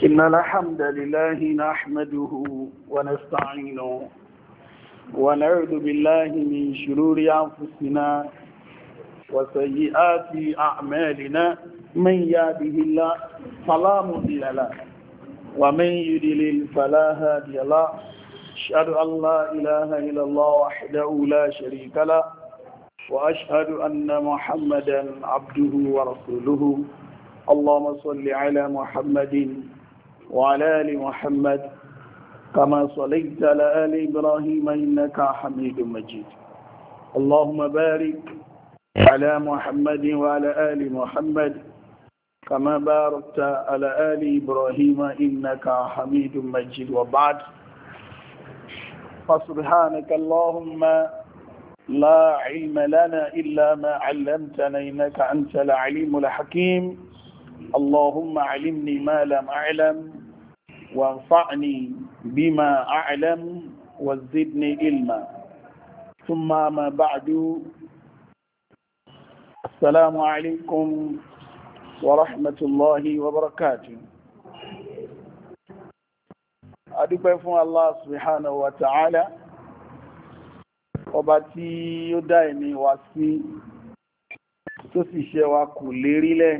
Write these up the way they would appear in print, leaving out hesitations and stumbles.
إن الحمد لله نحمده ونستعينه ونعوذ بالله من شرور أنفسنا وسيئات أعمالنا من يهده الله فلا مضل له ومن يضلل فلا هادي له أشهد أن لا إله إلا الله وحده لا شريك له وأشهد أن محمدا عبده ورسوله اللهم صل على محمد وعلى آل محمد كما صليت على آل إبراهيم إنك حميد مجيد اللهم بارك على محمد وعلى آل محمد كما باركت على آل إبراهيم إنك حميد مجيد وبعد فسبحانك اللهم لا علم لنا إلا ما علمتنا إنك أنت العليم الحكيم اللهم علمني ما لم أعلم وانفعني بما أعلم وزدني علما ثم ما بعد السلام عليكم ورحمة الله وبركاته adúpẹ́ fún Allah subhanahu wa ta'ala ọba tí ó dá ẹ̀mí wa sí tó sì ṣe wa kù lérílẹ̀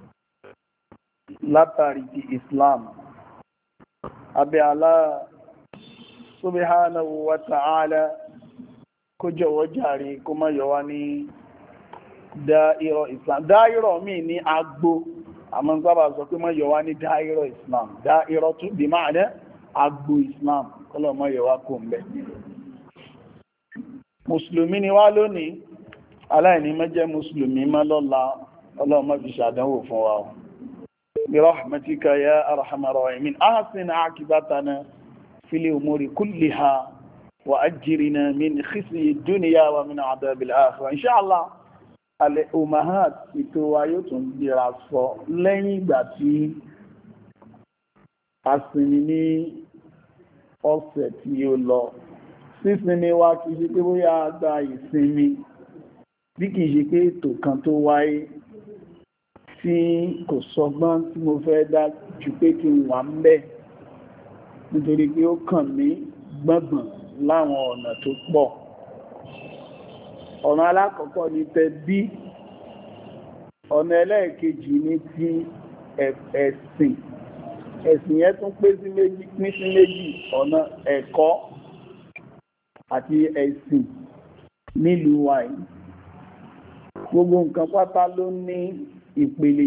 látàrí ti Islam abẹ́ Allah subhanahu wa ta'ala kó jọ̀wọ́ jàre kó má yọ wá ní dáírọ̀ Islam dáírọ̀ míì ní agbó àmọ́ gbábà sọ pé má yọ wá ní dáírọ̀ Islam dáírọ̀ tún bí máa ní agbó Islam kọ́lọ̀ má yọ wá kó ń bẹ̀. Mùsùlùmí ni wá lónìí aláìní má jẹ́ mùsùlùmí má lọ́la Ọlọ́run má fi ṣàdánwò fún wa o. برحمتك يا أرحم الراحمين أحسن عاقبتنا في الأمور كلها وأجرنا من خزي الدنيا ومن عذاب الآخرة إن شاء الله الأمهات ìtòwáyótún dìra sọ lẹ́yìn ìgbà tí a sinmi ní ọ̀sẹ̀ tí ó lọ sísinmi wa kìí ṣe pé bóyá a gba ìsinmi bí kìí ṣe pé ètò kan tó wáyé tí kò sọgbọ́n tí mo fẹ́ dá jù pé kí n wà ń bẹ̀ nítorí pé ó kàn mí gbọ̀ngbọ̀n láwọn ọ̀nà tó pọ̀. ọ̀nà alákọ̀ọ́kọ́ ni tẹbí, ọ̀nà ẹlẹ́ẹ̀kejì ni ti ẹ̀sìn yẹn tún pín sí méjì ọ̀nà ẹ̀kọ́ àti ẹ̀sìn nílùú wa yìí. Gbogbo nǹkan pátá ló ní ìpele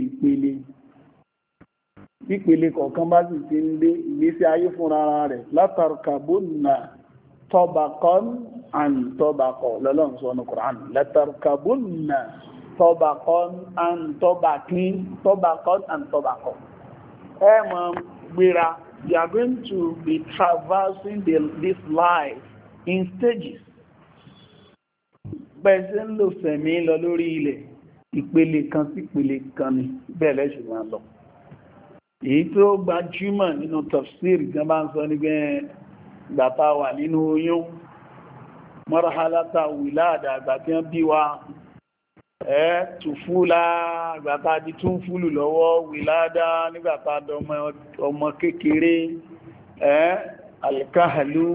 ìpele kọ̀ọ̀kan bá sì ti ń dé ìgbésí ayé fúnra rẹ̀ látàrkàbùnà tọ́bàkọ́n àni tọ́bàkọ́ lọ́lọ́run sọ ní Kùránì látàrkàbùnà tọ́bàkọ́n àni tọ́bàkọ́n àni tọ́bàkọ́. Ẹ máa gbéra, you are going to be traversing this life in stages. Bẹ́ẹ̀ ṣe ń lò sẹ̀mí lọ lórí ilẹ̀ ìpele kan sí ìpele kan ni bẹ́ẹ̀ lẹ́ṣù máa lọ. Èyí tó gbajúmọ̀ nínú tafsir gan bá ń sọ ní gbàtà wà nínú oyún marhalata wìláàdà àgbàtí wọ́n bí wa tùfúlà àgbàtà di tún fúlù lọ́wọ́ wìláàdà nígbàtà ọmọ kékeré alkahalu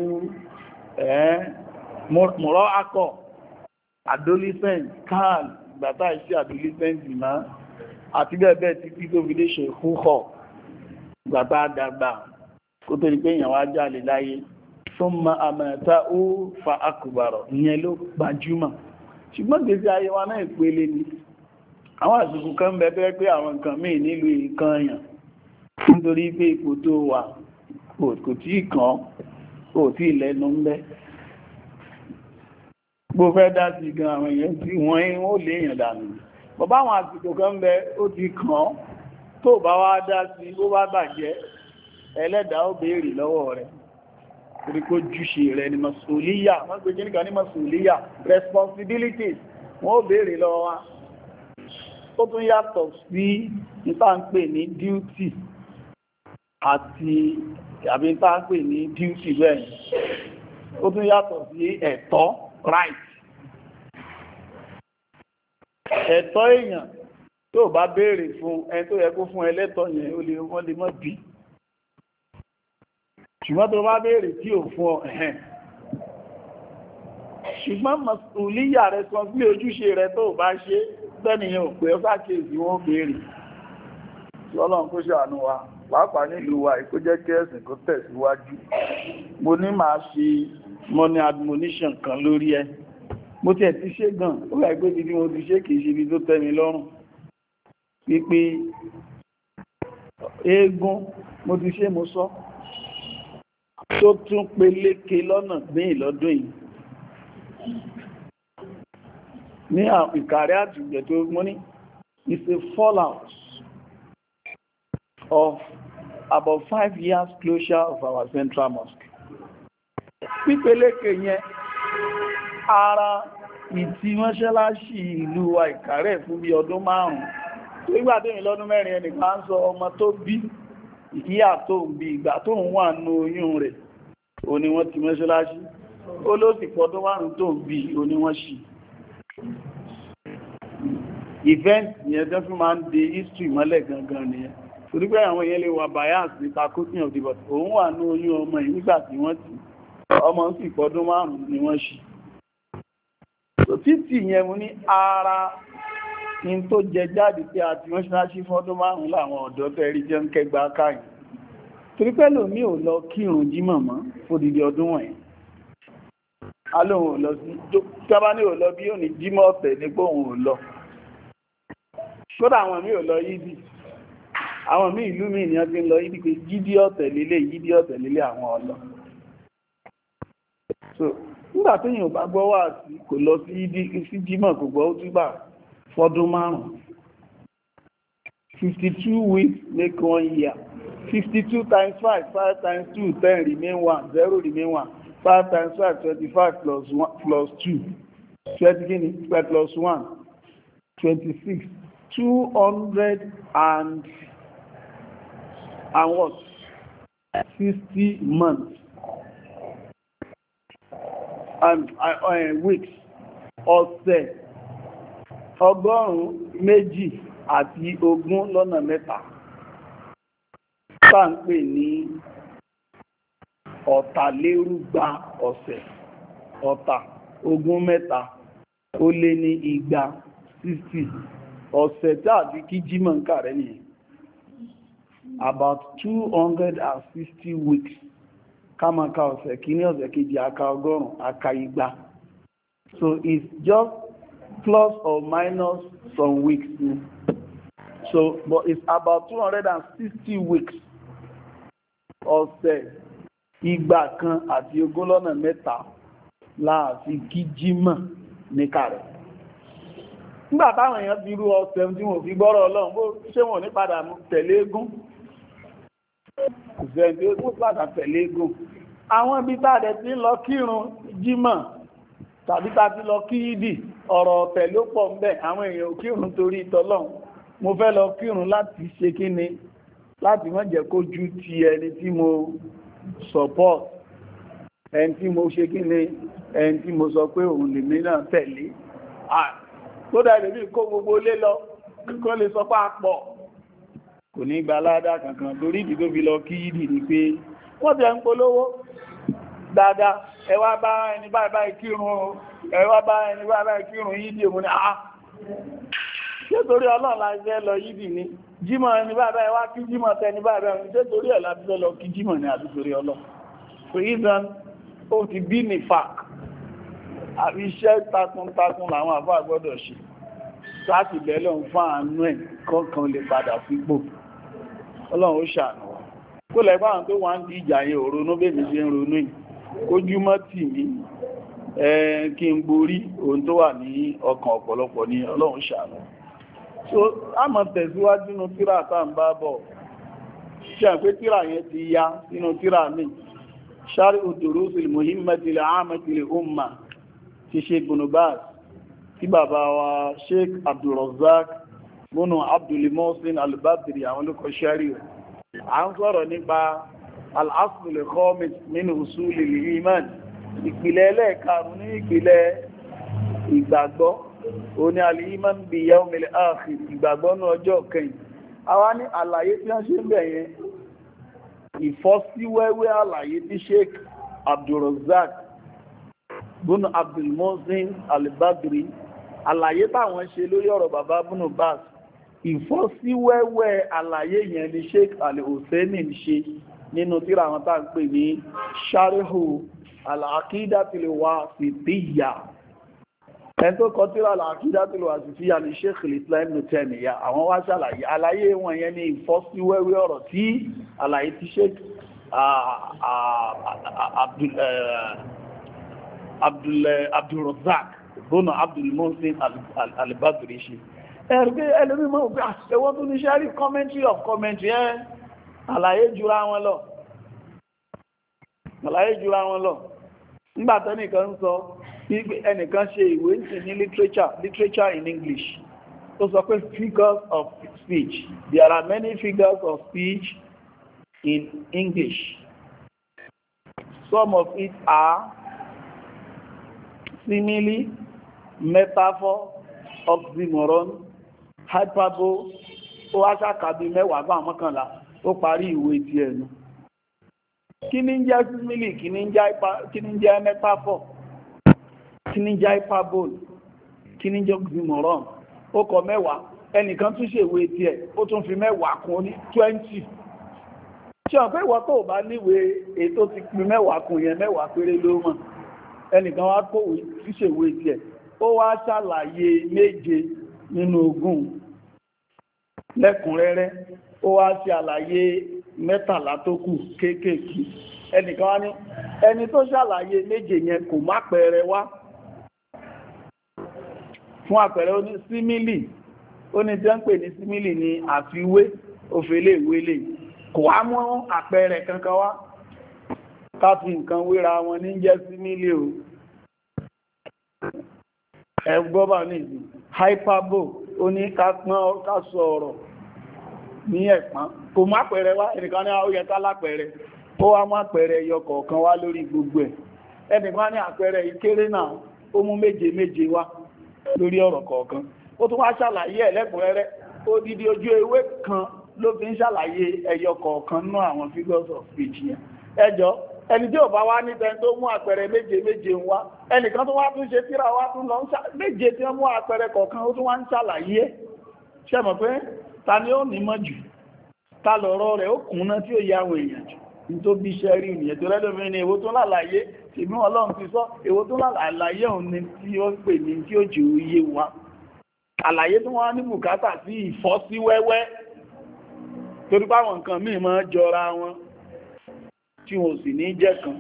mọ̀rọ̀ akọ̀ adolescent carl gbàtà iṣẹ́ adolescent máa àti bẹ́ẹ̀ títí tó fi dé ṣe ìkúkọ̀ gbàtà àdàgbà kó tó rí pé èèyàn wá jáde láyé fún ma àmàta ó fa akùbàrọ̀ ìyẹn ló gbajúmọ̀. Ṣùgbọ́n gbèsè ayé wa náà ìpele ni àwọn àsìkò kan bẹ́ẹ̀ pé àwọn nǹkan míì nílùú ìkan èèyàn nítorí pé ipò tó wà kò tí kàn kò tí lẹ́nu ń bẹ́ bó fẹ́ dá sí gan àwọn èèyàn tí wọ́n ó lé èèyàn dànù. Bàbá àwọn àsìkò kan bẹ ó ti kàn tó bá wá dá sí bó bá bàjẹ́ ẹlẹ́dàá ó béèrè lọ́wọ́ rẹ̀ torí kó júṣe rẹ̀ ní masuliya wọ́n gbé jẹ́ nìkan ní masuliya responsibilities wọ́n ó béèrè lọ́wọ́ wa. Ó tún yàtọ̀ sí nípa ń pè ní duty àti àbí nípa ń pè ní duty bẹ́ẹ̀ ó tún yàtọ̀ sí ẹ̀tọ́ right. Ẹ̀tọ́ èèyàn tó bá béèrè fún ẹni tó yẹ kó fún ẹlẹ́tọ̀ yẹn wọ́n lè mọ́ bí ṣùgbọ́n tó bá béèrè tí ò fún ọ ẹ̀hẹ́n ṣùgbọ́n mọ̀sùlùmíyà rẹ̀ sọ bí ojúṣe rẹ̀ tó bá ṣe tẹ́nìyàn ò pé ọ sákèsí wọ́n béèrè lọ́lọ́run kó ṣàánú wa pàápàá nílùú wa ìkó jẹ́ kí ẹ̀sìn kó tẹ̀síwájú mo ní máa ṣe money admonition kan lórí ẹ mo tiẹ̀ ti ṣe gan ó rẹ̀ pé bí mo ti ṣe kìí ṣe ibi tó tẹ́ mi lọ́rùn pípé eégún mo ti ṣe mo sọ tó tún peléke lọ́nà gbìn lọ́dún yìí ní Ìkàrẹ́ àtìgbẹ̀ tó mọ́ ní is a fallout of about 5 years closure of our central mosque. Pípeléke yẹn ara ìtì mọ́ṣáláṣí ìlú wa Ìkàrẹ́ fún bí ọdún 5. Nígbà tí mi lọ́dún 4 ẹnìkan ń sọ ọmọ tó bí ìyá tó ń bí ìgbà tó ń wà ní oyún rẹ̀ ó ní wọ́n ti mọ́ṣáláṣí ó ló sì pọ̀dún 5 tó ń bí ó ní wọ́n ṣì. Event yẹn tó fi máa ń de history mọ́lẹ̀ gangan nìyẹn. Torí pé àwọn èèyàn lè wà bias ní takotin of the body òun wà ní oyún ọmọ yìí nígbà tí wọ́n ti ọmọ sì pọ̀dún 5 ni wọ́n ṣì. Títì yẹn mú ní ara in tó jẹ jáde pé àti wọ́n ṣáṣí fọ́dún 5 láwọn ọ̀dọ́ tẹ́rí jẹ́ ń kẹgbà káyìn. Torí pé lòmí ò lọ kírun jímọ̀ mọ́ fódìdí ọdún wọ̀nyí. Alóhun ò lọ sí tọ́bá ní ò lọ bí ò ní jímọ̀ ọ̀tẹ̀ nípò òun ò lọ. Kódà àwọn mí ò lọ yídì. Àwọn mí ìlú mi ni wọ́n ti ń lọ yídì pé yídì ọ̀tẹ̀ lélẹ̀ àwọn ọlọ. So nígbà tí èèyàn bá gbọ́ wà sí kò lọ sí yídì sí jímọ̀ kò gbọ́ ó túbà fọ́dún 5. 52 weeks make 1 year. 52 times 5, 5 times 2, 10 remain 1, 0 remain 1. 5 times 5, 25 plus 1 plus 2. 20 plus 1, 26. 200 and what? 60 months. And weeks. Ọ̀sẹ̀. 120 àti 20 lọ́nà 3. Tá ń pè ní ọ̀tàlérúgba ọ̀sẹ̀. Ọ̀tà 23 ó lé ní 260. Ọ̀sẹ̀ tàbí kí jímọ̀ ń kàrẹ́ nìyẹn. About 260 weeks. Kámaka ọ̀sẹ̀ kíní ọ̀sẹ̀ kejì aka 100 aka 200. So it's just plus or minus some weeks. So, but it's about 260 weeks. Ọ̀sẹ̀ ìgbà kan àti 20 lọ́nà 3 láàfi kí jímọ̀ ní kàrẹ̀. Nígbà táwọn èèyàn fi rú ọ̀sẹ̀ tí wọ́n fi gbọ́rọ̀ Ọlọ́run bó ṣé wọ́n ní padà tẹ̀lé eégún. Ìfẹ́ tí ó padà tẹ̀lé eégún. Àwọn ibi tàdẹ̀ tí lọ kírun jímọ̀ tàbí tàbí lọ kí ìdí ọ̀rọ̀ ọ̀tẹ̀ ló pọ̀ ń bẹ̀ àwọn èèyàn ò kírun torí ìtọ́lọ́run. Mo fẹ́ lọ kírun láti ṣe kíni láti má jẹ́ kó ju ti ẹni tí mo support ẹni tí mo ṣe kíni ẹni tí mo sọ pé òun lè mìíràn tẹ̀lé. Tó dá ìlú kó gbogbo lé lọ kó lè sọ pé àpọ̀ kò ní gba aládá kankan torí ìdí tó fi lọ kí ìdí ni pé wọ́n ti ẹ̀ ń polówó dáadáa ẹ wá bá ẹni báyìí kírun ẹ wá bá ẹni báyìí kírun yídì òun ni ṣé torí Ọlọ́run la fẹ́ lọ yídì ni jímọ̀ ẹni báyìí wá kí jímọ̀ tẹ ẹni báyìí ṣé torí ẹ̀ la fẹ́ lọ kí jímọ̀ ni àbí torí Ọlọ́run so ìdán ó ti bí ní fàk àbí iṣẹ́ takuntakun làwọn àfáà gbọ́dọ̀ ṣe láti bẹ̀lẹ̀ ń fún àánú ẹ̀ kọ́kàn lè padà sípò Ọlọ́run ó ṣàánú wa kó lẹ́gbà àwọn tó wà ń di ìjà yẹn òrónú bèbè ṣe ń ronú yìí kójúmọ́ tì mí kí n borí ohun tó wà ní ọkàn ọ̀pọ̀lọpọ̀ ní Ọlọ́run ṣàánú so a máa tẹ̀síwájú nínú tírà tá ń bá bọ̀ ṣe à pé tírà yẹn ti ya nínú tírà mi Shar'u Durusil Muhimmatil 'Ammatil Ummah ti Sheikh Ibn Baz tí bàbá wa Sheikh Abdulrazak múnú Abdul Muhsin Al-Badri àwọn olùkọ́ ṣẹ́rí rẹ̀ a ń sọ̀rọ̀ nípa al-aslul khamis min usulil iman ìpìlẹ̀ ẹlẹ́ẹ̀karùn ní ìpìlẹ̀ ìgbàgbọ́ òní al-iman bi yawmil akhir ìgbàgbọ́ ní ọjọ́ kẹyìn àwa ní àlàyé tí wọ́n ṣe ń bẹ̀ yẹn ìfọ́síwẹ́wẹ́ àlàyé tí Sheikh Abdulrazak bùnú Abdulmohsen Al-Badri àlàyé táwọn ṣe lórí ọ̀rọ̀ bàbá bùnú Baz ìfọ́síwẹ́wẹ́ àlàyé yẹn ni Sheikh Al-Husseini ṣe nínú tírà àwọn tá ń pè ní Sharihu Al-Aqidatul Wasitiyya ẹni tó kọ tírà Al-Aqidatul Wasitiyya ní Sheikh al-Islam Ibn Taymiyyah àwọn wá ṣàlàyé àlàyé wọn yẹn ní ìfọ́síwẹ́wẹ́ ọ̀rọ̀ tí àlàyé tí Sheikh Abdulrazak bọ́nà Abdulmohsen Al-Badri ṣe ẹ̀rùgbé ẹlòmímọ̀ ògbé àṣẹwọ́ tó ní ṣẹ́rí commentary of commentary àlàyé jùra wọn lọ nígbàtẹ́ nìkan ń sọ ẹnìkan ṣe ìwé ní literature in English tó sọ pé figures of speech there are many figures of speech in English some of it are simile, metaphor, oxymoron, hyperbole, ó wá ṣàkàbí mẹ́wàá bá mọ́kànlá ó parí ìwé ti ẹnu. Kí ni ń jẹ́ simile, kí ni ń jẹ́ metaphor, kí ni ń jẹ́ hyperbole, kí ni ń jẹ́ oxymoron, ó kọ mẹ́wàá, ẹnìkan tún ṣe ìwé ti ẹ̀, ó tún fi mẹ́wàá kún ní 20. Ṣé ọ̀pẹ́ ìwọ tó bá níwèé ètò ti pín mẹ́wàá kún yẹn mẹ́wàá péré ló mọ̀. Ẹnìkan wá kówé ṣíṣèwé tiẹ̀ ó wá ṣàlàyé 7 nínú 10 lẹ́kùnrẹ́rẹ́ ó wá ṣe àlàyé 13 tó kù kéékèèké ẹnìkan wá ní ẹni tó ṣàlàyé 7 yẹn kò má pẹ̀rẹ̀ wá fún àpẹẹrẹ ó ní símílì ó ní tí wọ́n pè ní símílì ní àfiwé òfèlè ìwélè kò wá mú àpẹẹrẹ kankan wá káfí nǹkan wéra wọn ní jẹ́ sí nílé o ẹgbọ́bà ní ìsìn hyperbole ó ní kápọ́n kásọ ọ̀rọ̀ ní ẹ̀pán kò má pẹ̀rẹ̀ wá ẹnìkan ní àwòyẹ kálápẹ̀rẹ̀ ó wá má pẹ̀rẹ̀ ẹyọ kọ̀ọ̀kan wá lórí gbogbo ẹ̀ ẹnìkan ní àpẹẹrẹ ìkéré náà ó mú 7 wá lórí ọ̀rọ̀ kọ̀ọ̀kan ó tún wá ṣàlàyé ẹ̀lẹ́kùnrẹ́rẹ́ ó dídí ojú ewé kan ló fi ń ṣàlàyé ẹyọ kọ̀ọ̀kan náà àwọn figures of speech yẹn ẹjọ́ ẹni tí ò bá wá ní tẹni tó mú àpẹẹrẹ 7 ń wá ẹnìkan tó wá tún ṣe tíra wá tún lọ 7 tí wọ́n mú àpẹẹrẹ kọ̀ọ̀kan ó tún wá ń ṣàlàyé ṣé mọ̀ pé ta ni ó nímọ̀ jù ta lọ̀rọ̀ rẹ̀ ó kùnná tí ó yá àwọn èèyàn jù ní tó bí iṣẹ́ rí ìyẹn tó lẹ́lọ́mí ní èwo tó lálàyé tìmú Ọlọ́run ti sọ èwo tó lálàyé òun ni tí ó pè ní tí ó jù iye wa àlàyé tó wá ní bùkátà sí ìfọ́síwẹ́wẹ́ torí páwọn nǹkan míì máa jọra wọn tí wọ́n sì ní jẹ́ kan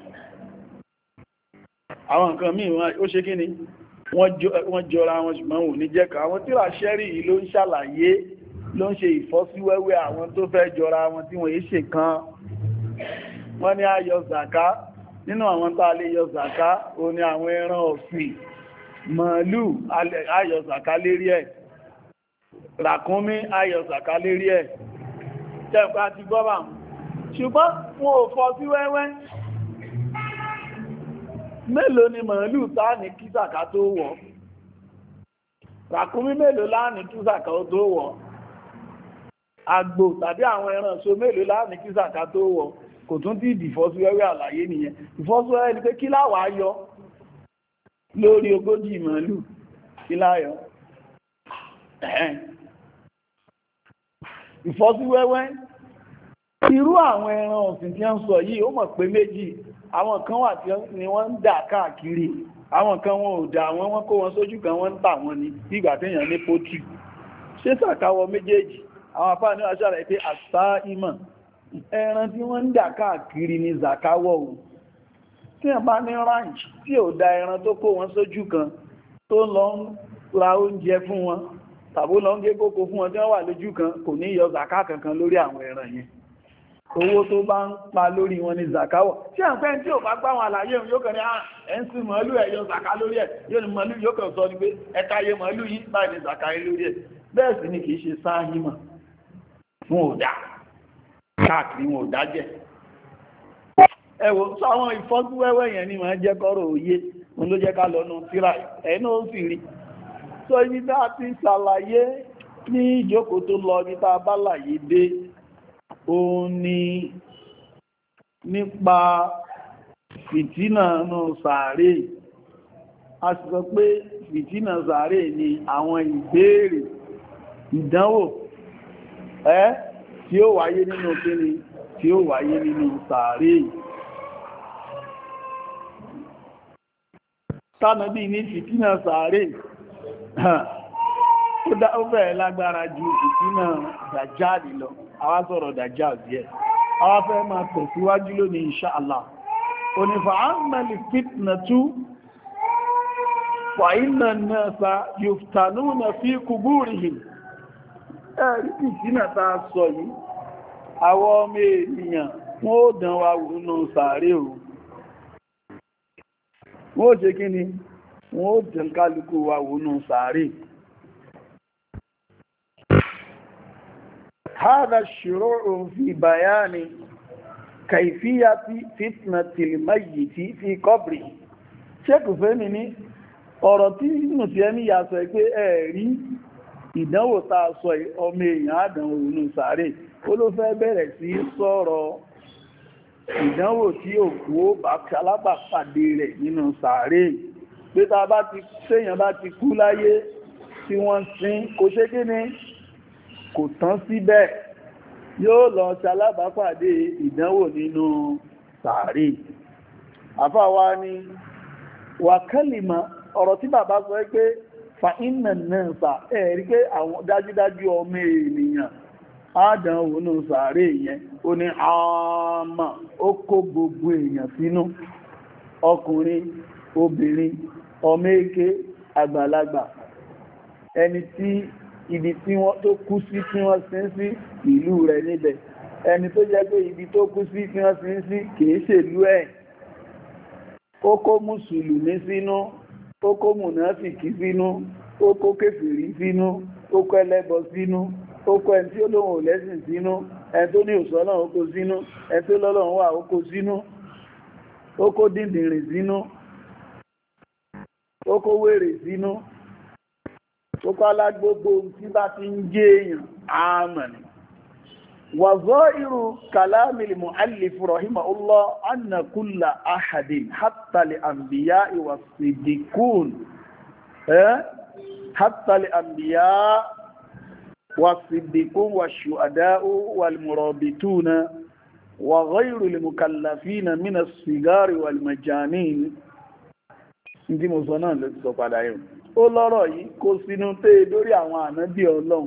àwọn nǹkan míì ó ṣe kí ni wọ́n jọra wọn ṣùgbọ́n wọ́n ní jẹ́ kan àwọn tírà ṣẹ́rì yìí ló ń ṣàlàyé ló ń ṣe ìfọ́síwẹ́wẹ́ àwọn tó fẹ́ jọra wọn tí wọ́n yé ṣe kan wọ́n ní ayọ̀ zàká nínú àwọn tá a lè yọ zàká ó ní àwọn ẹran ọ̀sìn màálù ayọ̀ zàká lérí ẹ̀ ràkúnmí ayọ̀ zàká lérí ẹ̀ tẹ́ẹ̀kọ́ àti gbọ́bà ṣùgbọ́n wọn ò fọ́ sí wẹ́wẹ́ mélòó ni màálù táà ní kí zàká tó wọ̀ ràkúnmí mélòó láàní kí zàká tó wọ̀ àgbò tàbí àwọn ẹran so mélòó láàní kí zàká tó wọ̀ kò tún tí ìdìfọ́síwẹ́wẹ́ àlàyé nìyẹn ìfọ́síwẹ́wẹ́ ni pé kí láwàá yọ lórí 40 màálù kí láyọ ìfọ́síwẹ́wẹ́ irú àwọn ẹran ọ̀sìn tí a ń sọ yìí ó mọ̀ pé méjì àwọn kan wà tí wọ́n ń dà káàkiri àwọn kan wọn ò dà wọ́n kó wọn sójú kan wọ́n ń tà wọ́n ní ìgbà téèyàn ní pọ́tù ṣé sàkáwọ méjèèjì àwọn afá ní aṣára ẹ̀ pé àṣà ìmọ̀ ẹran tí wọ́n ń dà káàkiri ní zakawọ́ o tí wọ́n bá ní ranch tí ò da ẹran tó kó wọn sójú kan tó lọ ń ra oúnjẹ fún wọn tàbí lọ ń gé kókó fún wọn tí wọ́n wà lójú kan kò ní yọ zaka kankan lórí àwọn ẹran yẹn owó tó bá ń pa lórí wọn ní zakawọ́ tí à ń pẹ́ tí ò bá gbáwọn àlàyé òun yóò kàn ní ẹ̀ ń sin màálù ẹ̀ yọ zaka lórí ẹ̀ yóò ní màálù yóò kàn sọ ní pé ẹ̀ka yẹ màálù yìí báyìí ní zaka yìí lórí ẹ̀ bẹ́ẹ̀ sì ni kì í ṣe sáhímà fún òdà káàkiri wọn ò dájẹ́ ẹwọ sọ àwọn ìfọ́síwẹ́wẹ́ yẹn ni máa jẹ́ kọ́rọ̀ òye wọn ló jẹ́ ká lọ́nà tíra ẹ̀nà ó sì rí so ibi tá a ti ṣàlàyé ní ìjókòó tó lọ ibi tá a bá láyé dé òun ni nípa fìtínà nù sàárè. A sì sọ pé fìtínà sàárè ni àwọn ìbéèrè ìdánwò tí ó wáyé nínú kíni tí ó wáyé nínú sàárè. Tánàbí ní fìtínà sàárè ó bẹ̀rẹ̀ lágbára ju fìtínà dàjáàlì lọ. Àwa sọ̀rọ̀ dàjáàlì díẹ̀. Àwa fẹ́ máa tẹ̀síwájú lónìí insha Allah. Onífà ámàlì fitnatu fa inna an-nasa yuftanuna fi quburihim. Ẹ̀rí fìtínà tá a sọ yìí, àwọn ọmọ ènìyàn wọ́n ó dán wa wò nínú sàárè o. Wọ́n ó ṣe kí ni? Wọ́n ó dán kálukú wa wò nínú sàárè. هذا الشروع في بيان كيفية فتنة الميت في قبره. Sheikh Fẹ́mi ní ọ̀rọ̀ tí inú tí ẹni yà sọ pé ẹ̀rí ìdánwò tá a sọ ọmọ èèyàn àdánwò inú sàárè ó ló fẹ́ bẹ̀rẹ̀ sí sọ̀rọ̀ ìdánwò tí òkú ó bá alábàpàdé rẹ̀ nínú sàárè pé tá bá ti séèyàn bá ti kú láyé tí wọ́n sin kò ṣe kí ni kò tán síbẹ̀ yóò lọ ṣalábàápàdé ìdánwò nínú sàárè. Àfáwá ni wàkálìmà ọ̀rọ̀ tí bàbá sọ pé fa iná náà sà ẹ̀rí pé àwọn dájúdájú ọmọ ènìyàn àdánwò nínú sàárè yẹn ó ní àmà ó kó gbogbo èèyàn sínú, ọkùnrin, obìnrin, ọmọ èké, àgbàlagbà, ẹni tí ibi tí wọ́n tó kú sí tí wọ́n sin sí ìlú rẹ̀ níbẹ̀, ẹni tó jẹ́ pé ibi tó kú sí tí wọ́n sin sí kìí ṣèlú ẹ̀, ó kó mùsùlùmí sínú, ó kó mùnáfìkì sínú, ó kó kèfèrí sínú, ó kó ẹlẹ́bọ sínú, ó kó ẹni tí ó lóhun ò lẹ́sìn sínú, ẹni tó ní òsọ́ náà ó kó sínú, ẹni tó lọ́lọ́run wà ó kó sínú, ó kó dìndìnrìn sínú, ó kó wèrè sínú, ó kọ́ alágbogbo tí bá ti ń jẹ́ èèyàn àmàni. وظاهر كلام المؤلف رحمه الله أن كل أحد حتى الأنبياء والصديقون حتى الأنبياء والصديقون والشهداء والمرابطون وغير المكلفين من الصغار والمجانين ndí mo sọ náà ló ti sọ padà yìí ó lọ́rọ̀ yìí kó sínú tẹ́ lórí àwọn ànábì Ọlọ́run,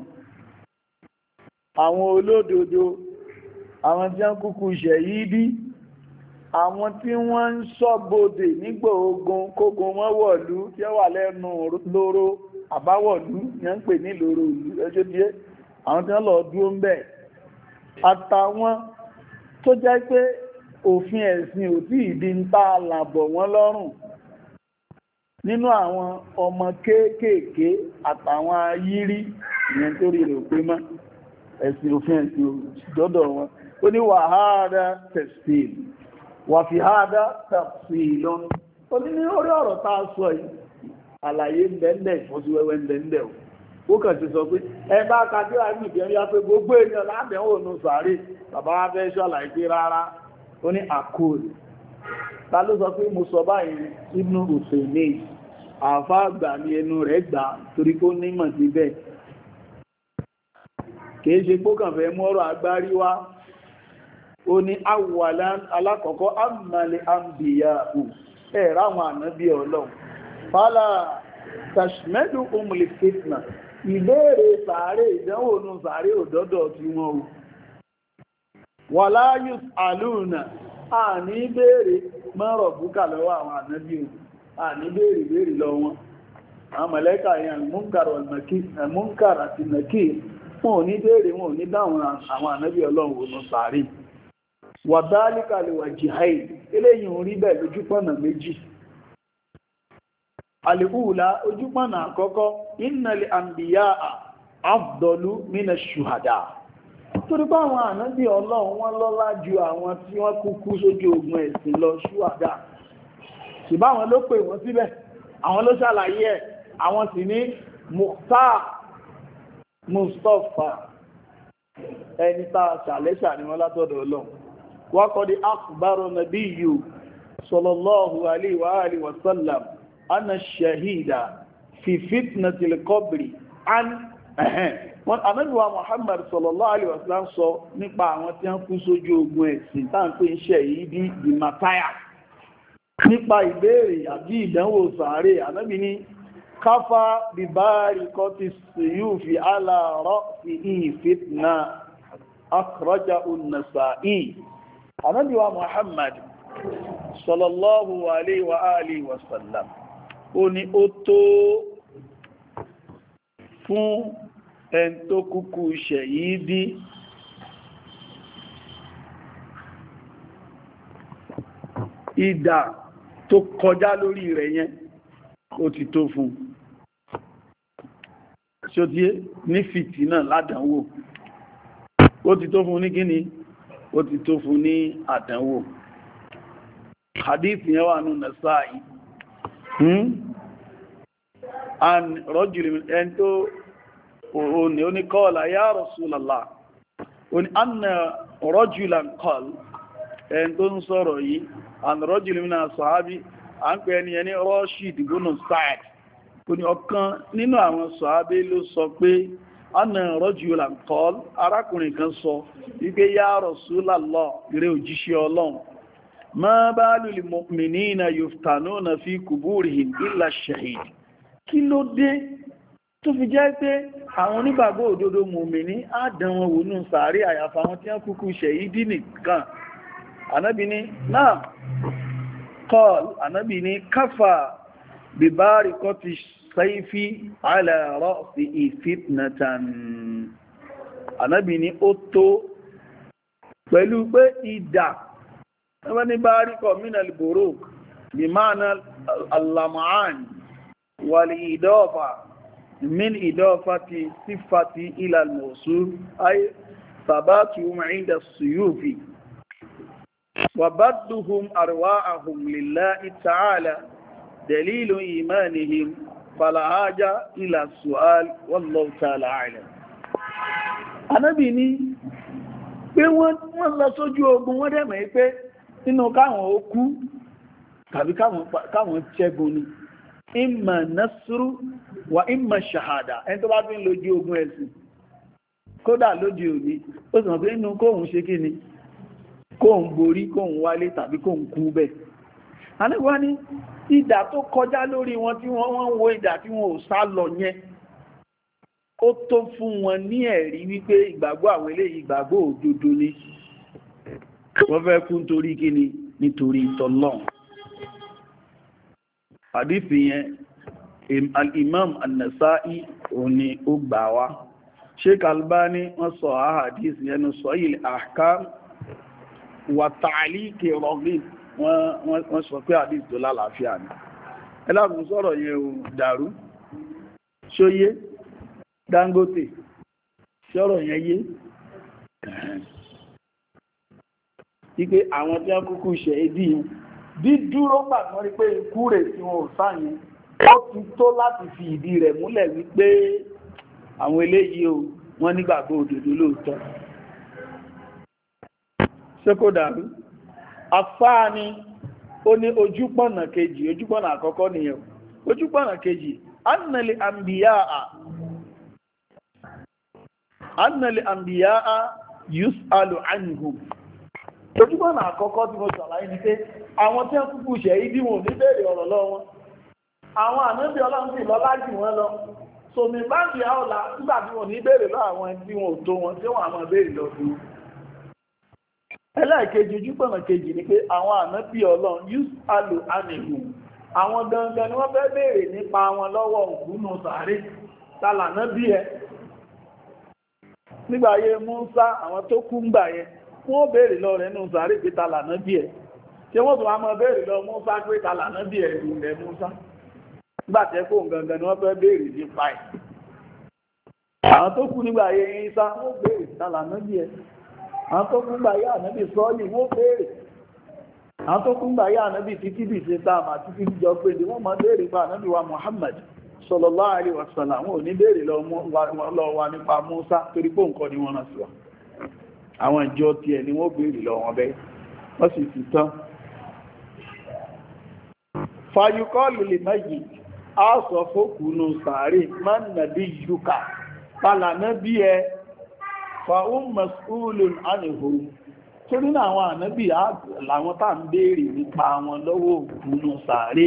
àwọn olódodo, àwọn tí wọ́n kúkú ṣẹ̀yídí, àwọn tí wọ́n ń ṣọ́bodè nígbà ogun kógun wọ́n wọ̀lú tí ó wà lẹ́nu lóró àbáwọ̀lú ní ń pè ní lóró ìlú ẹjọ́ díẹ̀, àwọn tí wọ́n lọ dúró ń bẹ̀, àtàwọn tó jẹ́ pé òfin ẹ̀sìn ò tí ìdí ń tá àlàbọ̀ wọn lọ́rùn nínú àwọn ọmọ kéékèèké àtàwọn ayírí ìyẹn tó rí rẹ̀ pé mọ́ ẹ̀sìn òfin ẹ̀sìn òdọ́dọ̀ wọn. Ó ní wà hádá tafsil wà fi hádá tafsilun. Ó ní orí ọ̀rọ̀ tá a sọ yìí àlàyé bẹ́ẹ̀ ìfọ́síwẹ́wẹ́ bẹ́ẹ̀ ó kàn ti sọ pé ẹ bá kájú àmì ìdí ẹ̀yà pé gbogbo èèyàn lábẹ́wò nù sàárè bàbá wa fẹ́ ṣàlàyé pé rárá. Ó ní àkóòlù ta ló sọ pé mo sọ báyìí Ibn Uthaymeen àfá àgbà ní ẹnu rẹ̀ gbà torí kó nímọ̀ sí bẹ́ẹ̀ kìí ṣe pókàn fẹ́ mọ́rọ̀ agbárí wá. Ó ní awwala alákọ̀ọ́kọ́ amàlẹ̀ àmbìyà ò ẹ̀rọ àwọn ànábí Ọlọ́run fálà tashmedu umli fitna ìbéèrè sàárè ìdánwò nù sàárè òdọ́dọ̀ tí wọ́n o wala yus'aluna àní béèrè mọ́rọ̀ búkà lọ́wọ́ àwọn ànábí o àní béèrè lọ wọn. Àwọn mọ̀lẹ́kà yẹn munkar àti nakir wọn ò ní béèrè, wọn ò ní dáwọn àwọn ànábí Ọlọ́run wọnú sàárè. Wa dhalika li wajhayn eléyìí ń rí bẹ́ẹ̀ lójúpọ̀nà méjì. Al-ula ojúpọ̀nà àkọ́kọ́ innal anbiya'a afdalu minash shuhada. Torí pé àwọn ànábì Ọlọ́run wọ́n lọ́lá ju àwọn tí wọ́n kúkú sójú ogun ẹ̀sìn lọ ṣúhàdá. Ṣùgbọ́n àwọn ló pè wọ́n síbẹ̀, àwọn ló ṣàlàyé ẹ̀, àwọn sì ní Mustafa ẹni tá ṣàlẹ́ṣà ni wọ́n látọ̀dọ̀ Ọlọ́run. وقد أخبر النبي صلى الله عليه وآله وسلم أن الشهيد في فتنة القبر عن Ànábì wa Muhammad sallallahu alaihi wasallam sọ nípa àwọn tí wọ́n kú sójú ogun ẹ̀sìn tá ń pè ń ṣe yìí bí ìmàtáyà nípa ìbéèrè àbí ìdánwò sàárè. Ànábì ní káfà bíbáàrí kọ́ ti sèyú fi aláàrọ́ sí ìfitna akhrajahu an-Nasa'i. Ànábì wa Muhammad sallallahu alaihi wa alihi wasallam ó ní ó tó fún ẹn tó kúkú ṣẹ̀yídí idà tó kọjá lórí rẹ̀ yẹn ó ti tó fún ṣòtíé ní fìtínà ládánwò ó ti tó fún ní kíni ó ti tó fún ní àdánwò. Hadith yẹn wà nínú Nasa'i an rajul ẹn tó òní ó ní qala ya Rasulallah ó ní anna rajulan qala ẹn tó ń sọ̀rọ̀ yìí an rajul min as-sahabi à ń pè ẹni Rashid ibn Sa'd ó ní ọ̀kan nínú àwọn sàhábé ló sọ pé anna rajulan qala arákùnrin kan sọ wípé ya Rasulallah ìrẹ́ òjíṣẹ́ Ọlọ́run ma balul mu'minina yuftanuna fi kuburihim illa ash-shahid. Kí ló dé tó fi jẹ́ pé àwọn onígbàgbọ́ òdodo mùmìní á dán wọn wò nínú sàárè àyàfà àwọn tí wọ́n kúkú ṣẹ̀yídí nìkan. Ànábì ní náà qal ànábì ní káfà bibarikati sayfi ala ra'si fitnatan. Ànábì ní ó tó pẹ̀lú pé idà wọ́n ní bárikọ̀ minal buruk bí ma'na al-lam'an wal-idafa min idafati sifati ila al-mawsuf ay thabatuhum 'inda as-suyufi wa badduhum arwa'ahum lillahi ta'ala dalilu imanihim fala haja ila as-su'al wallahu ta'ala a'lam. Ànábì ní pé wọ́n lọ sójú ogun wọ́n dẹ̀ mọ̀ pé nínú káwọn ó kú tàbí káwọn ṣẹ́gun ni imma nasru wa imma shahada. Ẹni tó bá fi ń lójú ogun ẹ̀sìn kódà lójú òní ó sì mọ̀ pé inú kóhun ṣe kí ni kóhun borí kóhun wálé tàbí kóhun kú bẹ́ẹ̀. Àníwá ní idà tó kọjá lórí wọn tí wọ́n wo idà tí wọ́n ò sá lọ yẹn ó tó fún wọn ní ẹ̀rí wípé ìgbàgbọ́ àwọn eléyìí ìgbàgbọ́ òdodo ni wọ́n fẹ́ kú nítorí kíni nítorí tọ́lọ́n. Hadithi yẹn al-Imam an-Nasa'i òní ó gbà wá. Sheikh Albani wọ́n sọ hadith yẹn ní Sahih al-Ahkam wa ta'liq ar-Raghib wọ́n sọ pé hadith tó lálàáfíà ni. Ẹlákùn sọ̀rọ̀ yẹn ò dàrú ṣóyé Dangote sọ̀rọ̀ yẹn yé wípé àwọn tí wọ́n kúkú ṣe ìdí yẹn dídúró gbàgbọ́n rí pé ikú rẹ̀ tí wọ́n ò sáyẹn ó ti tó láti fi ìdí rẹ̀ múlẹ̀ wípé àwọn eléyìí o wọ́n nígbàgbọ́ òdodo lóòótọ́. Ṣé kò dàrú? Afáà ni ó ní ojúpọ̀nà kejì, ojúpọ̀nà àkọ́kọ́ nìyẹn. Ojúpọ̀nà kejì annali anbiya'a yus'alu anhum. Ojúpọ̀nà àkọ́kọ́ tí mo ṣàlàyé ni pé àwọn tí wọ́n kúkú ṣẹ̀ yìí díwọ̀n ní bèèrè ọ̀rọ̀ lọ́wọ́ wọn. Àwọn ànábì Ọlọ́run sì lọ láti wọn lọ. Sòmí báńkì àọ́là nígbà tí wọ́n ní bèèrè lọ àwọn ẹni tí wọn ò tó wọn tí wọ́n àmọ́ bèèrè lọ fún. Ẹlẹ́ẹ̀kejì ojúpọ̀nà kejì ni pé àwọn ànábì Ọlọ́run yus'alu anhum. Àwọn gangan ni wọ́n fẹ́ bèèrè nípa wọn lọ́wọ́ òkúnnù sàárè. Tàlà náà bí ẹ. Nígbà ayé Mùsá àwọn tó kú ń gbà yẹn wọ́n béèrè lọ rẹ̀ nínú sàárè pé ta lànà bí ẹ̀ tí wọ́n tún wá mọ́ béèrè lọ Mùsá pé ta lànà bí ẹ̀ ilẹ̀ Mùsá nígbàtẹ́ kó gangan ni wọ́n fẹ́ béèrè nípa ẹ̀. Àwọn tó kú nígbà ayé Ìsá wọ́n béèrè ta lànà bí ẹ̀. Àwọn tó kú nígbà ayé ànábì Sọ́ọ̀lì wọ́n béèrè. Àwọn tó kú nígbà ayé ànábì títí bì ṣe táàmù àti títí jọ pé wọ́n mọ́ béèrè pa ànábì wa Muhammad sallallahu alaihi wasallam wọn ò ní béèrè lọ wa nípa Mùsá torí pé nǹkan ni wọ́n rán sí wa. Àwọn ìjọ tí ẹ̀ ni wọ́n béèrè lọ wọn bẹ́. wọ́n sì ti tán. fàyùkọ́lù lè méjì á sọ fókùnù sàárè máa nàbí yùkà pàlànà bí ẹ fa'un mas'ulun anhu torí náà àwọn ànábì làwọn tá ń béèrè nípa wọn lọ́wọ́ òkúnù sàárè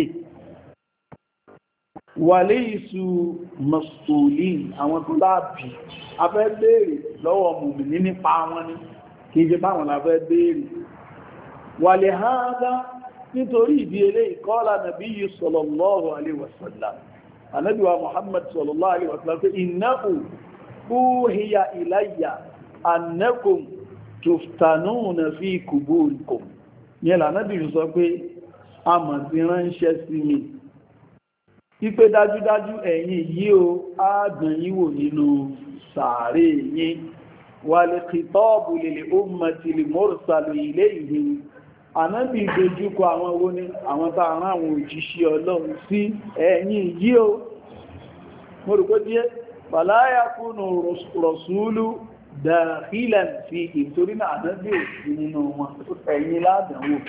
wàlé ìsù mas'ulin àwọn tó láàbì afẹ́ béèrè lọ́wọ́ mùmìnì nípa wọn ni kìí jẹ báwọn láfẹ́ béèrè wàlé hádá nítorí ìdí eléyìí qala nabiyyu sallallahu alaihi wasallam ànábì wa Muhammad sallallahu alaihi wasallam innahu uhiya ilayya annakum tuftanuna fi kuburikum yẹn l'Ànábì sọ pé a mọ̀ sí ránṣẹ́ sí mi wípé dájúdájú ẹ̀yin yìí o àádùn yín wò nínú sàárè yín wal khitabu lil ummati lil mursalu ilayhim Ànábì dojúkọ àwọn owó ní àwọn tá rán àwọn òjíṣẹ́ Ọlọ́run sí ẹ̀yin yìí o mo rò pé díẹ̀ fala yakunu rasulu dakhilan fi ìtorí náà Ànábì òsì nínú wọn ẹ̀yin ládàáwò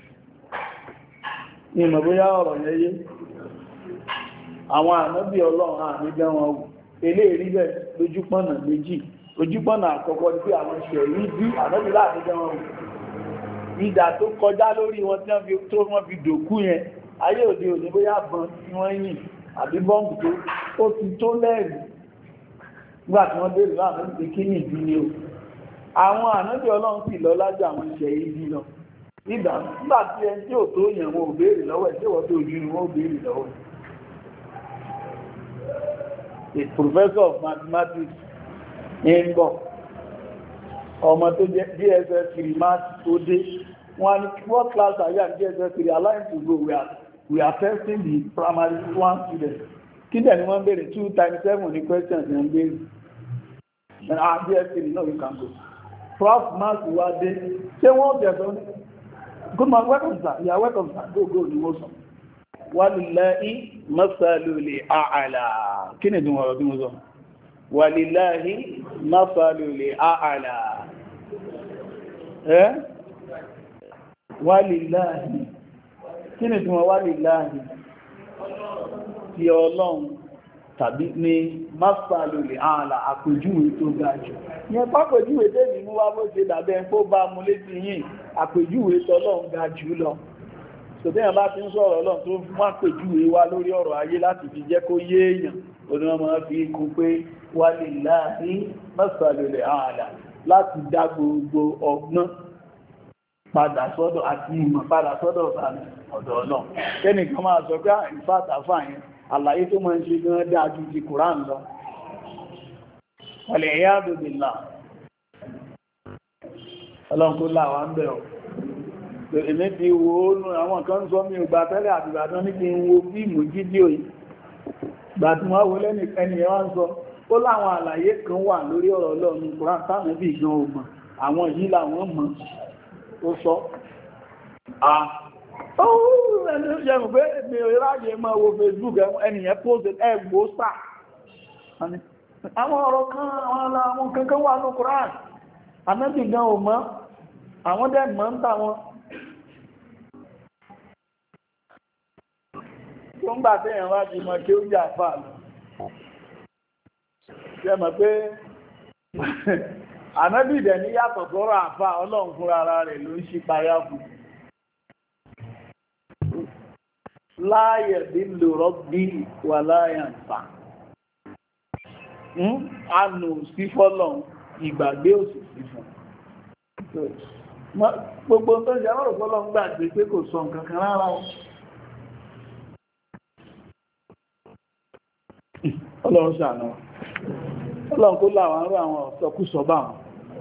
ní ìmọ̀ bóyá ọ̀rọ̀ yẹyẹ àwọn Ànábì Ọlọ́run àníjẹ́ wọn wò eléèrí bẹ̀ lójúpọ̀nà méjì ojúpọ̀nà àkọ́kọ́ tí àwọn ṣẹ̀rí bí Ànábì láàníjẹ́ wọn wò ìdà tó kọjá lórí wọn tí wọ́n fi dòkú yẹn ayé òde òní bóyá bọ́n tí wọ́n yìn àbí bọ́ǹbù tó ti tó lẹ́rìí nígbà tí wọ́n bèèrè láàrín pé kí ní ìdí ni o àwọn ànábì Ọlọ́run sì lọ lájú àwọn ìṣẹ̀ ìdí lọ nígbà tí ẹni tí ò tó yẹn wọn ò béèrè lọ́wọ́ ẹ̀ tí wọ́n tó ojú ni wọ́n ò béèrè lọ́wọ́ a professor of mathematics ń bọ̀ ọmọ tó jẹ́ DSS 3 math tó dé wọ́n ní what class are you at DSS 3 allowing to go we are testing the primary 1 students kí dẹ̀ ni wọ́n béèrè 2 times 7 ní questions ní ń béèrè and DSS 3 no you can go prof math wá dé ṣé wọ́n jẹ́ sọ ní good man welcome sir you are welcome sir go ní wọ́n sọ walillahi masalul a'la kí ni ìdúnwọ̀n ọdún wọ́n sọ walillahi masalul a'la walillahi kí ni ìdúnwọ̀n walillahi ti Ọlọ́run tàbí ní masalul a'la àpèjúwe tó ga jù yẹn pápèjúwe tẹ́lì mú wá bó ṣe dàbẹ́ kó bá mú létí yìí àpèjúwe tọ́lọ́run ga jù lọ sọ̀tẹ́yàn bá ti ń sọ̀rọ̀ Ọlọ́run tó mú àpèjúwe wá lórí ọ̀rọ̀ ayé láti fi jẹ́ kó yé èèyàn oníwọ́n fi kú pé walillahi masalul a'la láti dá gbogbo ọgbọ́n padà sọ́dọ̀ àti ìmọ̀ padà sọ́dọ̀ ọ̀dọ̀ náà kẹ́nìkan máa sọ pé ìfàtàfà yẹn àlàyé tó máa ń ṣe gan dájú ti Kùránì lọ wal iyadu billah ọlọ́nkó láwá ń bẹ̀rọ èmi ti wo ónú àwọn kan sọ mi ò gbà tẹ́lẹ̀ àti ìbàdàn ní kí n wo fíìmù fídíò yìí gbà tí wọ́n wo lẹ́nì ẹni ẹ̀ wá ń sọ ó láwọn àlàyé kan wà lórí ọ̀rọ̀ Ọlọ́run Kùránì táwọn bí gan ogun àwọn yìí làwọn mọ̀ ó sọ ẹni ó jẹun pé mi ò ráyè máa wo Facebook ẹnìyàn post ẹgbò sà àwọn ọ̀rọ̀ kan àwọn kankan wà ní Kùránì Ànábì gan ò mọ̀ àwọn dẹ̀ mọ̀ ń tà wọn tó ń gbà tí èèyàn wá ti mọ̀ kí ó jà fà lọ ṣe mọ̀ pé Ànábì dẹ̀ ní yàtọ̀ sọ́rọ̀ àfà Ọlọ́run fún ara rẹ̀ ló ń ṣí payá fún láyẹ̀ bí lò rọ́bí wà láyà ń fà ánù sí fọ́lọ̀ ìgbàgbé òsì sí fún gbogbo tó ń jẹ́ ọ̀rọ̀ fọ́lọ̀ ń gbàgbé pé kò sọ nǹkan kan rárá Ọlọ́run ṣàánú Ọlọ́run kó láwọn arú àwọn ọ̀sọ̀kúsọ bá wọn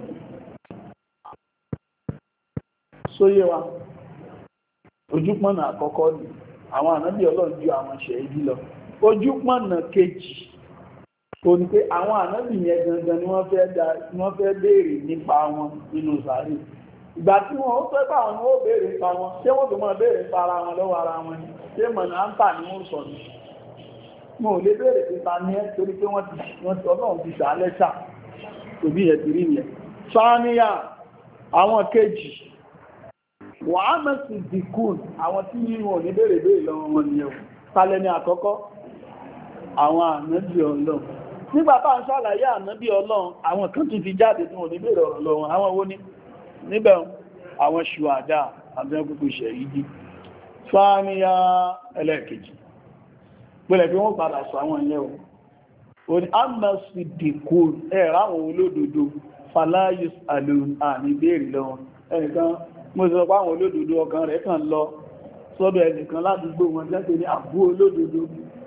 sóyé wa ojúpọ̀nà àkọ́kọ́ ni àwọn ànábì Ọlọ́run ju àwọn ṣẹ̀yìdí lọ ojúpọ̀nà kejì ó ní pé àwọn ànábì yẹn gangan ni wọ́n fẹ́ béèrè nípa wọn nínú sàárè ìgbà tí wọ́n ó fẹ́ bá wọn ni wọ́n béèrè nípa wọn ṣé wọ́n tó máa béèrè nípa ara wọn lọ́wọ́ ara wọn ni ṣé mọ̀nà ń tà ní wọ́n sọ ní mo ò lè béèrè pípa ní ẹ́ torí pé wọ́n ti Ọlọ́run ti ṣàlẹ́ṣà tó bí ẹ̀ ti rí yẹn sáníyà àwọn kejì wà á mọ̀ sí dìkún àwọn tí yíò ní bèèrè lọ́wọ́ wọn ni ẹ̀ tálẹ́ ní àkọ́kọ́ àwọn ànábì Ọlọ́run nígbà bá ń ṣàlàyé ànábì Ọlọ́run àwọn kan tún ti jáde tí wọ́n ní bèèrè ọ̀rọ̀ lọ́wọ́ àwọn wo ní níbẹ̀ àwọn ṣùhádà àbẹ́kùkù ṣẹ̀yídí fáníyà ẹlẹ́ẹ̀kejì pẹ̀lẹ̀ bí wọ́n padà sọ àwọn ìyẹn o ní amnesty dìkún ẹ̀rọ àwọn olódodo falayus alone àní bèèrè lọ́wọ́ ẹnìkan mo sọ pé àwọn olódodo ọkàn rẹ̀ kàn lọ sọ́dọ̀ ẹnìkan ládùúgbò wọn jẹ́ ní àbú olódodo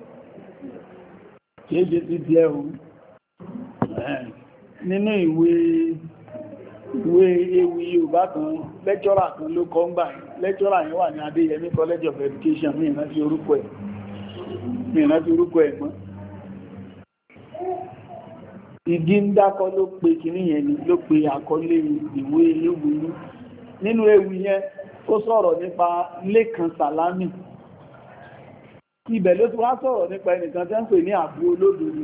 kéèjé ti di ẹ̀hùn nínú ìwé ewì Yorùbá kan lẹ́kṣọ́rà kan ló kọ́ ń gbà lẹ́kṣọ́rà yẹn wà ní Adéyẹmí College of Education mi ìrántí orúkọ ẹ̀ mọ́ igi ń dákọ́ ló pe kìíní yẹn ni ló pe àkọlé ìwé ewì nínú ewì yẹn ó sọ̀rọ̀ nípa Lékan Sàlámì ibẹ̀ ló ti wá sọ̀rọ̀ nípa ẹnìkan tí ń pè ní àbú olódodo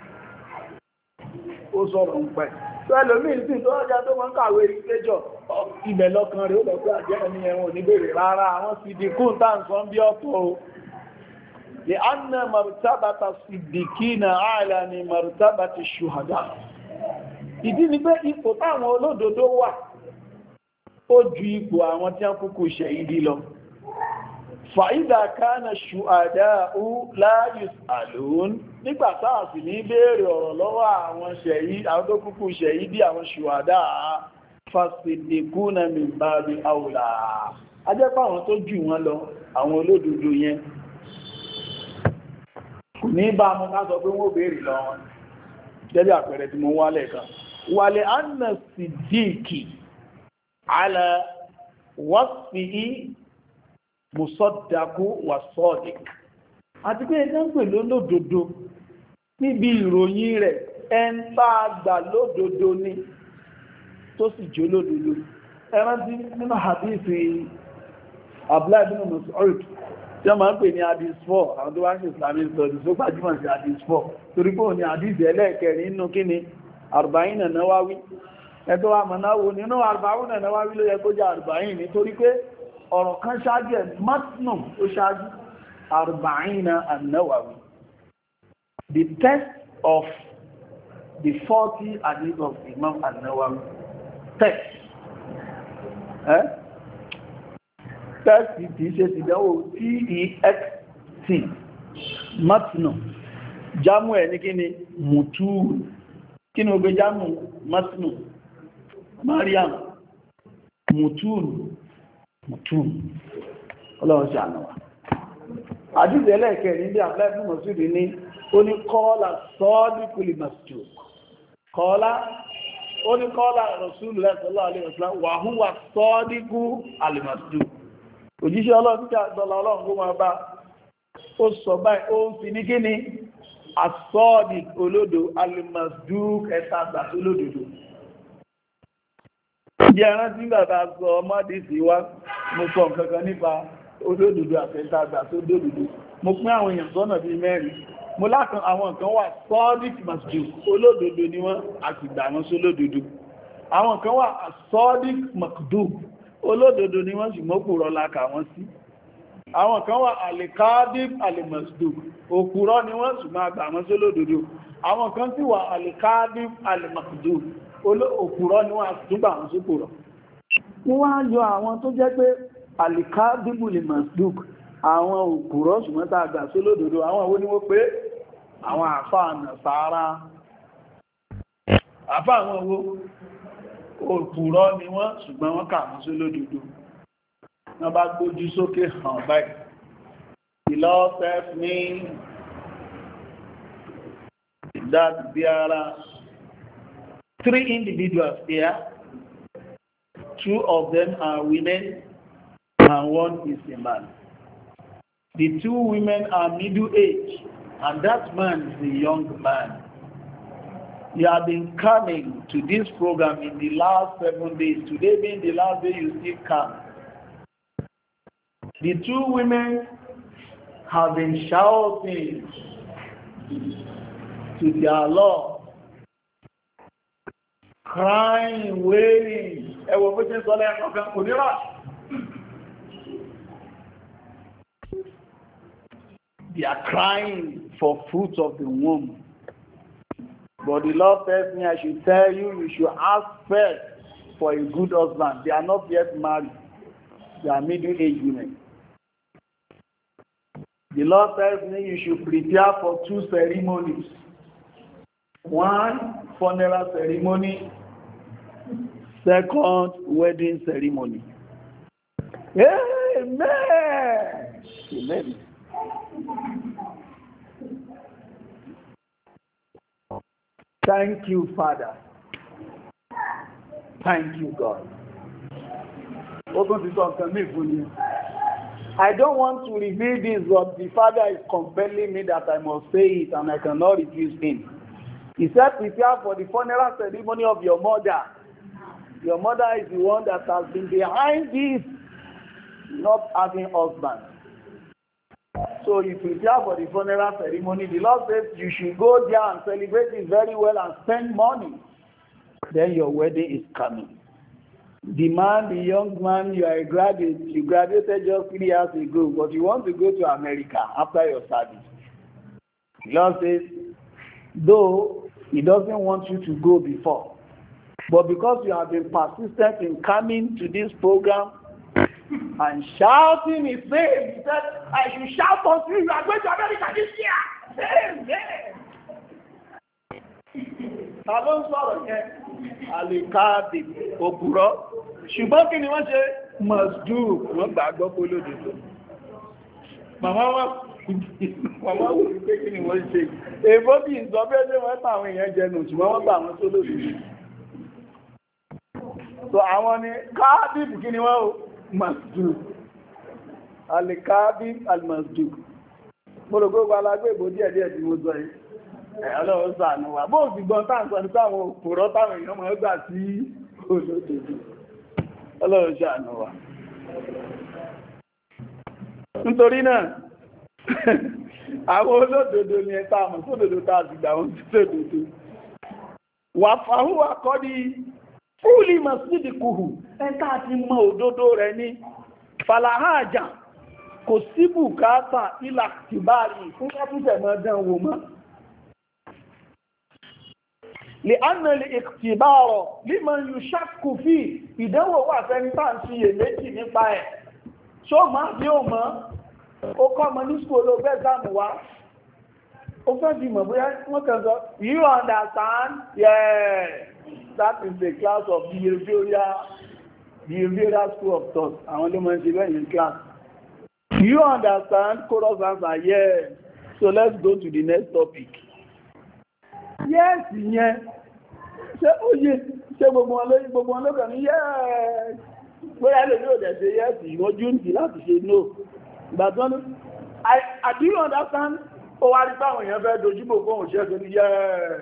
ó sọ̀rọ̀ ń pẹ̀ tó ẹlòmíì sí tó ọjà tó wọ́n kàwé ìpéjọ ibẹ̀ lọ́kàn rẹ̀ ó lọ pé àjẹ́ ẹni ẹ̀wọ̀n níbèrè rárá àwọn sì di kún tá ń sọ bí ọ̀tọ̀ o lè anna martabata siddiqina àìlà ni martabati shuhada ìdí ni pé ipò táwọn olódodo wà ó ju ipò àwọn tí wọ́n kúkú ṣẹ̀yìdí lọ fàídà kánà ṣùhádà láyùs àlòún nígbà táà sì ní béèrè ọ̀rọ̀ lọ́wọ́ àwọn tó kúkú ṣẹ̀yìdí àwọn ṣùhádà fàṣìdìkúnà min bábi àwòlà ajẹ́pá àwọn tó jù wọ́n lọ àwọn olódodo yẹn kò ní bá mú ká sọ pé wọ́n béèrè lọ wọn jẹ́bí àpẹẹrẹ tí mo wálẹ̀ kan wàlẹ̀ anna siddiqi ala wasfihi musọ́dakú wà sọ́ọ̀dìk àti pé ẹjọ́ ń pè lódodo níbi ìròyìn rẹ̀ ẹn bá gbà lódodo ní tó sì jó lódodo ẹrántí nínú hadithi Abdullah ibn Mas'ud tí wọ́n máa ń pè ní hadith 4 àwọn tó wá ń ṣe Islamic studies tó gbajúmọ̀ sí hadith 4 torí pé òní hadith ẹlẹ́ẹ̀kẹrin nínú kíni Arba'in Nawawi ẹ̀tọ́ àmọ̀náwó nínú Arba'in Nawawi ló yẹ kó jẹ́ Arba'in nítorí pé ọ̀rọ̀ kan ṣáájú ẹ̀ matnu ó ṣáájú Arba'ina an-Nawawi the text of the 40 hadith of Imam an-Nawawi text text tí ṣe ti dánwò text matnu jámù ẹ̀ ní kí ni mùtúù kí ni ó gbé jámù matnu Mariam mùtúù ọlọ́run ṣe ànàwà àdíjẹ́ ẹlẹ́ẹ̀kẹ́ ní bí àpẹẹrẹ mọ̀sílì ní ó ní kọ́ọ́lá sọ́ọ́díkùlì masjid kọ́ọ́lá Rasulullah sallallahu alaihi wasallam wa huwa sọ́ọ́díkù alìmasjid òjíṣẹ́ ọlọ́run kó máa bá ó sọ báyìí ó ń fi ní kíni asọ́ọ́dík olódo alìmasjid ẹ̀ta àgbà tó lódodo jẹ́ rántí gbàtà sọ ọmọdé sí wá mo sọ nǹkankan nípa olódodo àfẹ́ta àgbà tó dódodo mo pín àwọn èèyàn sọ́nà bí mẹ́rin mo lákan àwọn nǹkan wà sọ́ọ́dìk masjid olódodo ni wọ́n àti gbà wọn sólódodo àwọn nǹkan wà sọ́ọ́dìk makdub olódodo ni wọ́n sì mọ́kùrọ̀ láka wọn sí àwọn kan wà alikadib alimasdub òkúrọ́ ni wọ́n sì máa gbà wọn sólódodo àwọn kan sì wà alikadib alimakdub òkúrọ́ ni wọ́n àtúgbà wọn sókúrọ̀ wọ́n wá yọ àwọn tó jẹ́ pé alikadibu limasdub àwọn òkúrọ́ ṣùgbọ́n tá àgbà sólódodo àwọn owó ni wọ́n pé àwọn àfáà Nàsárà àfáà àwọn owó òkúrọ́ ni wọ́n ṣùgbọ́n wọ́n kà wọ́n sólódodo wọ́n bá gbójú sókè hàn báyìí the Lord says me that there are 3 individuals here. 2 of them are women and 1 is a man. The 2 women are middle-aged and that man is a young man. You have been coming to this program in the last 7 days. Today being the last day, you still come. The 2 women have been shouting to their Lord, crying, wailing. Ẹwọ bó ṣe sọ lẹ́ẹ̀kọ́ kan kò nírà. They are crying for fruit of the womb. But the Lord tells me I should tell you, you should ask first for a good husband. They are not yet married. They are middle-aged women. The Lord tells me you should prepare for 2 ceremonies. 1 funeral ceremony, 2nd wedding ceremony. Amen. Amen. Thank you, Father. Thank you, God. I don't want to reveal this, but the Father is compelling me that I must say it, and I cannot refuse him. He said, prepare for the funeral ceremony of your mother. Your mother is the one that has been behind this, not having husband. So you prepare for the funeral ceremony. The Lord says you should go there and celebrate it very well and spend money. Then your wedding is coming. The man, the young man, you are a graduate. You graduated just 3 years ago, but you want to go to America after your service. The Lord says, though he doesn't want you to go before, but because you have been persistent in coming to this program and shouting his name, he said, I should shout until you are going to America this year. Amen. I don't saw again. Alikadi, Okuro. Ṣùgbọ́n kí ni wọ́n ṣe? Must do. Wọ́n gbàgbọ́ pé lódodo. Màmá wò ní pé kí ni wọ́n ṣe? Èbó bí ìsọ bí ẹjẹ́ wọ́n pa àwọn èèyàn jẹnu, ṣùgbọ́n wọ́n gbà wọ́n tó lódodo. So àwọn ni káàdìbù kí ni wọ́n ó? Must do. Alikadi al-must do. Mo rò gbogbo alágbé ìbò díẹ̀díẹ̀ tí mo sọ yìí. Ọlọ́run ṣàánú wa. Bó ti gbọ́n táǹsọ̀ ní táwọn òpòrọ́ táwọn èèyàn mọ̀ gbà sí olódodo. Ọlọ́run ṣàánú wa. Nítorí náà, àwọn olódodo ni ẹta àmọ̀ sódodo tá a ti gbà wọn sí sódodo. Wà fàáhùwà kọ́ ní fúlì masjidi kùhù, ẹta ti mọ òdodo rẹ̀ ní fàlàhájà, kò sí bùkátà ìlà tìbárì fún kápútẹ̀ mọ́ dán wò mọ́. لأن الاختبار لمن يشك فيه ìdánwò wà fẹ́ni tá ń ṣiyèméjì nípa ẹ̀ ṣó máa bí ó mọ́ ó kọ́ ọmọ ní school ló fẹ́ exam wá ó fẹ́ bí mọ̀ bóyá wọ́n kàn sọ you understand? Yeah, that is the class of behavioral school of thought. Àwọn ló máa ń ṣe bẹ́ẹ̀ in class. You understand? Chorus answer yes. So let's go to the next topic. Yes, ìyẹn ṣé ó yé ṣé gbogbo wọn lókàn ní yes bóyá lè ní òdẹ̀ ṣe yes ìwọ́jú ń tì láti ṣe no ìgbàtán ní do you understand? Ó wá rí báwọn èèyàn fẹ́ dojúbò fún òṣìṣẹ́ tó ní yes.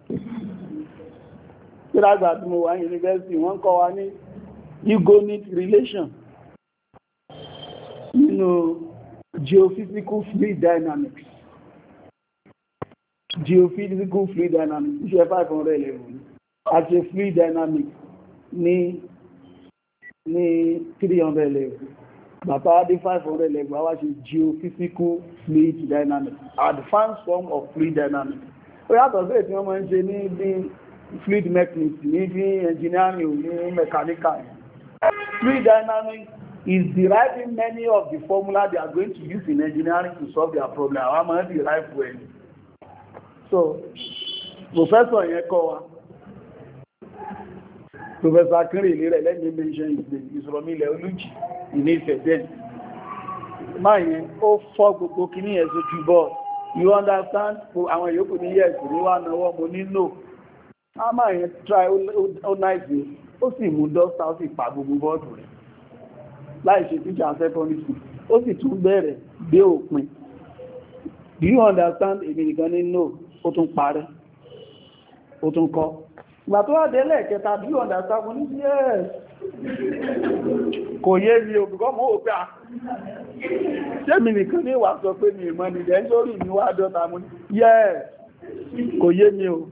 Kí lágbà tí mo wà ní yunifásitì wọ́n kọ́ wa ní egonic relation nínú geophysical fluid dynamics. Geophysical fluid dynamics iṣẹ́ 500 level àti fluid dynamics ní 300 level bàtà wá dé 500 level wá ṣe geophysical fluid dynamics, advanced form of fluid dynamics. Ó yàtọ̀ sí ètí wọ́n máa ń ṣe ní fluid mechanics ní bí engineering ní mechanical. Fluid dynamics is deriving many of the formula they are going to use in engineering to solve their problem. Àwọn máa ń derive well. So, Professor yẹn kọ́ wa, Professor Akínrìnlẹ̀ rẹ̀ lẹ́yìn mention ìsọ̀rọ̀mílẹ̀ olújì ní ìfẹ̀dẹ́. Máa yẹn ó fọ́ gbogbo kìíní yẹn sójú bọ́. You understand? Àwọn yòókù ní yes ní wà náwọ́ mo ní no. A máa yẹn try ó náìsí, ó sì mú dọ́stà ó sì pa gbogbo bọ́ọ̀dù rẹ̀. Láì ṣe teacher secondary school, ó sì tún bẹ̀rẹ̀ dé òpin. Do you understand? Èmi nìkan ní no. Ó tún parẹ́, ó tún kọ́. Ìgbà tó wá délẹ̀ kẹta bí ọ̀dá sáfún ní yes. Kò yé mi òbúkọ́ mọ́ òpé à. Ṣé mi nìkan ní wà sọ pé mi ìmọ̀ nìdẹ̀ ń sórí mi wá dọ́ta mú ní yes. Kò yé mi o.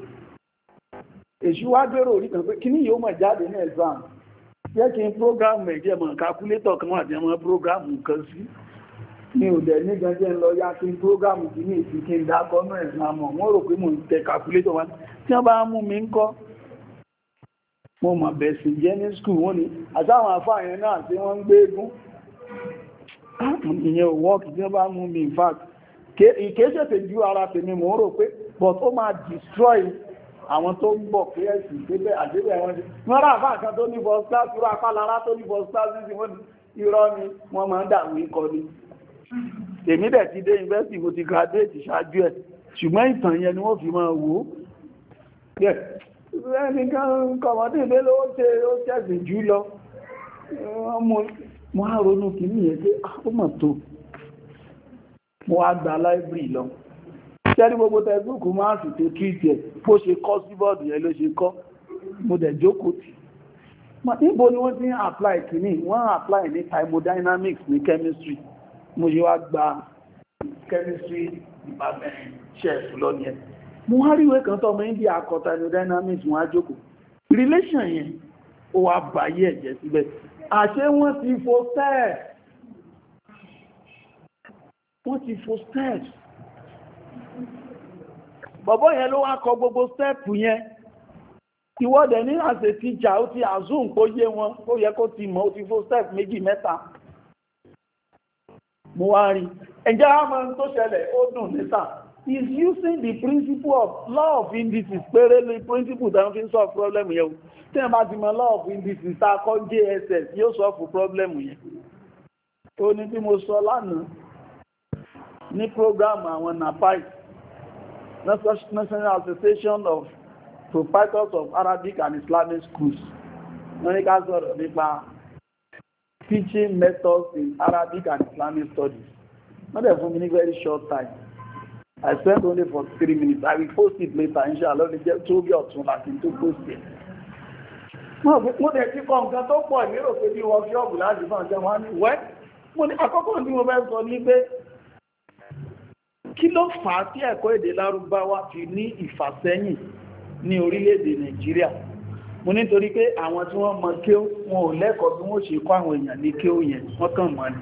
Èṣù wá gbèrò orí kan pé kí ní yóò mọ̀ jáde ní exam. Jẹ́ kí n program ẹ̀jẹ̀ mọ̀ calculator kan wà tí wọ́n program nǹkan sí. mi ò dẹ̀ ní gẹ́gẹ́ lọ yá kí n prógámù kí ní ìsìn kí n dákọ́ náà ìsìnàmọ̀ wọ́n rò pé mo ń tẹ kàkúlétọ̀ wọn tí wọ́n bá mú mi ń kọ́ mo mọ̀ bẹ̀sì jẹ́ ní skul wọ́n ni àtàwọn àfáàyàn náà tí wọ́n ń gbé egún ìyẹn ò wọ́ọ̀kì tí wọ́n bá mú mi in fact ìkéṣẹ̀tẹ̀ ju ara tèmi mo rò pé but ó máa destroy àwọn tó ń bọ̀ pé ẹ̀sìn débẹ̀ àdébẹ̀ wọn wọ́n rà fáà kan tó ní first class rú apálára tó ní first class sí wọ́n irọ́ ni wọ́n máa ń dàwí ikọ̀ ni èmi dẹ̀ ti dé university mo ti graduate ṣáájú ẹ̀ ṣùgbọ́n ìtàn yẹn ni wọ́n fi máa wò ó ẹnìkan kọmọdé ilé ló ṣe ó ṣẹ̀sìn jù lọ mo á ronú kì ní ẹ̀ pé ó mọ̀ tó mo wá gba library lọ ṣẹ́rí gbogbo textbook máa sì tó treat ẹ̀ bó ṣe kọ́ sí bọ́ọ̀dù yẹn ló ṣe kọ́ mo dẹ̀ jókòó tì níbo ni wọ́n ti ń apply kìíní wọ́n apply ní thermodynamics ní chemistry mo yẹ wá gba chemistry department chef lọ́nìí ẹ̀ mo wá rí ìwé kan tó ọmọ India akọ thermodynamics wọ́n á jókòó relation yẹn ó wá báyé ẹ̀jẹ̀ síbẹ̀ àṣé wọ́n ti fo steps bọ̀bọ́ yẹn ló wá kọ gbogbo step yẹn ìwọ́dẹ̀ ní àṣẹ tíjà ó ti assume kó yé wọn ó yẹ kó ti mọ̀ ó ti fo step méjì mẹ́ta mo wá rí ẹjẹ́ àmọ́ tó ṣẹlẹ̀ ó dùn níta is using the principle of law of indices péré lè principle tẹ́ fi ń solve problem yẹn o tí ẹ bá ti mọ̀ law of indices tá a kọ́ JSS yóò solve problem yẹn ó ní tí mo sọ lánàá ní program àwọn NAPAI National Association of Proprietors of Arabic and Islamic Schools wọ́n ní ká sọ̀rọ̀ nípa teaching methods in Arabic and Islamic studies not even in a very short time. I spent only for 3 minutes. I will post it later, inshallah. Let me get to your tune like to post it. Mo dẹ̀ ti kọ́ nǹkan tó pọ̀ ìlérò pé bí workshop láti fún ọjọ́ wọn ní wẹ́. Mo ní àkọ́kọ́ tí mo fẹ́ sọ ní pé kí ló fà á tí ẹ̀kọ́ èdè Lárúbáwá fi ní ìfàsẹ́yìn ní orílẹ̀-èdè Nàìjíríà. Mo nítorí pé àwọn tí wọ́n mọ kéw wọn ò lẹ́kọ̀ọ́ bí wọ́n ṣe kọ́ àwọn èèyàn ní kéw yẹn wọ́n kàn mọ́ ni.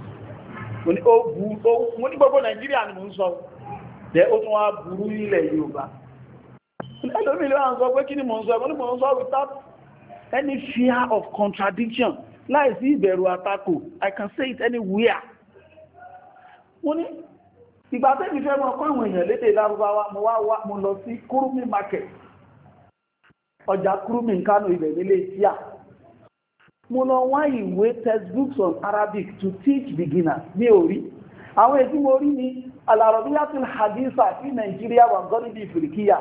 Mo ní gbogbo Nàìjíríà ni mo ń sọ jẹ́ ó tún wá burú ilẹ̀ Yorùbá. Ẹlòmí ló wá ń sọ pé kí ni mo ń sọ ní mo ń sọ without any fear of contradiction láìsí ìbẹ̀rù àtakò. I can say it anywhere. Mo ní ìgbà tẹ́mi fẹ́ mọ́ kọ́ àwọn èèyàn lédè Lárúbáwá mo lọ sí Kurumi market ọjà Kurumi ń Kánò ibẹ̀ nílé tíà. Mo lọ wá ìwé textbooks on Arabic to teach beginners ní orí. Àwọn èdè mo rí ní Al-Arabiyatul Haditha ní Nigeria wà gọ́nì bí Ìfìrìkíyà.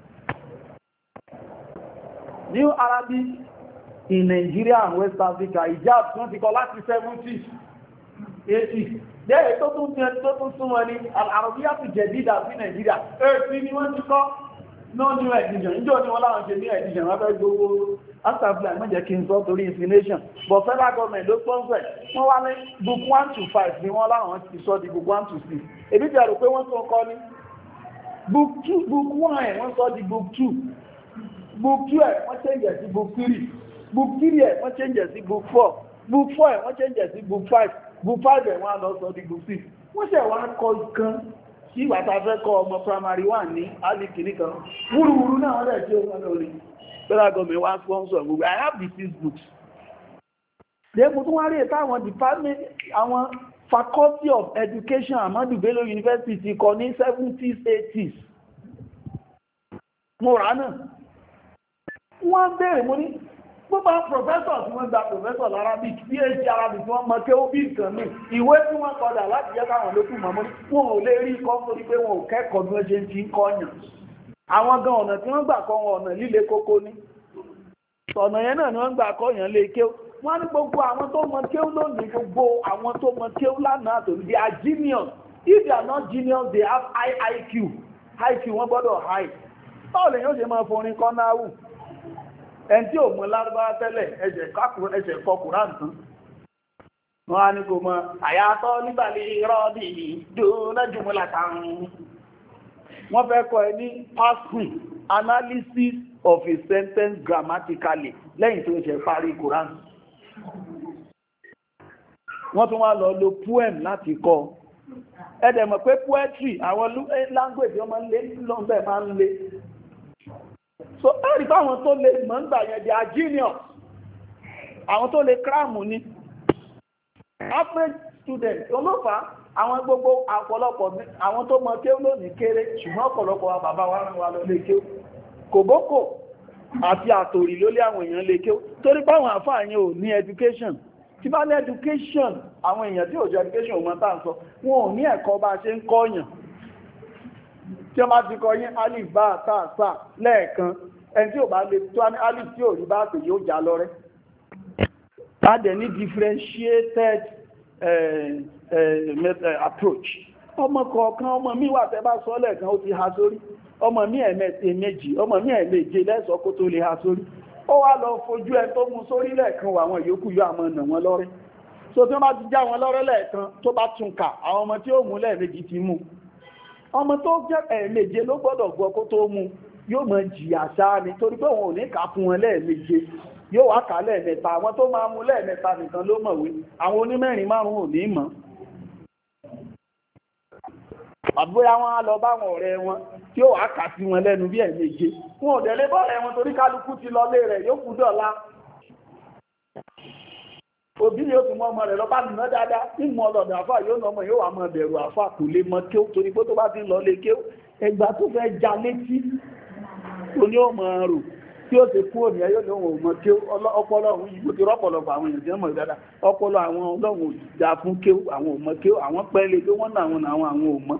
New Arabic in Nigeria and West Africa, ìjáàb tí wọ́n ti kọ láti 70s, 80s. Dẹ́rẹ̀ tó tún súnmọ́ ní Al-Arabiyatul Jadida sí Nigeria. Èsì ni wọ́n ti kọ́ no new edition. Ìjọ́ ni wọ́n láwọn ṣe new edition, wọ́n fẹ́ gbogbo Astagfirullah mọ́jẹ́ kí n sọ torí information. But federal government ló sponsor wọ́n wá ní book 1 to 5 ni wọ́n láwọn ti sọ di book 1 to 6. Èbí ti àrò pé wọ́n tún kọ́ ní book 1 ẹ̀ wọ́n sọ di book 2. Book 2 ẹ̀ wọ́n change sí book 3. Book 3 ẹ̀ wọ́n change sí book 4. Book 4 ẹ̀ wọ́n change sí book 5. Book 5 ẹ̀ wọ́n lọ sọ di book 6. Wọ́n ṣẹ̀ wá kọ ìkan sí ìgbà tá a fẹ́ kọ́ ọmọ primary 1 ní alìkìní kan. Wúruwúru náà wọ́n rẹ̀ tí ó wọ́n lórí. Federal government wá sponsor gbogbo. I have the 6 books. Dẹ́kun tó wá rí ẹ̀ta àwọn department, àwọn Faculty of Education Ahmadu Bello University ti kọ ní 70s, 80s. Mo rà náà. Wọ́n bẹ̀rẹ̀ mo ní, gbogbo professor tí wọ́n gba professor Arabic, PhD Arabic tí wọ́n mọ̀ kí ó bí nǹkan mi. Ìwé tí wọ́n kọdà láti jẹ́ káwọn lókù mọ̀ mọ́ ní, wọn ò lè rí kọ́ torí pé wọn ò kẹ́kọ̀ọ́ bí wọ́n ṣe ń fi ń kọ́yàn. Àwọn gan ọ̀nà tí wọ́n gbà kọ́ wọn ọ̀nà líle kókó ní. Ọ̀nà yẹn náà ni wọ́n gbà kọ́ yàn lè kéw. Wọ́n ní gbogbo àwọn tó mọ kéw lónìí, gbogbo àwọn tó mọ kéw lánàá tó they are genius. If they are not genius, they have high IQ. IQ wọ́n gbọ́dọ̀ high. Báwo lè yóò ṣe máa forin kọ́ náà wù? Ẹni tí ò mọ Lárúbáwá tẹ́lẹ̀ ẹsẹ̀ kọ Kùránì tán. Wọ́n á ní kò mọ àyàtọ̀ nígbàlẹ̀ rọ́ọ̀dì dúnà jùmọ̀lá tán. Wọ́n fẹ́ kọ́ ẹ ní passing analysis of a sentence grammatically lẹ́yìn tó ṣe parí Quran. wọ́n tún wá lọ lo poem láti kọ́ ẹ̀dẹ̀ mọ̀ pé poetry àwọn language ọmọ lé lọ́nbẹ̀ máa ń lé so ẹ̀rí fáwọn tó lè mọ̀ ń gbà yẹn di genius àwọn tó lè cram ní average student olófà àwọn gbogbo ọ̀pọ̀lọpọ̀ àwọn tó mọ kéwú lónìí kéré ṣùgbọ́n ọ̀pọ̀lọpọ̀ wa bàbá wa rán wa lọ lé kéwú kòbókò àti àtòrí ló lé àwọn èèyàn lé kéwú torí páwọn àfáà yẹn ò ní education tí bá ní education àwọn èèyàn tí ò jẹ́ education ò mọ̀ tá ń sọ wọn ò ní ẹ̀kọ́ bá ṣe ń kọ́yàn tí wọ́n bá ti kọ́ yín alif bá tààsà lẹ́ẹ̀kan ẹni tí ò bá lè tó ní alif tí ò rí bá pè yóò já lọ́rẹ́ tàdẹ̀ ní differentiated approach ọmọ kọ̀ọ̀kan ọmọ mi wà tẹ́ bá sọ lẹ́ẹ̀kan ó ti ha sórí ọmọ mi ẹ̀mẹ́jì ọmọ mi ẹ̀mẹ́je lẹ́sọ̀ kó tó lè ha sórí ó wá lọ fojú ẹ tó mú sórí lẹ́ẹ̀kan wà àwọn ìyókù yóò àmọ́ nà wọn lọ́rẹ́ so tí wọ́n bá ti já wọn lọ́rẹ́ lẹ́ẹ̀kan tó bá tún kà àwọn ọmọ tí ó mú lẹ́ẹ̀mejì ti mú ọmọ tó jẹ́ ẹ̀ẹ̀méje ló gbọ́dọ̀ gbọ́ kó tó mú yóò mọ jìyà sáà ni torí pé wọn ò ní kà fún wọn lẹ́ẹ̀méje yóò wá kà lẹ́ẹ̀mẹ́ta àwọn tó máa mú lẹ́ẹ̀mẹ́ta nìkan ló mọ̀wé àwọn onímẹ́rin márùn-ún ò ní mọ̀ àbúyá wọn á lọ báwọn ọ̀rẹ́ wọn tí ó wà kà sí wọn lẹ́nu bí ẹ̀ẹ̀méje wọn ò dẹ̀lé bọ́ọ̀rẹ́ wọn torí kálukú ti lọ lé rẹ̀ yóò kú dọ̀la òbí yóò tún mọ ọmọ rẹ̀ lọ́pàá nìna dáadáa nímọ̀ ọlọ́dọ̀ àfà yóò nà ọmọ yóò wà mọ bẹ̀rù àfà kò lè mọ kí ó torí pé tó bá ti lọ lé kí ó ẹgbà tó fẹ́ já létí tó ní ó mọ rò tí ó ti kú òní ẹyọ́ ní ohun ọmọ kí ọpọlọ òun yìí ti rọ́pọ̀lọpọ̀ àwọn èèyàn tí wọ́n mọ̀ dáadáa ọpọlọ àwọn ọlọ́run ò dá fún kí àwọn ọmọ kí àwọn pẹ́lẹ̀ tó wọ́n náà àwọn ọmọ.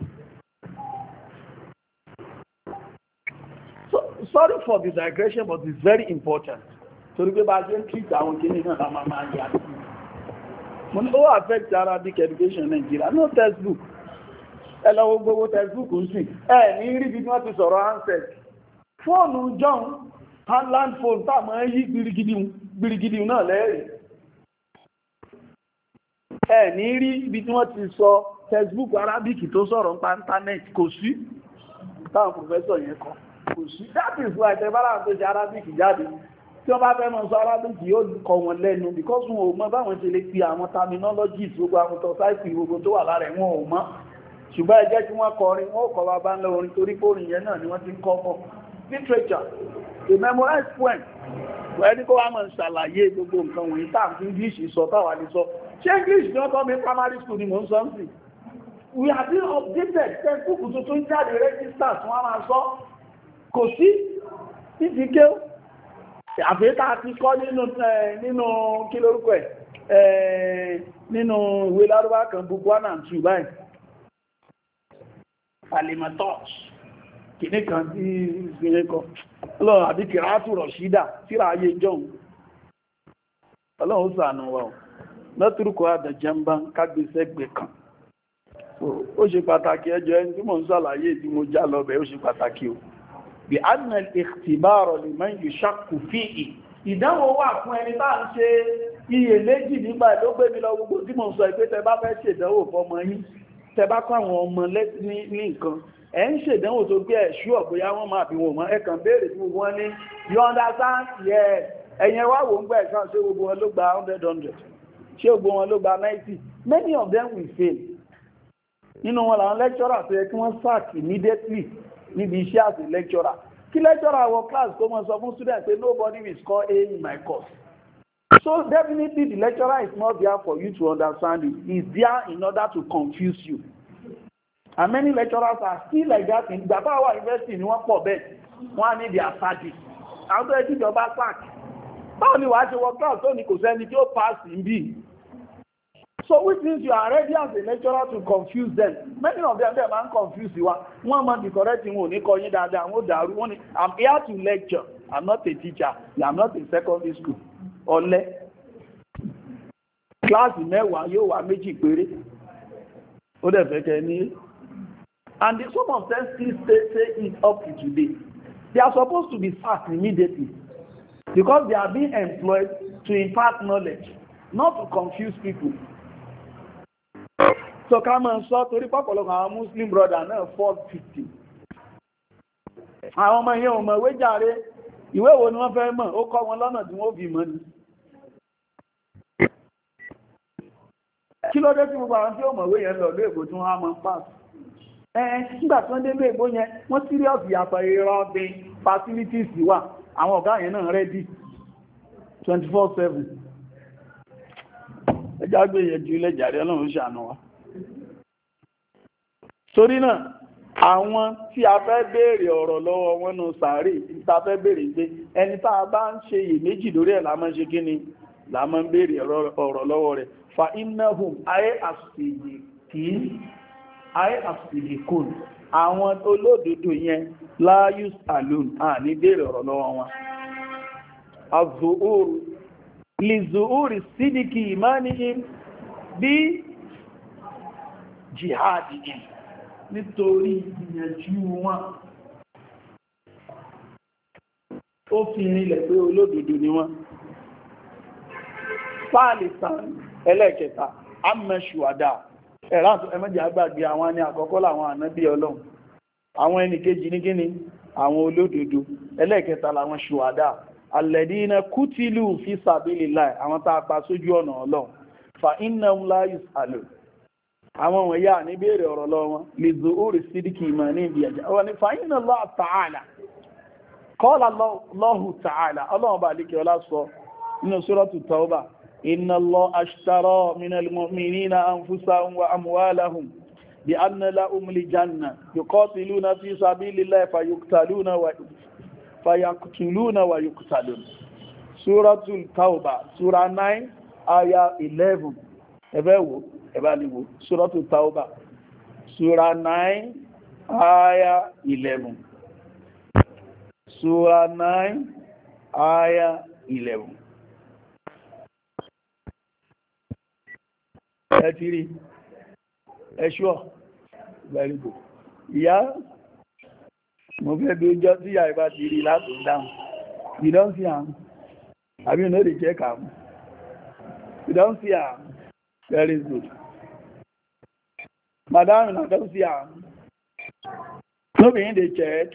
Sorry for the digression, but it's very important. Torí pé bá jẹ́ ń treat àwọn kìíní náà la máa yà sí. Mo ní ó affect Arabic education Nigeria, no textbook. Ẹ lọ wo gbogbo textbook ń sìn. Ẹ ní rí bí wọ́n ti sọ̀rọ̀ handset. Fóònù John handland phone tá máa ń yí gbirigidi náà lẹ́rìí. Ẹ ní rí ibi tí wọ́n ti sọ textbook Arabic tó sọ̀rọ̀ nípa internet kò sí. Táwọn professor yẹn kọ́. That is why the balance tó ṣe Arabic jáde tí wọ́n bá fẹ́ mọ̀ sọ Arabic yóò kọ́ wọn lẹ́nu because wọn ò mọ̀ báwọn ṣe lè fi àwọn terminologies gbogbo àwọn tọ́sáìtì gbogbo tó wà lára wọn ò mọ̀ ṣùgbọ́n ẹ jẹ́ kí wọ́n kọrin wọn ò kọ́ bá bá ń lọ orin torí pórin yẹn náà ni wọ́n ti ń kọ́ fún literature a memorized poem wọ́n ní kó wá mọ̀ ṣàlàyé gbogbo nǹkan wọ̀nyí tá à ń fi English sọ táwa lè sọ ṣé English ni wọ́n kọ́ mi primary school ni mò ń sọ ń sìn we are being updated textbook tuntun jáde registers wọ́n máa sọ kò sí ìdíké àfẹ́ta ti kọ́ nínú kí lórúkọ ẹ̀ nínú ìwé lárúbá kan book 1 and 2 báyìí alimatos kìní kan tí ìgbìyàn kọ ọlọ́run àbí kìrátù rọ̀ṣídà tíra ayé john ọlọ́run ṣàánú wa lọ́tùrùkọ àdàjẹ́mbá kágbésẹ́gbẹ̀ kan ó ṣe pàtàkì ẹjọ́ ẹni tí mò ń ṣàlàyé tí mo já lọ bẹ̀ ó ṣe pàtàkì o bí adìnà ìtìbárọ̀ lè máa ń yìí ṣàkù fíì ìdánwò wà fún ẹni bá ń ṣe iye méjì nígbà ló gbé mi lọ gbogbo tí mo sọ pé tẹ bá fẹ́ ṣèdánwò fọmọ yín tẹ bá kọ́ àwọn ọmọ ní nǹkan ẹ̀ ń ṣèdánwò tó gbé ẹ̀ṣú ọ̀bóyá wọ́n máa bí wọn mọ́ ẹ kàn béèrè tí gbogbo wọn ní you understand yes ẹ̀yẹn wá wò ń gbà ẹ̀sán ṣé gbogbo wọn ló gba 100 ṣé gbogbo wọn ló gba 90 many of them will fail nínú wọn làwọn lecturer tó yẹ kí wọ́n sack immediately níbi iṣẹ́ àti lecturer kí lecturer wọ class tó mọ́ sọ fún student pé nobody will score A in my course so definitely the lecturer is not there for you to understand it he is there in order to confuse you and many lecturers are still like that in gbàgbà wà university ni wọ́n pọ̀ bẹ́ẹ̀ wọ́n á ní their study àwọn tó yẹ kí ìjọba sack báwo ni wàá ṣe wọ class tó ní kò sẹ́ni tí ó pass in bí so which means you are ready as a lecturer to confuse them many of them are confused wa one man the correct thing wọ́n ní kọ́ yín dáadáa wọ́n dàrú wọ́n ní I'm here to lecture I'm not a teacher I'm not in secondary school ọ̀lẹ kíláàsì mẹ́wàá yóò wá méjì péré ó dẹ̀ fẹ́ kẹ́ ní and some of them still say it up to today they are supposed to be sacked immediately because they are being employed to impart knowledge not to confuse people. So ká máa sọ torí pọ̀pọ̀lọpọ̀ àwọn Muslim brother náà 450. Àwọn ọmọ yẹn ò mọ̀ ìwé jàre, ìwé wo ni wọ́n fẹ́ mọ̀, ó kọ́ wọn lọ́nà tí wọ́n fi mọ̀ ní. kí ló dé tí gbogbo àwọn tí ó mọ̀wé yẹn lọ lóògbò tí wọ́n á mọ́ pass nígbà tí wọ́n dé lóògbò yẹn wọ́n serious yàtọ̀ ìrọ̀ bí facilities wà àwọn ọ̀gá yẹn náà ready 24/7 ẹjá gbé yẹn ju ilẹ̀ jàre ọlọ́run ṣàánú wa torí náà àwọn tí a fẹ́ béèrè ọ̀rọ̀ lọ́wọ́ wọn nù sàárè tá a fẹ́ béèrè pé ẹni tá a bá ń ṣe iyèméjì lórí ẹ̀ la máa ń ṣe kí ni la máa ń béèrè ọ̀rọ̀ lọ́wọ́ rẹ̀ fa innahum ayé àṣìdìkún àwọn olódodo yẹn láyùs alone à ní béèrè ọ̀rọ̀ lọ́wọ́ wọn az-zuhur li zuhuri sídìkì ìmánìyàn bí jihadihim nítorí ìyànjú wọn ó fi nílẹ̀ pé olódodo ni wọ́n fàálìsàn ẹlẹ́kẹta amẹ́ṣùwádà ẹ̀rántọ́ ẹmẹ́jì àgbàgbé àwọn ní àkọ́kọ́ làwọn ànábí ọlọ́run àwọn ẹni kejì ní kíni àwọn olódodo ẹlẹ́kẹta làwọn ṣùwádà alladina kútìlù fi sabilillah àwọn tá a pa sójú ọ̀nà ọlọ́run fa innahum la yus'alun àwọn wọ̀nyá ní béèrè ọ̀rọ̀ lọ́wọ́ lè zo orí sídìkì ìmọ̀ ní ibi ẹ̀jẹ̀ wọ́n ni fa'inna Allah ta'ala qala Allahu ta'ala ọlọ́run bá líkẹ́ ọlá sọ nínú suratu Tawbah inna Allah ashtara minal mu'minina anfusahum wa amwalahum bi anna lahumul janna yuqatiluna fi sabilillahi fayaqtuluna wa yuqtalun suratul Tawbah sura 9 aya 11 ẹ̀bẹ̀ wò ẹ̀bálìwò Suratu Tawbah Sura 9 Aya 11 Sura 9 Aya 11 ẹ ti rí ẹ̀ṣọ́ very good ìyá mo fẹ́ bí ó jọ tí ìyá ìbá ti rí látò dáhùn you don't see am àbí you know dey check am you don't see am very good madam na don see am no be him dey check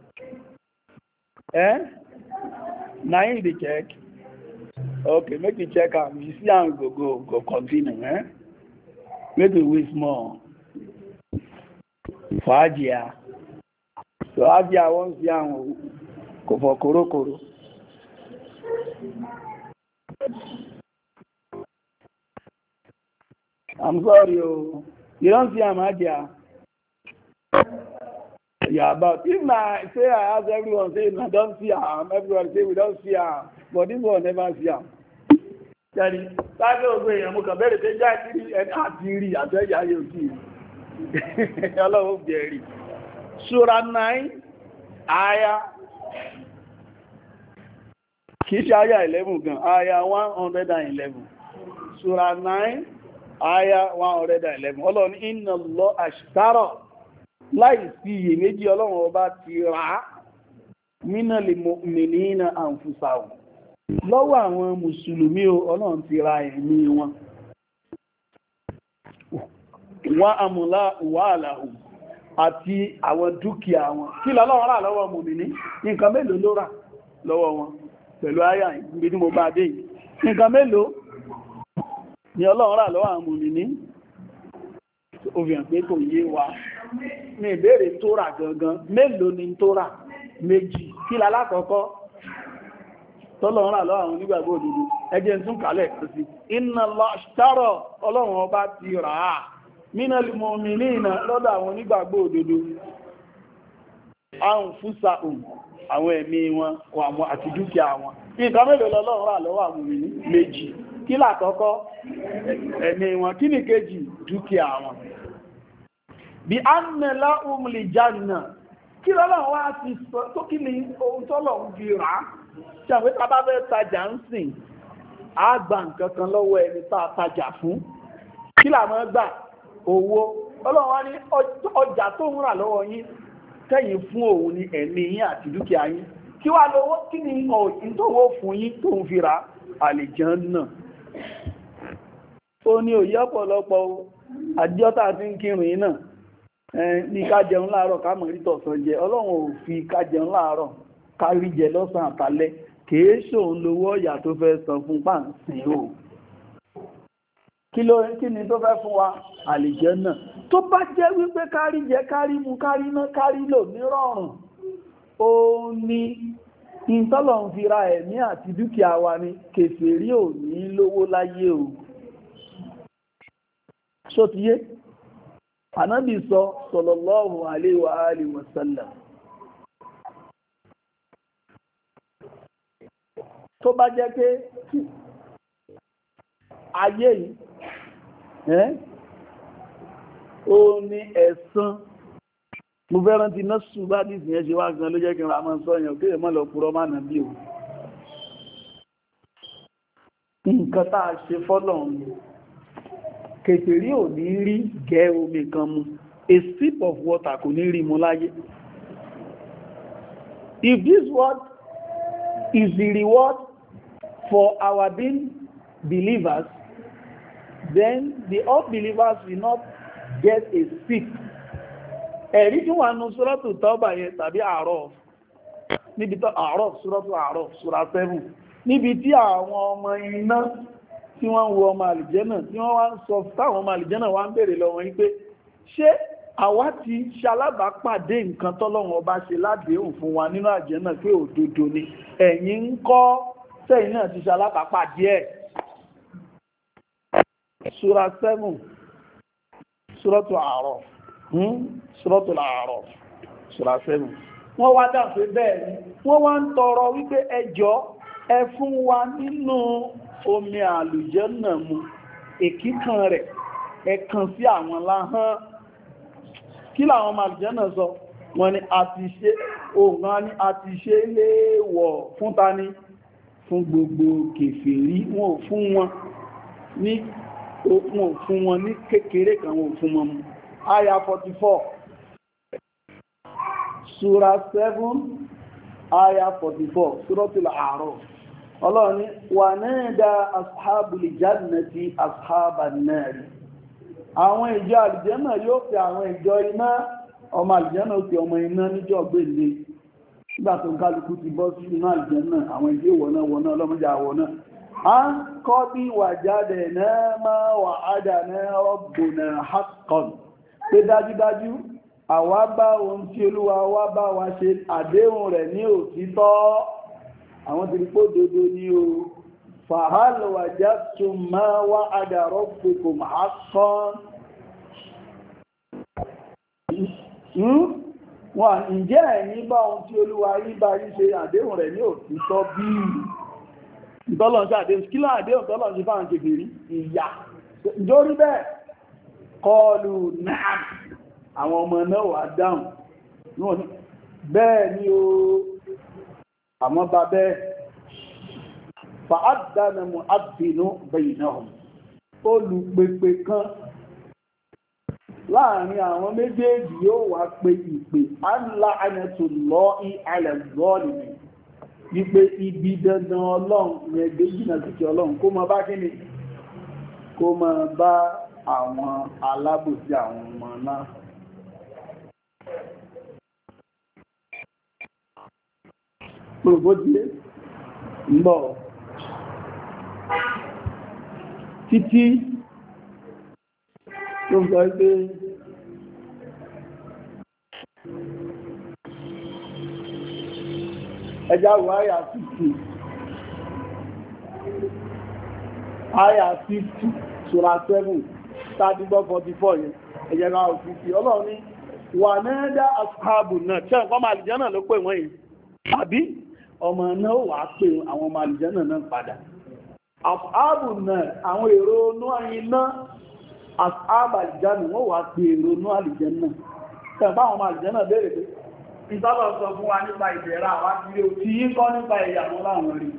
na him dey check okay make you check am you see am go continue make we wait small for Ajia so Ajia wan see am go for korokoro I'm sorry, you don't see Amadia. Yeah, but if I say I ask everyone, say I don't see him, everyone say we don't see him, but this one never see him. Daddy, that's okay. I'm going to say that and Atiri, I tell you, you see. Hello, Jerry. Surah 9, Ayah. Kisha Ayah 11, Ayah 111. Surah 9. Aya 111. Ọlọ́run inna Allah ashtara láì sí iye méjì ọlọ́run ọba ti rà minal mu'minina anfusahum. Lọ́wọ́ àwọn Mùsùlùmí ọlọ́run ti ra ẹ̀mí wọn. Wa amwalahum àti àwọn dúkìá wọn. Kí lọ́lọ́run rà lọ́wọ́ mùmìnì? Nǹkan mélòó ló rà lọ́wọ́ wọn? Pẹ̀lú àyà ìgbé tí mo bá dé yìí. Nǹkan mélòó ni ọlọ́run rà lọ́wọ́ àwọn mùmínì òfihàn pé kò yé wa ní ìbéèrè tó rà gangan mélòó ni tó rà méjì kí lálákọ̀ọ́kọ́ tọ́lọ́run rà lọ́wọ́ àwọn onígbàgbọ́ òdodo ẹjẹ́ tún kálẹ̀ kò sí inna Allah ashtara ọlọ́run ọba ti rà á minal mu'minina lọ́dọ̀ àwọn onígbàgbọ́ òdodo anfusahum àwọn ẹ̀mí wọn àti dúkìá wọn nǹkan mélòó lọ́lọ́run rà lọ́wọ́ àwọn mùmínì méjì kí lákọ̀ọ́kọ́ ẹ̀mí wọn kí ní kejì dúkìá wọn bí anna lahumul janna kí lọ́lọ́run wá ti sọ tó kí ni ohun tọ́lọ́run fi rà á ṣàwé tàbá fẹ́ tajà ń sìn àgbà nǹkan kan lọ́wọ́ ẹni tá a tajà fún kí làwọn gbà owó ọlọ́run wá ní ọjà tó ń rà lọ́wọ́ yín tẹ́yìn fún òun ní ẹ̀mí yín àti dúkìá yín kí wá lówó kí ni ọ̀yìn tó wó fún yín tó ń fi ra àlìjánnà ó ní òye ọ̀pọ̀lọpọ̀ àjọ́ta tí ń kírun yìí náà ní ká jẹun láàárọ̀ ká mọ̀ rí tọ̀sán jẹ ọlọ́run ò fi ká jẹun láàárọ̀ ká rí jẹ lọ́sàn àtàlẹ́ kìí ṣòun lówó ọ̀yà tó fẹ́ san fún pàǹsìn o kí ni tó fẹ́ fún wa àlìjẹ́nà tó bá jẹ́ wípé kárí jẹ kárí mu kárí ná kárí lò ní rọrùn ó ní ìtọ́lọ̀ ń fi ra ẹ̀mí àti dúkìá wa ní kèfèrí ò ní lówó láyé o ṣótiyé ànábì sọ sallallahu alaihi wa alihi wa sallam tó bá jẹ́ pé ayé yìí ó ní ẹ̀san mo fẹ́ràn ti ná ṣùgbá dìsì yẹn ṣe wá gan ló jẹ́ kí n ra mọ́ sọ́yàn kí èmọ́ lọ purọ́ má nà bí o nǹkan tá a ṣe fọ́lọ́run kèfèrí ò ní rí gẹ́ omi kan mu a sip of water kò ní rí mu láyé if this word is the reward for our being believers, then the unbelievers will not get a sip. Ẹ̀rí tí wọ́n nù Suratu Tawba yẹn tàbí A'raf, níbi tó A'raf, Suratu A'raf, Surah 7, níbi tí àwọn ọmọ iná tí wọ́n wo ọmọ àlìjẹ́nà tí wọ́n wá ń sọ táwọn ọmọ àlìjẹ́nà wá ń bèèrè lọ́wọ́ yín pé ṣé àwa ti ṣalábàápàdé nǹkan tọ́lọ́run ọba ṣe ládéhùn fún wa nínú àjẹ́nà pé òdodo ni ẹ̀yin ń kọ́ sẹ́yìn náà ti ṣalábàápàdé ẹ̀. Surah 7, Suratu A'raf, Suratu A'raf, Surah 7. Wọ́n wá dá pé bẹ́ẹ̀ ni, wọ́n wá ń tọrọ wípé ẹjọ́ ẹ fún wa nínú omi àlùjànnà mu, èkíkan rẹ̀, ẹ kàn sí àwọn láhán. Kí làwọn ọmọ àlùjànnà sọ? Wọ́n ní a ti ṣe léèwọ̀ fún tani? Fún gbogbo kèfèrí, wọn ò fún wọn ní kékeré kan wọn ò fún wọn mú. Aya 44, Surah 7, Aya 44, Suratul A'raf. Ọlọ́run ní wa nada ashabul jannati ashaban nar. Àwọn ìjọ àlùjànnà yóò pe àwọn ìjọ iná, ọmọ àlùjànnà ó pe ọmọ iná níjọ́ gbèǹde. Nígbà tó ń kálukú ti bọ́ sí iná àlùjànnà, àwọn ìjọ wọ̀nà ọlọ́mọdé àwọ̀nà. A ń kọ́ bí wàjáde náà máa wà ádàná rabbuna haqqan. Pé dájúdájú, àwa bá ohun tí Olúwa wá bá wa ṣe àdéhùn rẹ̀ ní òtítọ́. Àwọn ti rí pé òdodo ní o. Fahal wajadtum ma wa'ada rabbukum haqqan. Wọ́n ǹjẹ́ ẹ̀yin bá ohun tí Olúwa yí bá yí ṣe àdéhùn rẹ̀ ní òtítọ́ bí ìtọ́lọ̀ ṣe àdéhùn kí láàdéhùn tọ́lọ̀ ṣe fáwọn kèfèrí ìyà ìjórí bẹ́ẹ̀ kọlù náà àwọn ọmọ náà wà dáhùn bẹ́ẹ̀ ni o àmọ́ bá bẹ́ẹ̀ fa'adana mu'adhdhinu baynahum olùpèpè kan láàrin àwọn méjèèjì yóò wá pé ìpè la'natullahi 'ala adh-dhalimin wípé ibi dandan ọlọ́run yẹn gbé jìnà síkẹ̀ ọlọ́run kó máa bá kí ni kó máa bá àwọn alábòsí àwọn ọmọ náà. Pòròbódìé ń bọ̀ títí tó sọ pé ẹjá wọ àyà 50 àyà 50 Surah 7 tàbígbọ́ 44 yẹn ẹjẹ́ ra òfìsí ọlọ́run ní wà náà dá ashabu náà tí ọ̀pọ̀ ọmọ àlìjánà ló pè wọ́n yìí tàbí ọmọ náà wà pè àwọn ọmọ àlìjánà náà padà ashabu náà àwọn èrò inú iná ashabu àlìjánà wọ́n wà pè èrò inú àlìjánà tẹ̀bá àwọn ọmọ àlìjánà béèrè pé ìtọ́lọ̀ sọ fún wa nípa ìbẹ̀rẹ̀ àwájílé òtí yí kọ́ nípa ìyàwó láwọn rí.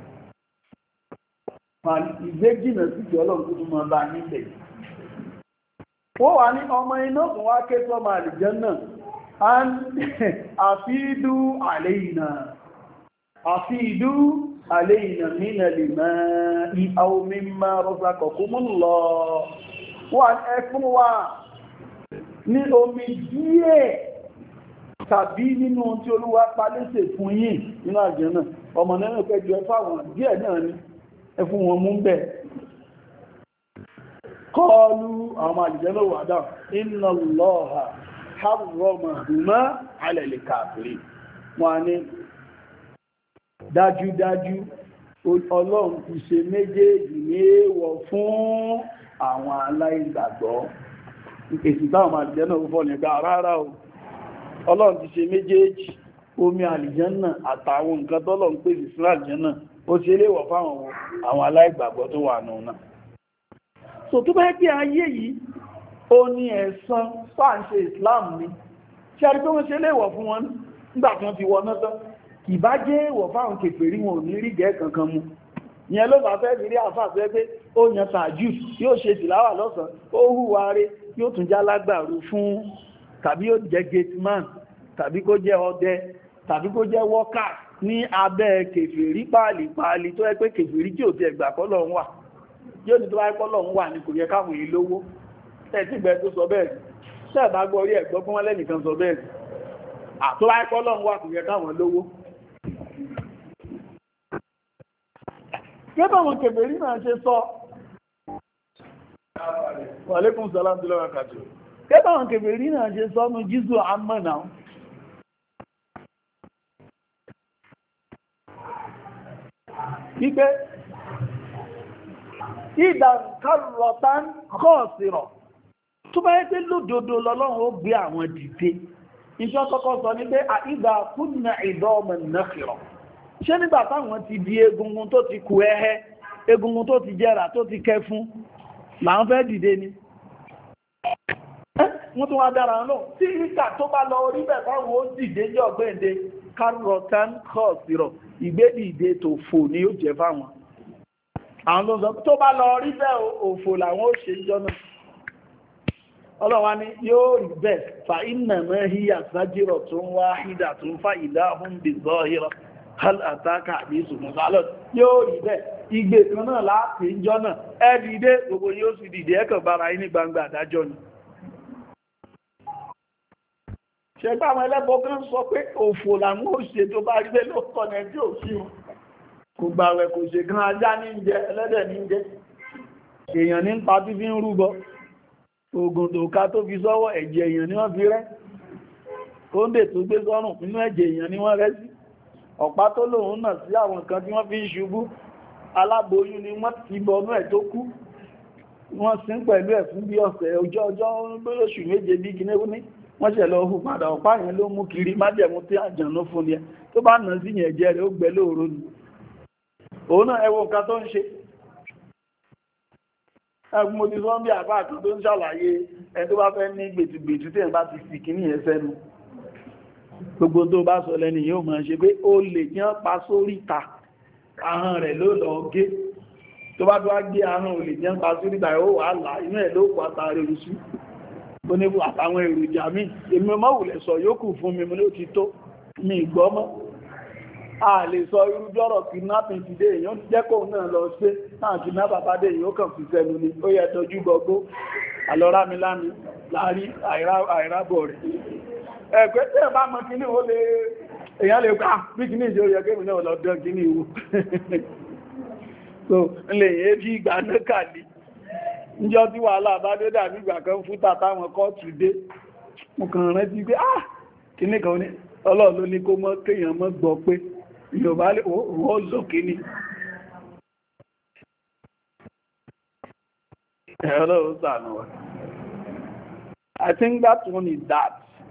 Ìgbé jìnà sí ìjọ ọlọ́run tó tún mọ́ bá nílẹ̀. Ó wà ní ọmọ iná fún wá ké sọ́mọ àlìjànnà, àfíìdú àléìnà nínà lè máa ìhàwó mímá razaqakumullah. Wà ẹ fún wa ní omi díẹ̀ tàbí nínú tí Olúwa palẹ́sẹ̀ fún yín nínú àjẹ́nà ọmọ náà pẹ́jọ fáwọn díẹ̀ náà ní ẹfún wọn mú bẹ̀. kọlu àwọn àlìjẹ́nà wà dáa inna Allaha harramahuma ala al-kafirin wọ́n ní dájúdájú Ọlọ́run ti ṣe méjèèjì ní èèwọ̀ fún àwọn aláìgbàgbọ́. Èsì táwọn àlìjẹ́nà fọ́ nígbà rárá o. Ọlọ́run ti ṣe méjèèjì, omi àlìjẹ́nà àtàwọn nǹkan tọ́lọ́run pèsè sí àlìjẹ́nà ó ṣe léèwọ̀ fáwọn àwọn aláìgbàgbọ́ tó wà nù náà. So tó bá jẹ́ ayé yìí ó ní ẹ̀san fáǹṣe Islam ni ṣe àrí pé wọ́n ṣe léèwọ̀ fún wọn nígbà tí wọ́n ti wọ náà tán kì bá jẹ́ èèwọ̀ fáwọn kèfèrí wọn ò ní rí gẹ́ kankan mu ìyẹn ló bá fẹ́ rí àfáà pé pé ó yan tàjú yóò ṣe tìláwà lọ́sàn ó hùwà rẹ̀ yóò tún já lágbàrú fún tàbí ó jẹ́ gateman tàbí kó jẹ́ ọdẹ tàbí kó jẹ́ worker ní abẹ́ kèfèrí pàálì tó yẹ pé kèfèrí tí ò ti ẹ̀gbà kọ́lọ̀ ń wà yóò ní tó wáyé kọ́lọ̀ ń wà ní kò yẹ káwọn èyí lówó tẹ́ẹ̀tì gbẹ tó sọ bẹ́ẹ̀ tẹ́ẹ̀ bá gbọ́ orí ẹ̀gbọ́ fún wọn lẹ́nìkan sọ bẹ́ẹ̀ àtó wáyé kọ́lọ̀ ń wà kò yẹ káwọn lówó. gẹ́gẹ́ àwọn kèfèrí náà ṣe sọ wàlékún sàlám tó lọ́wọ́ kàtó gẹ́gẹ́ àwọn kèfèrí náà ṣe sọ nù jísù àmọ́ náà wípé ìdàkàrọ̀tán kọ́ọ̀sìrọ̀ tó bá yẹ pé lódodo lọ́lọ́run ó gbé àwọn dìde iṣẹ́ kọ́kọ́ sọ ní pé àìdà kúnnà ìdọ́ọ̀mọ̀ nàkìrọ̀ ṣé nígbà táwọn ti di egungun tó ti kù ẹhẹ́ egungun tó ti jẹrà tó ti kẹ fún làwọn fẹ́ dìde ni wọ́n tún wá dára náà tí ìríkà tó bá lọ orí bẹ̀ táwọn ó dìde jọ gbéǹde kárọ̀tán kọ́ọ̀sìrọ̀ ìgbédìde tó fò ní ó jẹ fáwọn àwọn tó bá lọ rí bẹ́ẹ̀ òfò làwọn ó ṣe jọ náà ọlọ́wà ní yóò rí bẹ́ẹ̀ fa iná mẹ́híyà sájírọ̀ tó ń wá hídà tó ń fa ìdá ọ̀hún bí zọ́ọ̀hírọ̀ hal àtàkà àbí ìsùnmọ̀sálọ̀ yóò rí bẹ́ẹ̀ igbe kan náà láti ń jọ náà ẹ dìde gbogbo yóò sì dìde ẹ̀kọ̀ bára yín ní gbangba àdájọ́ ni ṣẹgbà àwọn ẹlẹ́bọ kan sọ pé òfò làwọn ó ṣe tó bá rí bẹ́ẹ̀ ló kọ́ ní ẹjọ́ òṣìwọ̀n kò gbà rẹ̀ kò ṣe gan ajá ní jẹ ẹlẹ́dẹ̀ ní jẹ èèyàn ní pa tí fi ń rúbọ oògùn tó ká tó fi sọ́wọ́ ẹ̀jẹ̀ èèyàn ni wọ́n fi rẹ́ kóńdè tó gbé sọ́rùn nínú ẹ̀jẹ̀ èèyàn ni wọ́n rẹ́ sí ọ̀pá tó lòun náà sí àwọn kan tí wọ́n fi ń ṣubú aláboyún ni wọ́n ti bọnú ẹ̀ tó kú wọ́n sin pẹ̀lú ẹ̀ fún bí ọ̀sẹ̀ ọjọ́ oṣù méje bí kinéwó ní wọ́n ṣẹ̀ lọ hù padà ọ̀pá yẹn ló mú kiri májẹ̀mú tí àjànú fún ni ẹ tó bá nà sí yẹn ẹ̀jẹ̀ rẹ̀ ó gbẹ lóòrò ni òun náà ẹwọ nǹkan tó ń ṣe ẹgbùn mo ti sọ bí àbá àti tó ń ṣàlàyé ẹni tó bá fẹ́ ní gbètùgbètù tí ẹ̀ bá ti fi kìíní ẹ̀ sẹ́nu gbogbo tó bá sọ lẹ́ni yóò máa ṣe pé ó lè ní ọ́n pa sóríta ahọ́n rẹ̀ ló lọ gé tó bá tó wá gbé ahọ́n ò lè ní ọ́n pa sóríta ó wà là inú ẹ̀ ló kù àtàrí oṣù tó ní àtàwọn èròjà mi èmi mọ́ wùlẹ̀ sọ yókù fún mi mo ní ó ti tó mi ìgbọ́ mọ́ a lè sọ irú jọ́rọ̀ kidnapping ti dé èyàn jẹ́ kó náà lọ sí náà ti náà bàbá dé èyàn kàn fi sẹ́nu ni ó yẹ tọ́jú gbogbo alọ́rámilámi láàrí àìrábọ̀ rẹ̀ ẹ̀pẹ́ tí ẹ bá mọ́ kíní ó lè èyàn lè pa bí kíní ìjọ yẹ kéèmì náà lọ́dọ́ kíní ìwò so lè yẹ bí ìgbà náà kàlí níjọ́ tí wàhálà bá dé dàbí ìgbà kan fún tàtàwọn kọ́ọ̀tù dé mo kàn rántí pé kíní kan ní Ọlọ́run ló ní kó mọ́ kéèyàn mọ́ gbọ́ pé Yorùbá lè wọ́n lókè ní Ọlọ́run ṣàánú wa. I think that one is that.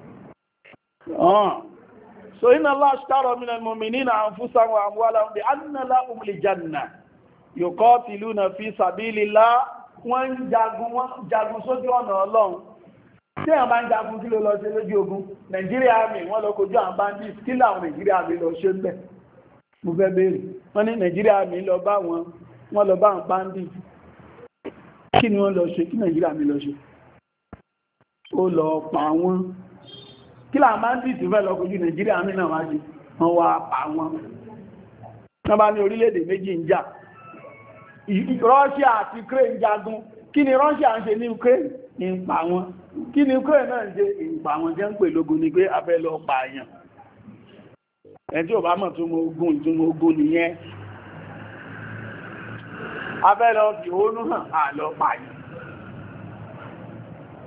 So inna Allah ashtara minal mu'minina anfusahum wa amwalahum bi anna lahumul janna yuqatiluna fi sabilillah wọ́n jagun sójú ọ̀nà Ọlọ́run. Tí àwọn bá ń jagun kí ló lọ ṣe lójú ogun Nàìjíríà mi wọ́n lọ kojú àwọn bandits kí láwọn Nàìjíríà mi lọ ṣe ń bẹ̀ mo fẹ́ béèrè wọ́n ní Nàìjíríà mi lọ bá wọn lọ bá àwọn bandits kí ni wọ́n lọ ṣe kí Nàìjíríà mi lọ ṣe ó lọ pa wọ́n kí láwọn bandits fẹ́ lọ kojú Nàìjíríà mi náà wá ṣe wọ́n wá pa wọ́n wọ́n bá ní orílẹ̀-èdè méjì ń jà Russia àti Ukraine jagun kí ni Russia ń ṣe ní Ukraine ń pa wọ́n kí ni Ukraine náà ṣe ìpa wọn jẹ́ ń pè lógun ni pé abẹ́ lọ pààyàn ẹni tí ò bá mọ̀ ìtumọ̀ ogun nìyẹn abẹ́ lọ fi òónú hàn àlọ́ pààyàn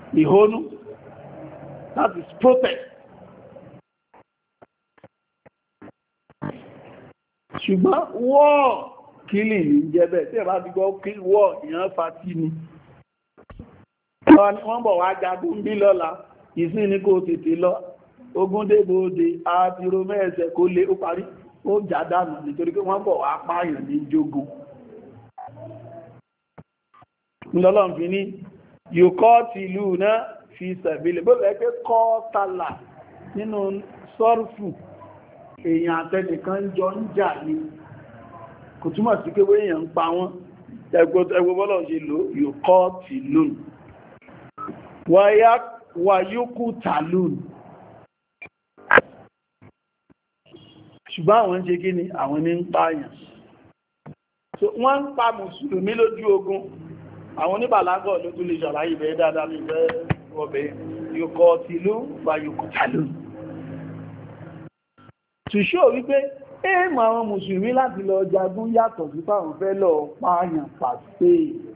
ìhónú, that is protest. Ṣùgbọ́n wọ́ọ̀ kílì ní jẹ́bẹ̀ tí ẹ̀bá ti gbọ́ kí wọ́ọ̀ ìyàn fatí ni. Wọ́n bọ̀ wá jagun bí lọ́la, ìsìn ní kò tètè lọ, ogun débòde, àti romẹ́ẹ̀sẹ̀ kó lé ó parí, ó jà dànù nítorí pé wọ́n bọ̀ wá pààyàn ní jogun. Lọ́lọ́n fi ní, yòókọ́ ti ìlú náà fi sẹ̀bílẹ̀, bó lẹ́ pé kọ́ tààlà nínú sọ́rfù, èèyàn àtẹnìkan jọ ń jà ní, kò túmọ̀ sí pé èèyàn ń pa wọ́n, ẹgbẹ́ bọ́lọ̀ ṣe lò yòókọ́ ti ìlú. Wàyókù tàlún. Ṣùgbọ́n àwọn ń ṣe kí ni àwọn ní ń pààyàn. So wọ́n ń pa mùsùlùmí lójú ogun. Àwọn oníbàlágọ̀ ló tún lè ṣàlàyé bẹ̀ẹ́ dáadáa lè fẹ́ ọbẹ̀ yòókọ́ tìlú wàyókù tàlún. Ṣùṣọ́ wípé èèmọ̀ àwọn mùsùlùmí láti lọ jagun yàtọ̀ sí fáwọn fẹ́ lọ pààyàn pàṣẹ.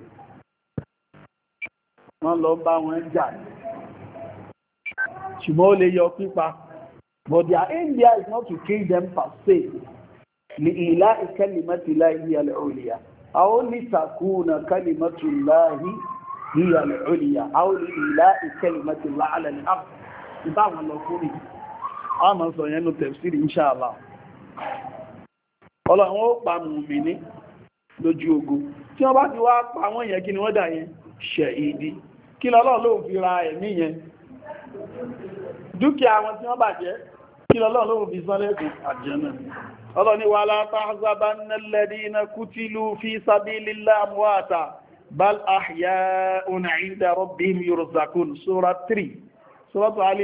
Wọ́n lọ bá wọn jà. Ṣùgbọ́n ó lè yọ pípa. But their aim there is not to kill them per se. لإعلاء كلمة الله هي العليا أو لتكون كلمة الله هي العليا أو لإعلاء كلمة الله على الأرض. ìbáwọn الله fún ní a máa sọ yẹn ní tafsir inṣáàlá. Ọlọ́run ó pa mùmínì lójú ogun tí wọ́n bá ti wá pa wọ́n yẹn kí ni wọ́n dà yẹn ṣẹ̀hídì. Kí lọ́lọ́run ló fi ra ẹ̀mí yẹn? Dúkìá wọn tí wọ́n bàjẹ́ kí lọ́lọ́run ló fi san lẹ́kùn àjẹ́nà. Ọlọ́ni wala tahzabanna alladhina kutilu fi sabilillahi amwata bal ahya'un 'inda rabbihim yurzaqun. Surah 3, Surah Ali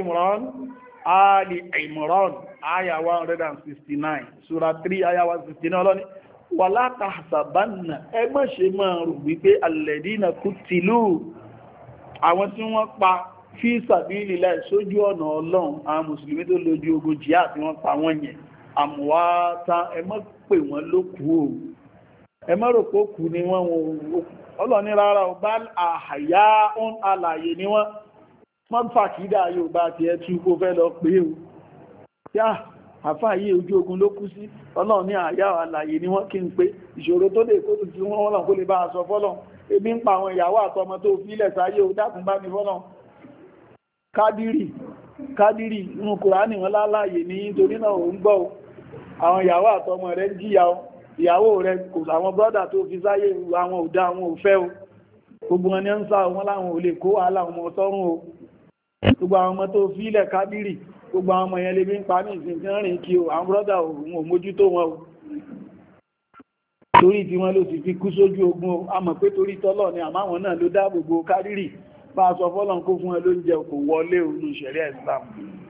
Imran, Aya 169, Surah 3, Aya 169. Ọlọ́ni wala tahzabanna, ẹ má ṣe máa rò wípé alladhina kutilu, àwọn tí wọ́n pa fi sabilillahi sójú ọ̀nà Ọlọ́run, àwọn mùsùlùmí tó lójú ogun jihad tí wọ́n pa wọ́n yẹn, àmúwátá, ẹ má pè wọ́n lókú o, ẹ má rò pé òkú ni wọ́n Ọlọ́run rárá o, bá àhàyá ń alàyè ni wọ́n mọ́ fàkídà yóò bá ti ẹtù kó fẹ́ lọ pé o yá àfáàyè ojú ogun ló kú sí, Ọlọ́run ní àyà alàyè ni wọ́n kí n pé ìṣòro tó lè kó tí wọ́n lọ kó lè bá aṣọ fọ́lọ̀, ebi ń pa àwọn ìyàwó àtọmọ tó fílẹ̀ sáyé o, dákun bá mi fọ́lọ̀. Kádírì inú Kùránì wọn láláyè ní nítorí náà ò ń gbọ́ o, àwọn ìyàwó àtọmọ rẹ̀ ń jíyà o, ìyàwó rẹ̀ kò àwọn brọ́dà tó fi sáyé àwọn òdá àwọn òfẹ́ o, gbogbo wọn ni ń sá wọn láwọn ò lè kó wàhálà ọmọ sọ́run o, gbogbo àwọn ọmọ tó fílẹ̀ Kádírì, gbogbo àwọn ọmọ yẹn lè bí ń pa ní ìsìn tí ń rìn kí o, àwọn brọ́dà òun ò mójútó wọn o, torí tí wọ́n ló ti fi kú sójú ogun o, a mọ̀ pé torí tọ́lọ̀ ni àmáwọn náà ló dáàbò bo Kádírì, bá sọ fọ́lọ̀n kó fún ẹ ló ń jẹ kò wọlé òun ìṣẹ̀rẹ́ Islam.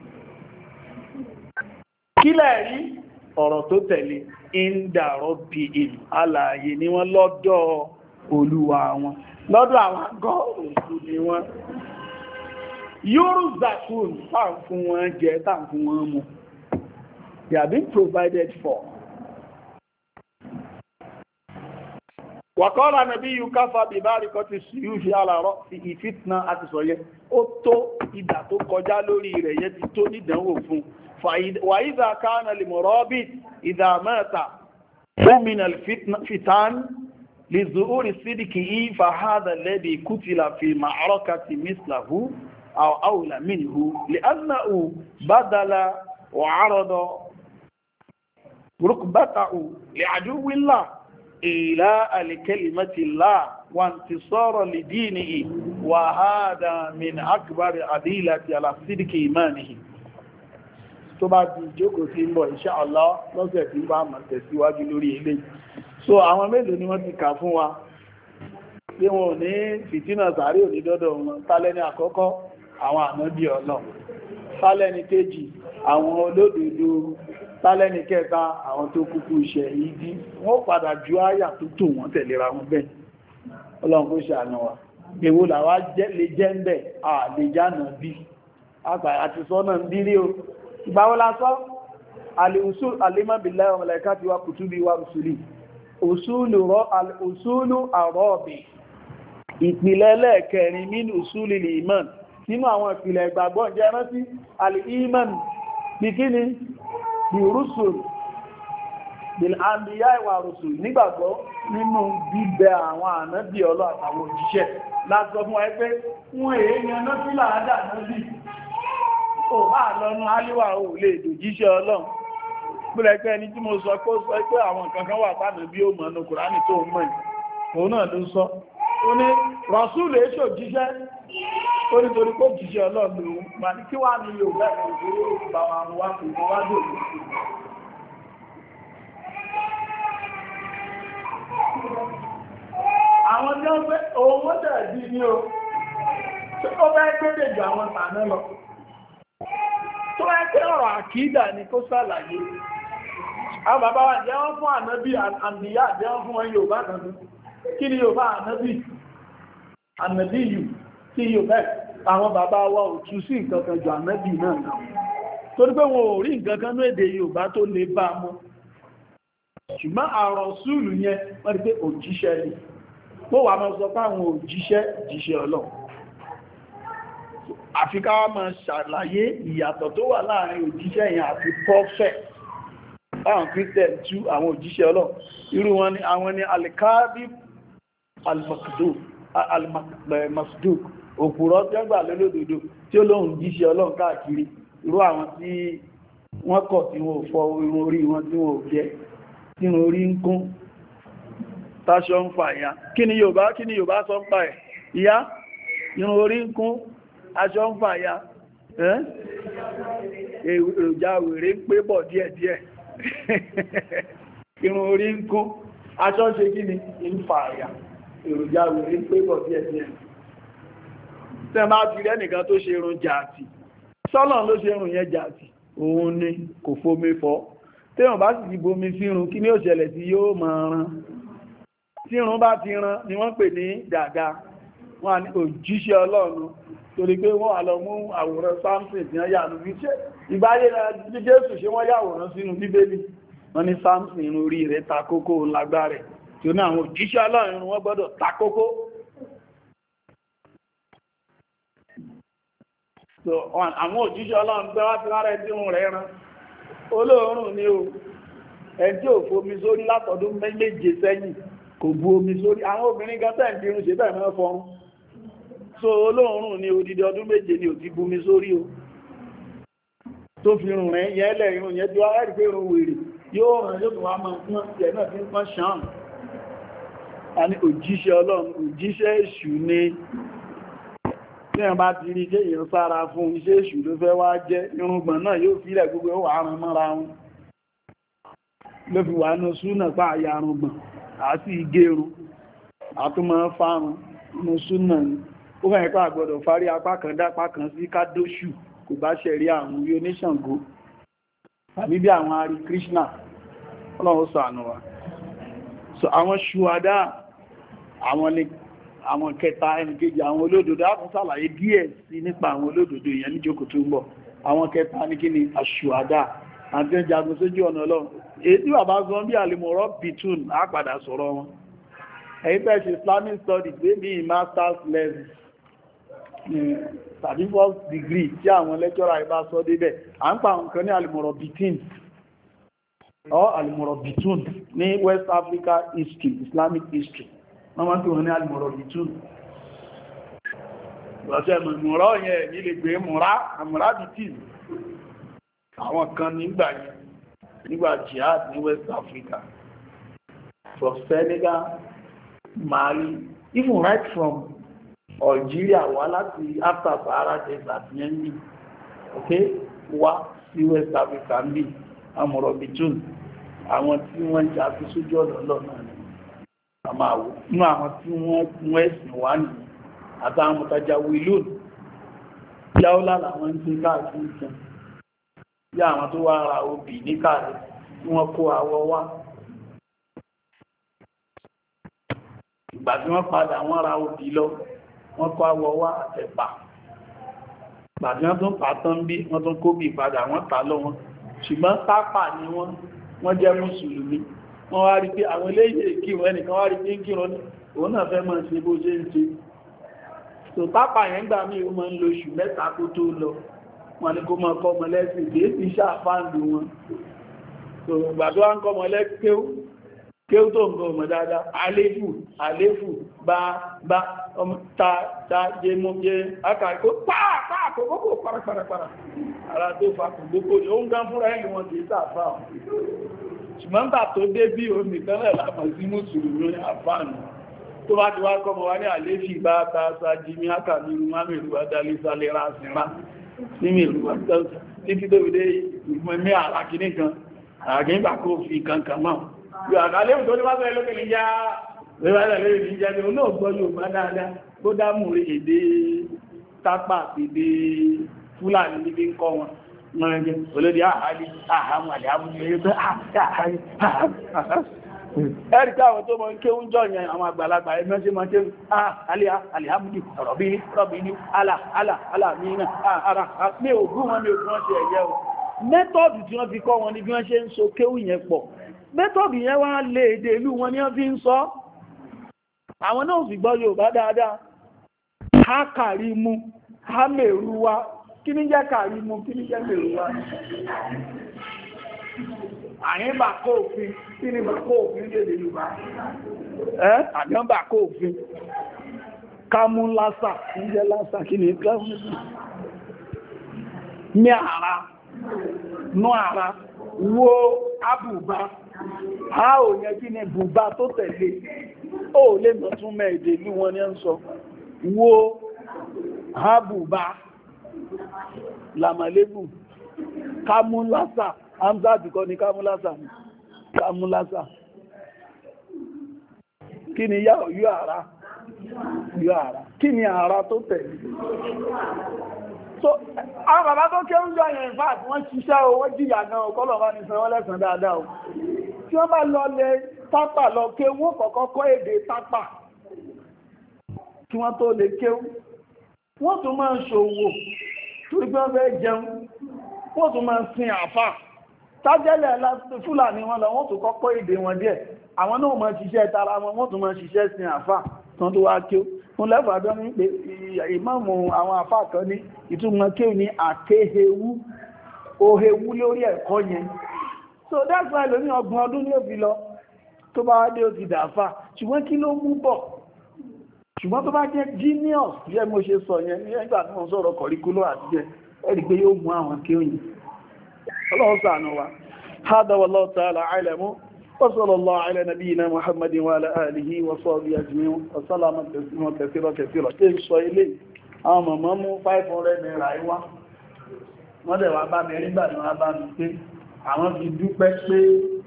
Kílẹ̀ rí ọ̀rọ̀ tó tẹ̀lé ìndàrọ̀ bí i alààyè ni wọ́n lọ́dọ̀ Olúwa wọn, lọ́dọ̀ àwọn àgọ́ òkú ni wọ́n. Yurzaqun, tàn fún wọn jẹ, tàn fún wọn mu. They are being provided for. Wàkọ́lá nàbí yìí káfà bí bá rí kọ́ ti ṣíyú fi alàrọ́ fi ìfitna àti sọ̀yẹ́. Ó tó ìdà tó kọjá lórí rẹ̀ yẹ ti tó nídánwò fún. Wàíza kánà lè mọ̀rọ̀ bí ìdà mẹ́ta. Gómìnà fitan lè zuúrí sídìkì yìí fàhádà lẹ́bí kútìlà fi ma'arakati mislahu àwòlà minhu lè anna'u bádala wà árọ̀dọ̀ rukbatahu lè àdúwìlá إيلاء لكلمة الله وانتصار لدينه وهذا من أكبر أدلة على صدق إيمانه. tó bá di ìjókòó tí ń bọ̀ insha Allah lọ́sẹ̀ tí bá máa tẹ̀síwájú lórí ilé. So àwọn mélòó ni wọ́n ti kà fún wa pé wọn ò ní fìtínà sàárè òní dọ́dọ̀ wọn. Tálẹ́ni àkọ́kọ́ àwọn ànábì Ọlọ́run, tálẹ́ni kejì àwọn olódodo, tálẹ́ni kẹta àwọn tó kúkú iṣẹ́ ìdí, wọ́n padà ju áyà tó tò wọ́n tẹ̀lera wọn bẹ́ẹ̀. Ọlọ́run kó ṣàánú wa. Èwo làwá lè jẹ́ ń bẹ̀ lè jánà bí àti sọ́nà ń bí rí o. Ìgbàwọ́lá sọ al-usul al-iman billahi wa malaikati wa kutubi wa rusuli, usulu àrọ́bì, ìpìlẹ̀ lẹ́ẹ̀kẹrin nínú usulil iman nínú àwọn ìpìlẹ̀ ìgbàgbọ́ jẹ́ rántí al-iman bí kí ni bí rusul bil anbiya wa rusul nígbàgbọ́ nínú bíbẹ àwọn ànábì Ọlọ́run àtàwọn òjíṣẹ́ láti sọ fún wa pé wọ́n èèyàn náà sí làádà nábì ó bá lọ́nu aliwa ò lè dòjíṣẹ́ Ọlọ́run pẹ́lẹ́pẹ́ ẹni tí mo sọ pé àwọn kankan wà tánà bí ó mọ̀ ní Kùránì tó mọ̀ òun náà ló sọ ó ní rọ̀súlù èṣò jíṣẹ́ ó nítorí pé jíṣẹ́ Ọlọ́run ma ní kí wá ní yóò bẹ̀rẹ̀ ìgbèrè bá wọn wá kò mọ́ wá dò àwọn tí wọ́n pé owó tẹ̀ẹ̀dí ní o ó bẹ́ gbẹ́dẹ̀ jù àwọn tàná lọ tó ẹ́ pé ọ̀rọ̀ àkídà ni kó sàlàyé àwọn bàbá wa jẹ́ wọ́n fún ànábì àmìyà jẹ́ wọ́n fún wọn Yorùbá kan kí ni Yorùbá ànábì yìí tí Yorùbá àwọn bàbá wa ò tú sí nǹkan kan jù ànábì náà náà torí pé wọn ò rí nǹkan kan ní èdè Yorùbá tó lè bá mọ́ ṣùgbọ́n àrọ̀súlù yẹn wọ́n rí pé òjíṣẹ́ ni mo wà máa sọ pé àwọn òjíṣẹ́ Ọlọ́run àfi ká máa ṣàlàyé ìyàtọ̀ tó wà láàrin òjíṣẹ́ yẹn àti prophet àwọn Christian tú àwọn òjíṣẹ́ Ọlọ́run irú wọn ni àwọn ni al-kadhib al-masduq òpùrọ́ tí ó gbà lólódodo tí ó lóhun jíṣẹ́ Ọlọ́run káàkiri irú àwọn tí wọ́n kọ̀ tí wọ́n fọ irun orí wọn tí wọ́n gẹ́ tí irun orí ń kún táṣọ ń fà ìyá kí ni Yorùbá sọ ń pa ẹ̀ ìyá irun orí ń kún aṣọ ń fà ìyá èròjà wèrè ń pé bọ̀ díẹ̀díẹ̀ irun orí ń kún aṣọ ṣe kí ni ń fà ìyá èròjà wèrè ń pé bọ̀ díẹ̀díẹ̀ tẹ́ máa ti rẹ́ nìkan tó ṣe irun jààtì sọ́lọ̀ ló ṣe irun yẹn jààtì òun ni kò fomi fọ́ téèyàn bá sì ti bomi sírun kí ni ó ṣẹlẹ̀ tí yóò máa rán tí irun bá ti rán ni wọ́n pè ní dàda wọ́n ní òjíṣẹ́ Ọlọ́run torí pé wọ́n wà lọ mú àwòrán Samson tí wọ́n yà ní wíṣẹ́ ìgbáyé ní Jésù ṣe wọ́n yàwòrán sínú Bíbélì wọ́n ní Samson irun orí rẹ̀ ta kókó lágbára tí ó ní àwọn òjíṣẹ́ Ọlọ́run wọ́n gbọ́dọ̀ ta kókó àwọn òjíṣẹ́ Ọlọ́run gbẹ́ wá ti rárẹ̀ tí òun rẹ̀ rán olóòórùn ni o ẹni tí ò fomi sórí látọdún méje sẹ́yìn kò bu omi sórí àwọn obìnrin gan tẹ́ ń dirun ṣe bẹ́ẹ̀ mọ́ fọrún so olóòórùn ni odidi ọdún méje ni ò ti bu mi sórí o tó fi rùn rẹ̀ yẹ́lẹ̀ irun yẹn tí wá rí pé irun wèrè yóò ràn yóò tún wá máa pọ́n ẹ̀ náà fi ń pọ́n ṣàn a ní òjíṣẹ́ Ọlọ́run òjíṣẹ́ èṣù ni tí wọ́n bá ti rí jẹ́ èèyàn sára fún iṣẹ́ èṣù ló fẹ́ wá jẹ́ irùngbọ̀n náà yóò fílẹ̀ gbogbo ó wà rán mọ́ra wọn ló fi wà ní súnà pa àyà arùngbọ̀n àti ìgérun àtúmọ̀ fárun ní súnà ní ó fẹ́ ipá àgbọ̀dọ̀ fárí apá kan dápá kan sí kádóṣù kò bá ṣẹ̀rí àwọn orí oníṣàngó tàbí bí àwọn arí Krishna Ọlọ́run ṣàánú wa so àwọn ṣùwádá àwọn kẹta ẹnìkejì àwọn olódodo á tún ṣàlàyé díẹ̀ sí nípa àwọn olódodo ìyẹn ní jókòó tó ń bọ̀ àwọn kẹta ní kí ni aṣùwádá àti ẹjagun sójú ọ̀nà Ọlọ́run èyí tí bàbá gan bí àlèmọ̀rọ̀ bitun á padà sọ̀rọ̀ wọn èyí tẹ́ ṣe Islamic studies pé ní masters level tàbí first degree tí àwọn lecturer ìbá sọ débẹ̀ à ń pa nǹkan ní àlèmọ̀rọ̀ bitun or àlèmọ̀rọ̀ bitun ní West Africa history Islamic history wọ́n máa ń pè wọ́n ní àlèmọ̀rọ̀ bitun lọ́sẹ̀ mọ̀rọ̀ yẹn ní lè gbé mọ̀rá bitun àwọn kan nígbà jihad ní West Africa from Senegal, Mali, even right from Algeria wá láti after Sahara Desert yẹn ní wá sí West Africa ní àmọ̀rọ̀ bitun àwọn tí wọ́n jà sí sójú ọ̀nà lọ́nà ni a máa wò nínú àwọn tí wọ́n mú ẹ̀sìn wá ní àtàwọn mọ̀tajà wìlún yáwó láwọn tí káàkiri ìsìn bí àwọn tó wá ra obì ní káàkiri tí wọ́n kó àwọ wá ìgbà tí wọ́n padà wọ́n ra obì lọ wọ́n kó àwọ wá àtẹ̀pà ìgbà tí wọ́n tún pàtán bí wọ́n tún kó bì padà wọ́n tà lọ wọn ṣùgbọ́n tápà ni wọ́n jẹ́ mùsùlùmí wọ́n wá rí pé àwọn eléyìí kírun ẹnìkan wá rí pé ń kírun ní òun náà fẹ́ máa ṣe bó ṣe ń ṣe tó pápá yẹn gbà mí ó máa ń lo oṣù mẹ́ta kó tó lọ wọn ni kó máa kọ́ ọmọ lẹ́sìn kìí ti ṣàfáàndù wọn tó gbàdó wá ń kọ́ ọmọ lẹ́kéw tó ń kọ́ ọmọ dáadáa àléfù bá ta jẹ mọ́ jẹ akàkó pàápàá kòkòkò parapara ara tó fa kòkòkò ó ń gán fúnra ẹ̀yìn wọn kìí sàfà ṣùgbọ́n gbà tó dé bí omi tẹ́lẹ̀ lápọ̀ sí mùsùlùmí àfáànù tó bá ti wá kọ́ ọmọ wá ní àléfì bá ta sáájí ní àkàmì mọ́mìlú adálé sálẹ̀ rásìnrá nínú ìlú àtọ́sí títí tó fi dé ìgbẹ̀mí àràkíní kan àgbẹ̀gbà kó fi kankan mọ́ yóò àkàlẹ́ tó ní wá fẹ́ lókè níjá rẹ̀rẹ̀ lórí níjá ní olóògbọ́ yóò bá dáadáa tó dámù èdè tápà èdè fúlàní níbi ń kọ́ wọn mọ́rẹ́gẹ́ olóòdí àhálí àhàmù àdámù ẹ̀rí káwọn tó mọ́ ń ké ń jọ yẹn àwọn àgbàlagbà ẹgbẹ́ sí mọ́ ké alihamdu rọ̀bí ní alamina ara ní ògún wọn ṣe ẹ̀yẹ́ o mẹ́tọ́dù tí wọ́n fi kọ́ wọn ní bí wọ́n ṣe ń so kéwù yẹn pọ̀ mẹ́tọ́dù yẹn wá lè èdè ìlú wọn ni wọ́n fi ń sọ àwọn náà sì gbọ́ Yorùbá dáadáa ha kàrí mu ha mèrú wa kí ní jẹ́ kàrí mu kí ní jẹ́ mèrú wa àyín bà kó òfin kí ni bà kó òfin lè lè Yorùbá àyín bà kó òfin kámú lásà kí ní jẹ́ lásà kí ní kámú ní ara nú ara wo abùbá a ò yẹ kí ni bùbá tó tẹ̀lé ó lè mọ̀ tún mẹ́ẹ̀dẹ̀ ní wọn ní ń sọ wo abùbá làmàlébù kámúlásà hamza àtìkọ́ ni kámúlásà kí ni yóò ara kí ni ara tó tẹ̀lé so àwọn bàbá tó ké ń jọ yẹn fà tí wọ́n ṣiṣẹ́ o wọ́n jìyà gan ọkọ́lọ̀ bá ní san wọ́n lẹ́san dáadáa o tí wọ́n bá lọ lẹ tápà lọ ké wọ́n kọ́kọ́ kọ́ èdè tápà kí wọ́n tó lè ké wọ́n tún máa ń ṣòwò torí pé wọ́n fẹ́ jẹun wọ́n tún máa ń sin àfà tájẹ́lẹ̀ Fúlàní wọn lọ wọ́n tún kọ́kọ́ èdè wọn díẹ̀ àwọn náà máa ṣiṣẹ́ tara wọn wọ́n tún máa ṣiṣẹ́ sin àfà tán tó wá ké fún lẹ́fàádọ́ ní pé ìmáàmù àwọn àfà kan ní ìtumọ̀ ké ní àkéhewú òhewú lórí ẹ̀kọ́ yẹn so that's why lóní ọgbọ̀n ọdún ní òbí lọ tó bá wádé ó ti dàfà ṣùgbọ́n kí ló mú bọ̀ ṣùgbọ́n tó bá jẹ́ genius jẹ́ mo ṣe sọ yẹn ní ẹgbà tí wọ́n sọ̀rọ̀ kọ̀ríkúlọ̀ àti jẹ́ ẹ̀rí pé yóò mú àwọn kí òyìn ọlọ́run ṣàánú wa hádà wallahu ta'ala a'lamu wa sallallahu ala nabiyyina Muhammadin wa ala alihi wa sahbihi ajma'in wa sallama tasliman kathira kí n sọ ilé àwọn mọ̀mọ́ mú 500 naira ìwá wọ́n dẹ̀ wá bá mi nígbà ní wọ́n bá mi pé àwọn fi dúpẹ́ pé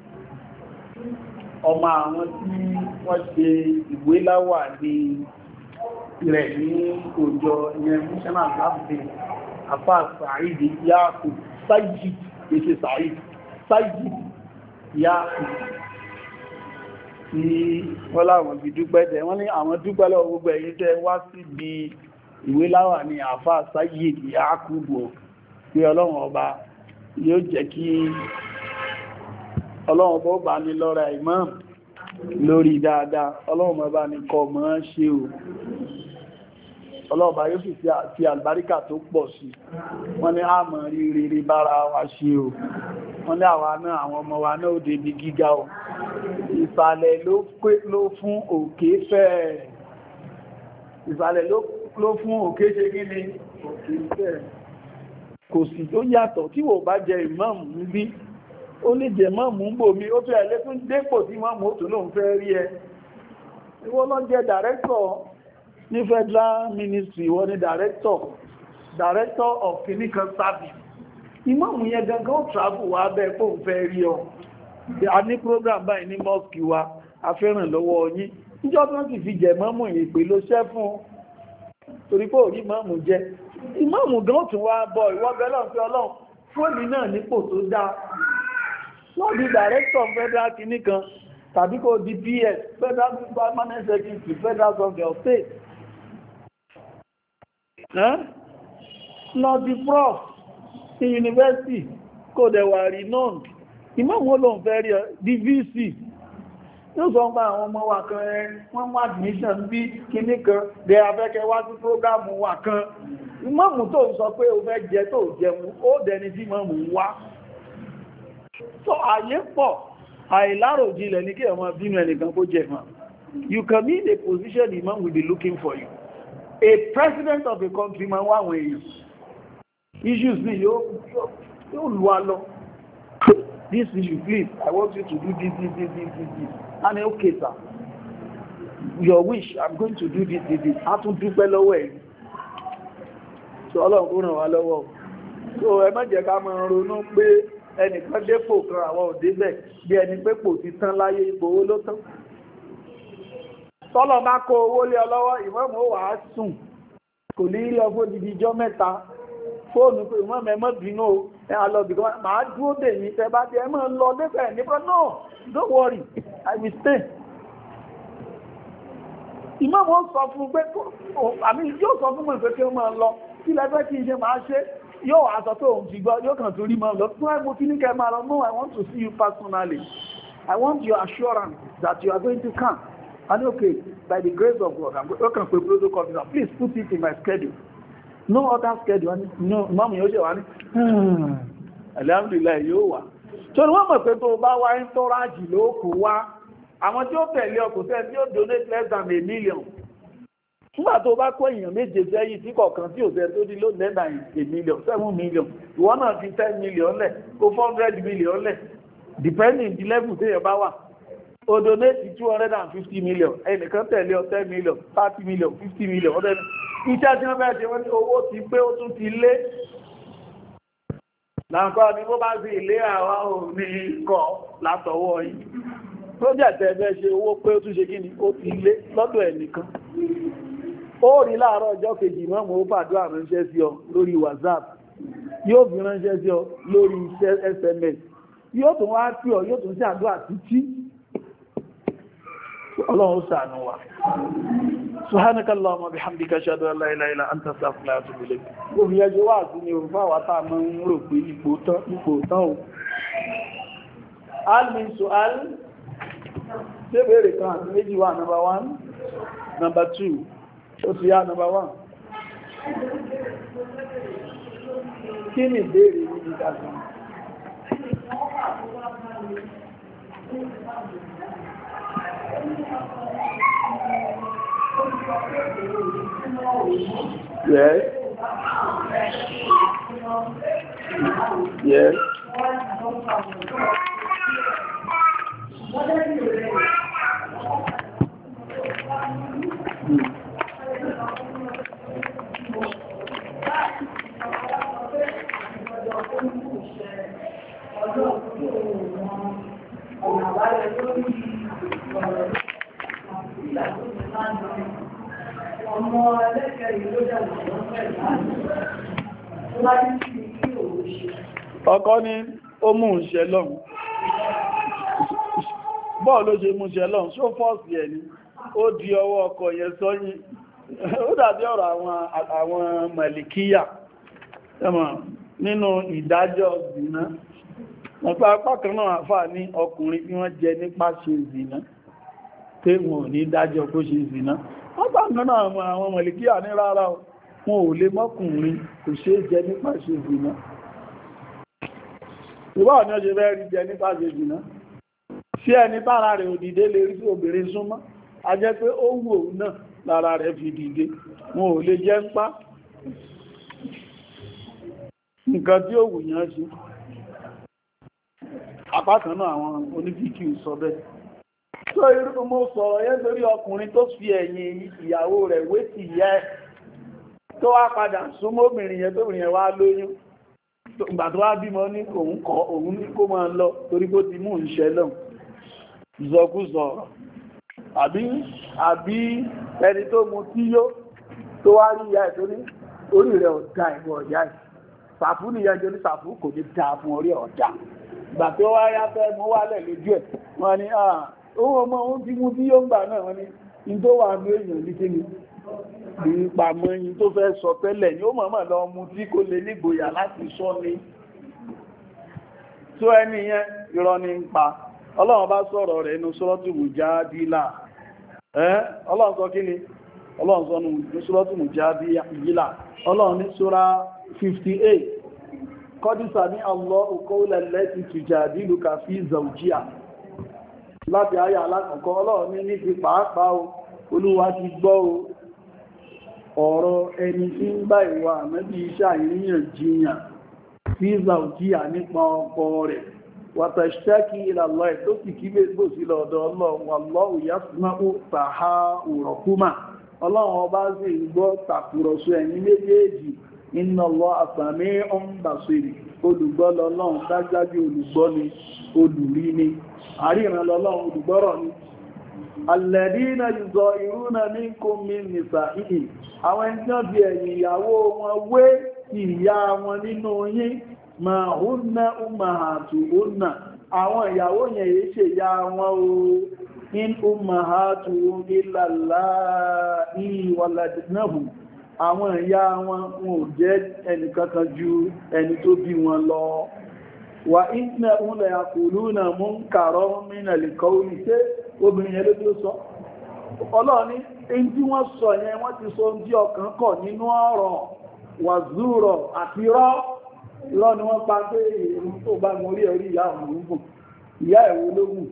ọmọ àwọn tí wọ́n ṣe ìwé láwà ní rẹ̀ ní òjò ìyẹn missioner láti afá Sàídì Yáàkù Sáìjì èṣe Sáìjì Yáàkù tí wọ́n láwọn fi dúpẹ́ tẹ́ wọ́n ní àwọn dúpẹ́ lọ́wọ́ gbogbo ẹ̀yin tẹ́ wá síbi ìwé láwà ní àfá Sáìjì Yáàkù bò pé ọlọ́run ọba yóò jẹ́ kí ọlọ́run ọba ó bá ní lọ́ra imam lórí dáadáa ọlọ́run ọba ní kọ mọ́ ṣe o ọlọ́run ọba yóò sì fi àlùbáríkà tó pọ̀ sí wọ́n ní àmọ́ rí rere bára wa ṣe o wọ́n ní àwa náà àwọn ọmọ wa náà ó débi gíga o ìsàlẹ̀ ló fún òkè fẹ́ ìsàlẹ̀ ló fún òkè ṣe kí ni òkè fẹ́ kò sí tó yàtọ̀ tí wò bá jẹ ìmáàmù níbí ó lè jẹ ìmáàmù ń bò mí ó tó ẹ̀lẹ́ fún dépò tí ìmáàmù ó tó lóun fẹ́ rí ẹ ìwọ ló jẹ́ director ní federal ministry wọ́n ní director of clinical service ìmáàmù yẹn gangan ó travel wá bẹ́ẹ̀ kó ń fẹ́ rí ọ a ní program báyìí ní mosque wa a fẹ́ràn lọ́wọ́ yín níjọ́ tí wọ́n sì fi jẹ ìmáàmù ìpè ló ṣẹ́ fún torí pé òrí ìmáàmù jẹ́ ìmáàmù gan tún wá bọ̀ ìwọ́bẹ̀ lọ́n fi ọlọ́run fóònù náà nípò tó dá wọ́n di director federal kìíní kan tàbí kó di PS federal permanent secretary federal government of state lọ di prof ní university kó dẹ̀wà renowned ìmáàmù olóhùn fẹ́ rí di VC yóò sọ pé àwọn ọmọ wa kan wọ́n wá admission bí kíní kan bẹ afẹ́kẹ́ wá sí prógámù wa kan ìmáàmù tó ń sọ pé o fẹ́ jẹ tó jẹun ó dẹni tí ìmáàmù wá so àyè pọ̀ àìláròjinlẹ̀ ní kí ọmọ bínú ẹnìkan kó jẹ mọ́. You can be in a position the man will be looking for you. A president of a country man wá àwọn èèyàn issues bí yóò lù wá lọ. This issue, please, I want you to do this. And okay, sir. Your wish, I'm going to do this. A tún dúpẹ́ lọ́wọ́ ẹ̀. So Ọlọ́run kó ràn wá lọ́wọ́. So ẹ má jẹ́ ká máa ronú pé ẹnìkan dépò kan àwọn òde bẹ̀ bí ẹni pé pò ti tán láyé ipò owó ló tán. Tọ́lọ̀ bá kó owó lé ọ lọ́wọ́ ìmọ̀mù ó wà á sùn. Kò ní rí ọgbó dìdí ijọ́ mẹ́ta. Fóònù pé ìmọ̀mù ẹ má bínú o. Alọ́bìkan máa dúró dè ní tẹ bá tí ẹ máa lọ lẹ́fẹ̀ẹ́ nípa no, don't worry, I will stay. Ìmọ̀mọ̀ sọ fún pé àmì yóò sọ fún mọ̀ pé kí ó máa lọ kí lẹ́fẹ́ kí n ṣe máa ṣe yóò aṣọ tó òun ti gbọ́ yóò kàn tó rí máa lọ fún ẹgbò kí ní kẹ máa lọ. No, I want to see you personally. I want your assurance that you are going to come. And okay, by the grace of God, I'm going to put protocol. Please put it in my schedule. No other schedule. No, mọ́mù yóò ṣe wá ní alhamdulillah yóò wá. So ni wọ́n mọ̀ pé tó bá wá ń tọ́rájì ló kò wá. Àwọn tí ó tẹ̀lé ọkùn tẹ́ tí ó donate less than $1 million. Nígbà tó bá kó èèyàn méje sẹ́yìn tí kọ̀ọ̀kan tí ò tẹ́ tó dí ló less than $1 million, $7 million. Ìwọ náà fi $10 million lẹ̀, kó $400 million lẹ̀. Depending the level tí èèyàn bá wà. O donate $250 million. Ẹnìkan tẹ̀lé ọ $10 million, $30 million, $50 million. Iṣẹ́ tí wọ́n fẹ́ ṣe wọ́n ní owó ti pé ó tún ti lé. Láǹkọ́ ni bó bá sí ilé àwa ò ní kọ́ látọwọ́ yìí. Project ẹ̀fẹ́ ṣe owó pé ó tún ṣe kí ni ó ti lé lọ́dọ̀ ẹnìkan. Ó rí láàárọ̀ ọjọ́ kejì mọ́mọ́ ó fàdúrà ránṣẹ́ sí ọ lórí WhatsApp. Yóò fi ránṣẹ́ sí ọ lórí SMS. Yóò tún wá sí ọ, yóò tún sí àdúrà títí. Ọlọ́run ṣàánú wa. Subhanakallahumma bihamdika ashhadu an la ilaha illa anta astaghfiruka wa atubu ilayk. Ó fi ẹjọ́ wà sí ní òfin àwà tá mọ́ ń rò pé ipò tán ò. Al-min su'al, ṣé bèèrè kan àti méjì wà number 1, number 2, ó ti yá number 1. Kí ni ìbéèrè ní ìdájọ́? Yes. Yes. Ọmọ ẹlẹ́kẹ̀ẹ́ ìlú jẹ́ ọkọ ní ó mú ìṣẹ́ lọ́hùn. Bọ́ọ̀ ló ṣe mú ìṣẹ́ lọ́hùn, ṣó fọ́ọ̀sì ẹ̀ ni, ó di ọwọ́ ọkọ yẹn sọ́yìn. Ó dàbí ọ̀rọ̀ àwọn màlìkíyà nínú ìdájọ́ zìnà. Nípa apá kan náà àfà ní ọkùnrin tí wọ́n jẹ nípa ṣe zìnà, pé wọn ò ní dájọ́ kó ṣe zìnà. Wọ́n bá náà àwọn màlìkíyà ní rárá wọn ò lè mọ́kùnrin kò ṣe jẹ nípa ṣe zìnà. Ìwọ́ ọ̀nà ṣe fẹ́ rí jẹ nípa ṣe zìnà. Sí ẹni tára rẹ̀ òdìdé lè rí sí obìnrin súnmọ́, a jẹ́ pé ó wù òun náà lára rẹ̀ fi dìde. Wọn ò lè jẹ́ ń pá. Nǹkan tí ó wù yán sí. Apá kan náà àwọn onífíkì sọ bẹ́ẹ̀. Tó irú mo sọ̀rọ̀ yẹn lórí ọkùnrin tó fi ẹ̀yìn ìyàwó rẹ̀ wé sí ìyá ẹ̀ tó wá padà súnmọ́ obìnrin yẹn tó bìnrin yẹn wá lóyún. Ìgbà tó wá bímọ ní òun ní kó máa lọ torí kó ti mú ìṣẹ́ lọ. Ìzọkúzọ. Àbí ẹni tó mu tí yó tó wá rí ìyá ẹ̀ tó ní orí rẹ̀ ọ̀dá ìwọ̀ ìyá ẹ̀. Sàfú ní ìyá ìjọ ní sàfú kò ní dáa fún orí ọ̀dá. Ìgbà tó wá yá fẹ́ mú wálẹ̀ lójú ẹ̀. Wọ́n ní owó ọmọ òun ti mú tí yóò gbà náà wọ́n ní in tó wà ní èèyàn ní kí ni ìpamọ́ yìí tó fẹ́ sọ tẹ́lẹ̀ ni ó mọ̀mọ̀ lọ mú tí kò lè nígboyà láti sọ ní tó ẹni yẹn irọ́ ní ń pa ọlọ́run bá sọ̀rọ̀ rẹ̀ inú Suratul Mujadila ọlọ́run sọ kí ni ọlọ́run sọ ní Suratul Mujadila ọlọ́run ní Sura 58 kọ́dísà ní Allahu qawla allati tujadiluka fi zawjiha láti ayé alákọ̀ọ́kọ́ ọlọ́run ní ti pàápàá olúwa ti gbọ́ ọ̀rọ̀ ẹni tí ń bá ìwà ànábì iṣẹ́ àìríyànjiyàn fi zawjiha nípa ọkọ rẹ̀ wàtàṣtákì ila Allah tó sì kí gbogbo sí lọ́dọ̀ ọlọ́run wallahu yasma'u tahawurakuma ọlọ́run ọba sì ń gbọ́ tàkùrọ̀sọ ẹ̀yin méjèèjì inna Allaha sami'un basir olùgbọ́ lọ́lọ́run dájájú olùgbọ́ ni olùrí ni àríran lọ́lọ́run olùgbọ́rọ̀ ni alladhina yuzahiruna minkum min nisa'ihim àwọn ẹni tí wọ́n fi ẹ̀yìn ìyàwó wọn wé ìyá wọn nínú yín ma hunna ummahatuhunna àwọn ìyàwó yẹn yìí ṣe ya wọn o in ummahatuhum illa allati waladnahum àwọn ìyá wọn ò jẹ́ ẹnìkankan ju ẹni tó bí wọn lọ wa innahum la yaquluna munkaran minal qawli ṣé obìnrin yẹn ló bí ó sọ ọlọ́ọ̀ni èyí tí wọ́n sọ yẹn wọ́n ti sọ bí ọkàn kọ̀ nínú ọ̀rọ̀ wàzúrọ̀ àti rọ́ lọ́ ni wọ́n pa pé èrò tó bá mọ orí ẹ̀rí ìyá àwọn ògùn ìyá ẹ̀wọ̀ ológun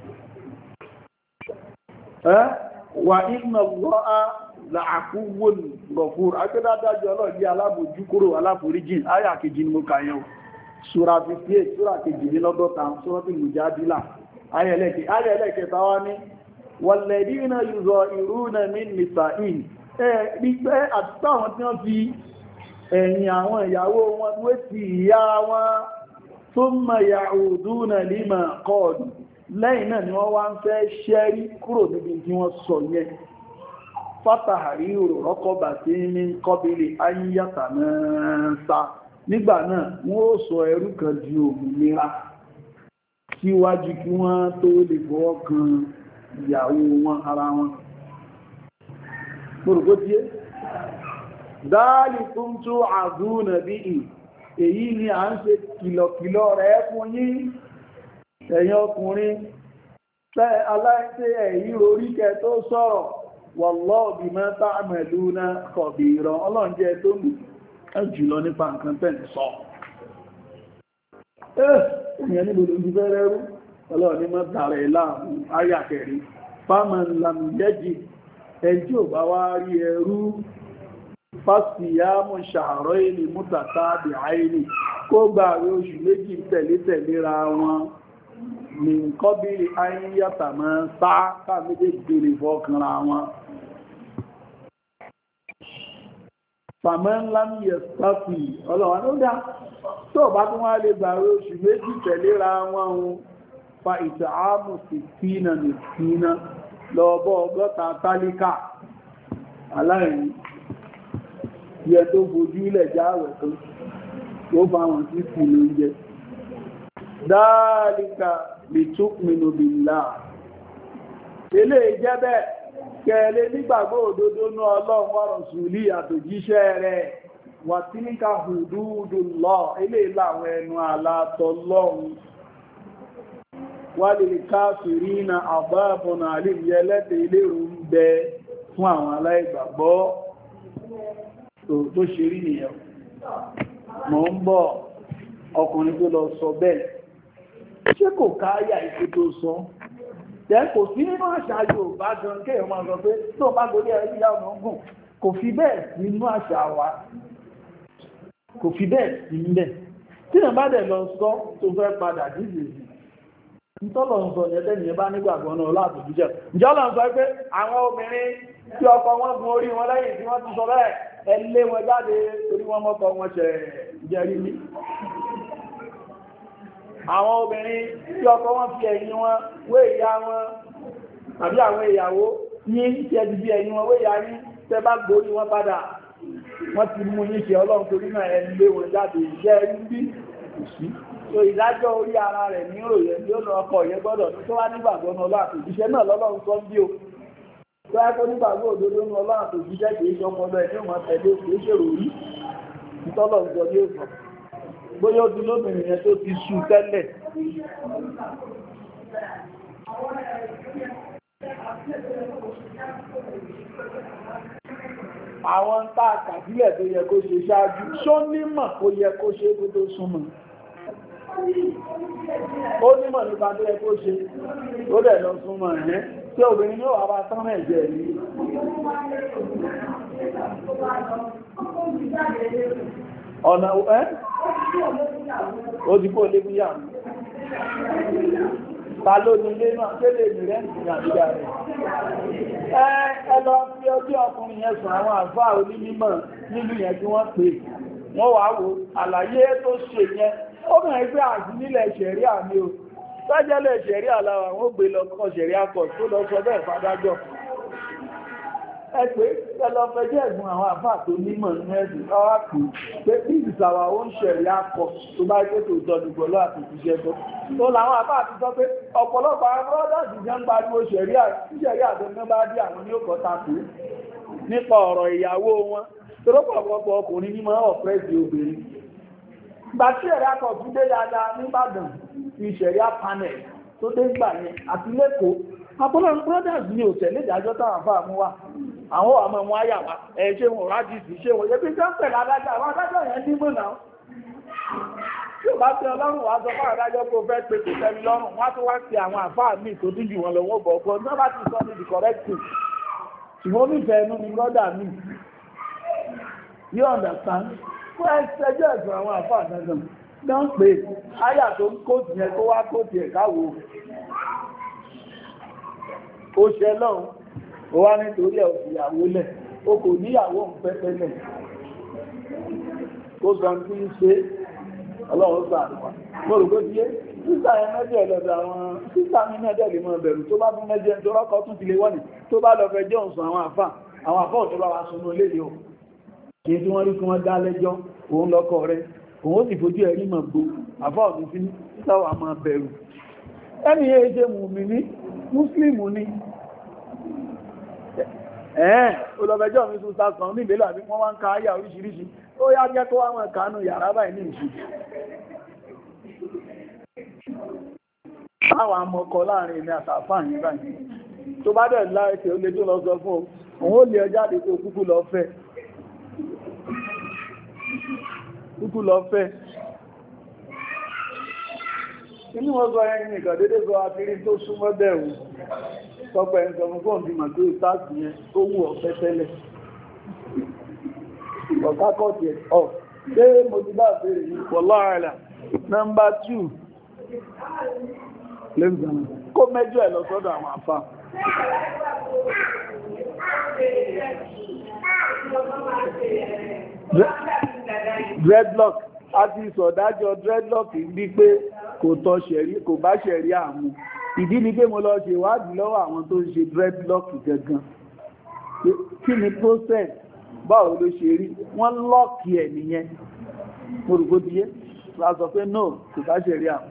wà inna Allaha la'afuwwun ghafur agbẹ́dádájọ́ ọlọ́ọ̀dí alábòjúkúrò aláforíjìn áyà kejì ni mo kà yẹn Sura 58 Sura kejìlélọ́gọ́ta Suratul Mujadila ayẹ̀lẹ́kẹta wá ní walladhina yuzahiruna min nisa'ihim pípẹ́ àtàwọn tí wọ́n fi ẹ̀yìn àwọn ìyàwó wọn wé ti ìyá wọn thumma ya'uduna lima qalu lẹ́yìn náà ni wọ́n wá ń fẹ́ ṣẹ́rí kúrò níbi tí wọ́n sọ yẹn fatahriru raqabatin min qabli an yatamassa nígbà náà wọ́n ó sọ ẹrú kan di òmìnira síwájú kí wọ́n tó lè fọwọ́ kan ìyàwó wọn ara wọn gbogbo tí é dhalikum tu'aduna bihi èyí ni a ń ṣe kìlọ̀kìlọ̀ rẹ̀ fún yín ẹ̀yin ọkùnrin aláìsẹ́ èyí rorí kẹ tó sọ̀rọ̀ wallahu bima ta'maluna khabir ọlọ́run jẹ́ tó mú jùlọ nípa nǹkan tẹ́ ń sọ ìyẹn níbo ló ń fẹ́ rẹ́rú ọlọ́run ní mọ́ tààrẹ láàmú ayàkẹ̀rí faman lam yajid ẹjí ò bá wá rí ẹrú fasiyamu shahrayni mutatabi'ayni kó gba àwẹ̀ oṣù méjì tẹ̀léra wọn ní qabli an yatamassa ká méjèèjì lè fọkànra wọn faman lam yastati ọlọ́wọ́n ló dá tó bá tún wá lè gba àwẹ̀ oṣù méjì tẹ̀léra wọn fa it'amu sittina miskina lọ́ọ̀bọ̀ 60 tálíkà aláìní yẹ tó fojú ilẹ̀ jáwẹ̀ tó bá wọn sí sí ló ń jẹ dhalika litu'minu billah ilé ìjẹ́bẹ̀ kẹ́ẹ̀lẹ́ nígbàgbọ́ òdodo ní Ọlọ́run wa rasuli àtòjíṣẹ́ rẹ̀ wa tilka hududullah ilé ìlàwọ̀ ẹnu àlàtọ̀lọ́run wálé káfìrínà àbábọ̀nà àlèyẹ lẹ́tẹ̀ ilérò ń bẹ fún àwọn aláìgbàgbọ́ tó ṣe rí nìyẹn mọ̀ ń bọ̀ ọkùnrin tó lọ sọ bẹ́ẹ̀ ṣé kò káyà ìpé tó sọ tẹ́ kò sí nínú àṣà Yorùbá gan kéèyàn máa sọ pé tó bá gorí ẹ̀rí ìyá ọ̀nà gùn kò fi bẹ́ẹ̀ sí nínú àṣà wa kò fi bẹ́ẹ̀ sí níbẹ̀ tí èèyàn bá dẹ̀ lọ sọ tó fẹ́ padà dídì ìtọ́lọ̀ ń sọ ẹ̀ẹ́dẹ́ nìyẹn bá nígbàgbọ́ náà láàbùdíjẹ́ ìjọ́ lọ sọ pé àwọn obìnrin tí ọkọ wọn gun orí wọn lẹ́yìn tí wọ́n ti sọ bẹ́ẹ̀ ẹ lé wọn jáde torí wọ́n mọ́kọ wọn ṣẹ̀ jẹ́rí ní àwọn obìnrin tí ọkọ wọn fi ẹ̀yìn wọn wé ìyá wọn tàbí àwọn ìyàwó ní tí ẹ ti fi ẹ̀yìn wọn wé ìyá yín tẹ́ bá gbórí wọn padà wọ́n ti mú yín ṣe Ọlọ́run torí náà ẹ lé wọn jáde jẹ́rí bí kò sí so ìdájọ́ orí ara rẹ̀ ní òye tí ó lọ ọkọ̀ yẹ gbọ́dọ̀ tó wá nígbàgbọ́ ní Ọlọ́run àtòjíṣẹ́ náà lọ́lọ́run sọ bí o tó wá tó nígbàgbọ́ òdodo ní Ọlọ́run àtòjíṣẹ́ kìí ṣe ọpọlọ ẹ̀ ní òun tẹ̀lé kìí ṣèrò rí ìtọ́lọ̀ sọ ní òsàn bóyá ó ti lóbìnrin yẹn tó ti sú tẹ́lẹ̀ Àwọn tá a kà sílẹ̀ tó yẹ kó ṣe ṣáájú ṣó nímọ̀ kó yẹ kó ṣe kó tó súnmọ́. Ó nímọ̀ nípa tó yẹ kó ṣe ó dẹ̀ lọ súnmọ́ ẹ̀ tí obìnrin ní wà bá tán ẹ̀jẹ̀ rí. Ọ̀nà ẹ́ ó ti kó lé bíyà ta ló ní ilé náà tẹ́lẹ̀ ní rẹ́ǹtì ní àbídá rẹ̀. Ẹ lọ fi ọjọ́ ọkùnrin yẹn sùn àwọn àfáà onímọ̀ nínú yẹn tí wọ́n pè wọ́n wá wo àlàyé tó ṣe yẹn ó mọ̀ ẹgbẹ́ àti nílẹ̀ ṣẹ̀rí àmì o sájẹ́lẹ̀ ṣẹ̀rí àláwà wọ́n gbé lọ kọ́ ṣẹ̀rí akọ̀ tó lọ sọ bẹ́ẹ̀ fàdájọ́. Ẹ pé ẹlọ fẹjẹ́ ẹ̀gbọ́n àwọn àfáà tó nímọ̀ nínú ẹ̀sìn káwá kù pé bí ìsàwà ó ń ṣẹ̀rí akọ̀ tó bá gbé tó tọ́ dùgbọ́lọ́ àti ìṣẹ́ tó làwọn àfáà ti sọ pé ọ̀pọ̀lọpọ̀ àwọn brọ́dọ̀sì jẹ́ ń pariwo ṣẹ̀rí àtẹ́gbẹ́ bá dé àwọn ní òkọ́ takò nípa ọ̀rọ̀ ìyàwó wọn tó rọ́pọ̀lọpọ̀ ọkùnrin ní máa ọ̀pẹ́sì obìnrin. Ìgbà tí ẹ̀rí akọ̀ tún dé dáadáa nígbàdàn ti ṣẹ̀rí panel tó dé gbà yẹn àti lẹ́kọ̀ọ́ àpọ̀lọpọ̀ brothers ní òtẹ̀lé ìdájọ́ táwọn àfáà mú wá àwọn àmọ́ wọn àyàwá ẹ̀ ṣe wọn rájìsì ṣe wọn yẹbi tó ń pẹ̀lú adájọ́ àwọn adájọ́ yẹn nígbò náà tí ò bá tẹ ọlọ́run wá sọ fún adájọ́ pé ó fẹ́ pe kò tẹ́mi lọ́rùn wá tó wá pe àwọn àfáà míì tó dín jù wọn lọ wọn bọ̀ ọkọ ní wọ́n bá ti sọ ní the correct thing ṣùgbọ́n nífẹ̀ẹ́ inú ni brother mi you understand fún ẹjọ́ ẹ̀sùn àwọn àfáà dandan náà pé áyà tó ń kóòtù yẹn kó wá kóòtù ẹ̀ káwò ó ṣe lọ́run ó wá nítorí ẹ̀ òfìyàwó lẹ̀ ó kò níyàwó ń pẹ́pẹ́lẹ̀ ó sọ tí ń ṣe ọlọ́run sọ àríwá mo rò pé tí yé sísà ẹ̀ mẹ́jọ ẹ̀lọ́dọ̀ àwọn sísà mi náà dẹ̀ lè mọ bẹ̀rù tó bá fún mẹ́jẹ tó rọ́kọ̀ tún ti lè wọ́nì tó bá lọ fẹjọ́ òsùn àwọn àfà ò tó bá wa sunú ilé yìí o kì í tí wọ́n rí kí wọ́n dá lẹ́jọ́ òun lọ́kọ rẹ̀ òun ó sì fojú ẹ̀rí mọ̀ gbó àfà òtún sí sísà wà máa bẹ̀rù ẹni yé ṣe mùmí Múslímù ni olọ́bẹjọ́ mi tún sásán ní ìbélà bí wọ́n wá ń ka ayà oríṣiríṣi ó yá jẹ́ kó wọ́n kánú yàrá báyìí ní ìṣù àwọn amọ́kọ láàrin ilẹ̀ àtàfà ní báyìí tó bá dẹ̀ láìsẹ̀ ó lè tó lọ sọ fún òun ó lè ọjáde tó kúkú lọ fẹ́ inú wọn sọ ẹni nìkan dédé sọ akiri tó súnmọ́ bẹ̀rù tọ́pẹ́ ẹnìkan fún ọ̀dí màtó ìsáàsì yẹn tó wù ọ̀fẹ́ tẹ́lẹ̀ ọ̀kákọ̀tì ẹ̀ ọ̀ ṣé mo ti bá bèèrè yìí pọ̀ láàrẹ̀lá nọ́mbà 2 lẹ́gbẹ̀rún kó mẹ́jọ ẹ̀ lọ sọ́dọ̀ àwọn àfà dreadlock àti ìsọ̀dájọ́ dreadlock bí pé kò bá ṣẹ̀rí àmú ìdí ni pé mo lọ ṣe ìwádìí lọ́wọ́ àwọn tó ń ṣe dreadlock gangan kí ni process báwo ló ṣe rí wọ́n lọ́ọ̀kì ẹ̀ nìyẹn mo rò gbódí yé la sọ pé no kò bá ṣẹ̀rí àmú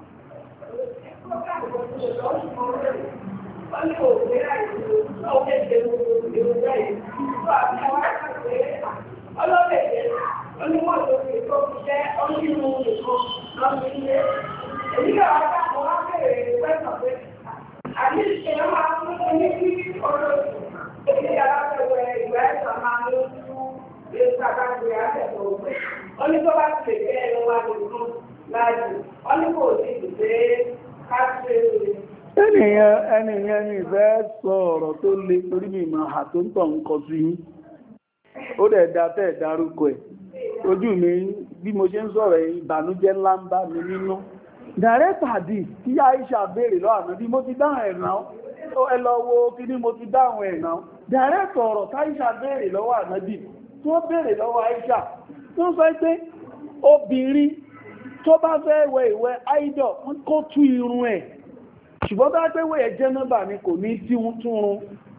Oníwọ̀n tó fi tó fi jẹ́ ọ́nínú nìkan lọ́nà ilé. Èyí náà wá dáàbò wá bèèrè ìpẹ́sàn pé àní ìṣẹ́ máa ń mú ní kí ọ̀rọ̀ èyí yàrá pẹ̀wẹ̀ ìwẹ̀ ẹ̀sán máa ń mú èso àkáǹtì àtẹ̀tọ̀ òfin. Oní tó bá ti lè jẹ́ ẹnu wa nìkan láàyè. Oní kò sí ìgbé káṣíṣe. Ẹnìyàn ni ìfẹ́ sọ ọ̀rọ̀ tó le torí mi ìmọ̀ àtúntọ̀ ń kọ sí yín. Ó dẹ̀ dá tẹ́ dárúkọ ẹ̀. Ojú mi bí mo ṣe ń sọ̀rọ̀ ìbànújẹ́ ńlá ń bá mi nínú. Direct hadith tí Aisha béèrè lọ́wọ́ àná bí mo ti dáhùn ẹ̀ náà. Ẹ lọ wo kí ni mo ti dáhùn ẹ̀ náà. Direct ọ̀rọ̀ tí Aisha béèrè lọ́wọ́ àná bí tó béèrè lọ́wọ́ Aisha tó sọ pé obìnrin tó bá fẹ́ wẹ ìwẹ̀ idol kó tú irun ẹ̀. Ṣùgbọ́n bá pé wẹ̀ jẹ́ nọ́mbà ni kò ní tí ń túnrun.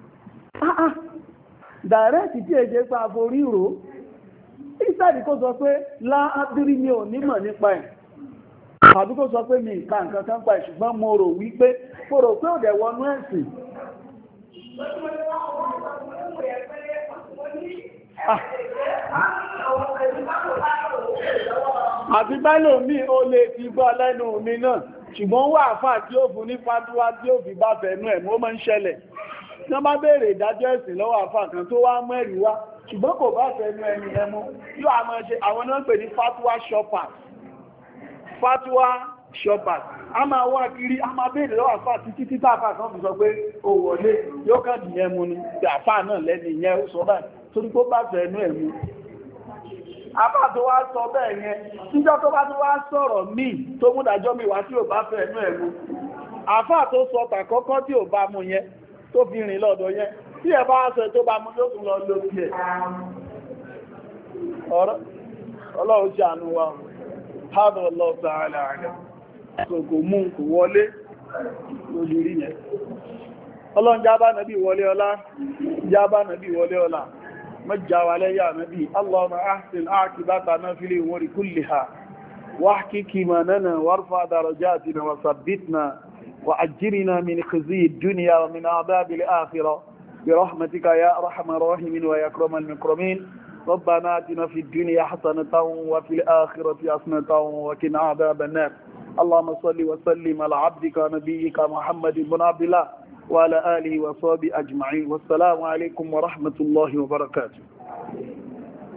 Direct tí èjẹ́ pa àforí rò ìsáàdì kó sọ pé láàbírí ní ò nímọ̀ nípa ẹ̀ àbí kó sọ pé mi nǹkan kan pa ẹ̀ ṣùgbọ́n mo rò wípé ò dẹ̀ wọnú ẹ̀sìn àti báyìí mi ó lè fi gbọ́ lẹ́nu mi náà ṣùgbọ́n wà àfáà tí ó fún ní fàtíwá tí ó fi bá fẹ̀ẹ́nú ẹ̀ mọ́ máa ń ṣẹlẹ̀ tí wọ́n bá béèrè ìdájọ́ ẹ̀sìn lọ́wọ́ àfáà kan tó wá mẹ́rin wá ṣùgbọ́n kò bá fẹ̀ẹ́nú ẹni ẹmú yóò àmọ́ ṣe àwọn náà pè ní fàtíwá shoppers a máa wá kiri a máa béèrè lọ́wọ́ àfáà títí títà àfáà kan fi sọ pé ó wọlé yóò kàn dì ẹmu ni tí àfáà náà lẹ́ni ìyẹn ó sọ báyìí torí tó bá fẹ̀ẹ́nú ẹ̀mú àfáà tó wá sọ bẹ́ẹ̀ yẹn níjọ́ tó bá tó wá sọ̀rọ̀ míì tó múdàjọ́ mi wá tí ò bá fẹ̀ẹ́nú ẹ̀mú àfáà tó sọ tàkọ́kọ́ tí ò bá mú yẹn tó fi rìn lọ́dọ̀ yẹn tí ẹ bá sọ tó bá mú yóò tún lọ lórí ẹ̀ ọlọ́run ṣàánú wa hádọ̀ ọlọ́ọ̀ta àlàáfíà kò mú kò wọlé lórí rí yẹn ọlọ́run jábá nàbí wọlé ọlá jábá nàbí wọlé ọlá mẹ́jà wà lẹ́yà nàbí allahumma ahsin aqibatana fil umuri kulliha واحكك مننا وارفع درجاتنا وثبتنا وأجرنا من خزي الدنيا ومن عذاب الآخرة برحمتك يا أرحم الراحمين ويا أكرم المكرمين ربنا آتنا في الدنيا حسنة وفي الآخرة حسنة وقنا عذاب النار اللهم صل وسلم على عبدك ونبيك محمد بن عبد الله وعلى آله وصحبه أجمعين والسلام عليكم ورحمة الله وبركاته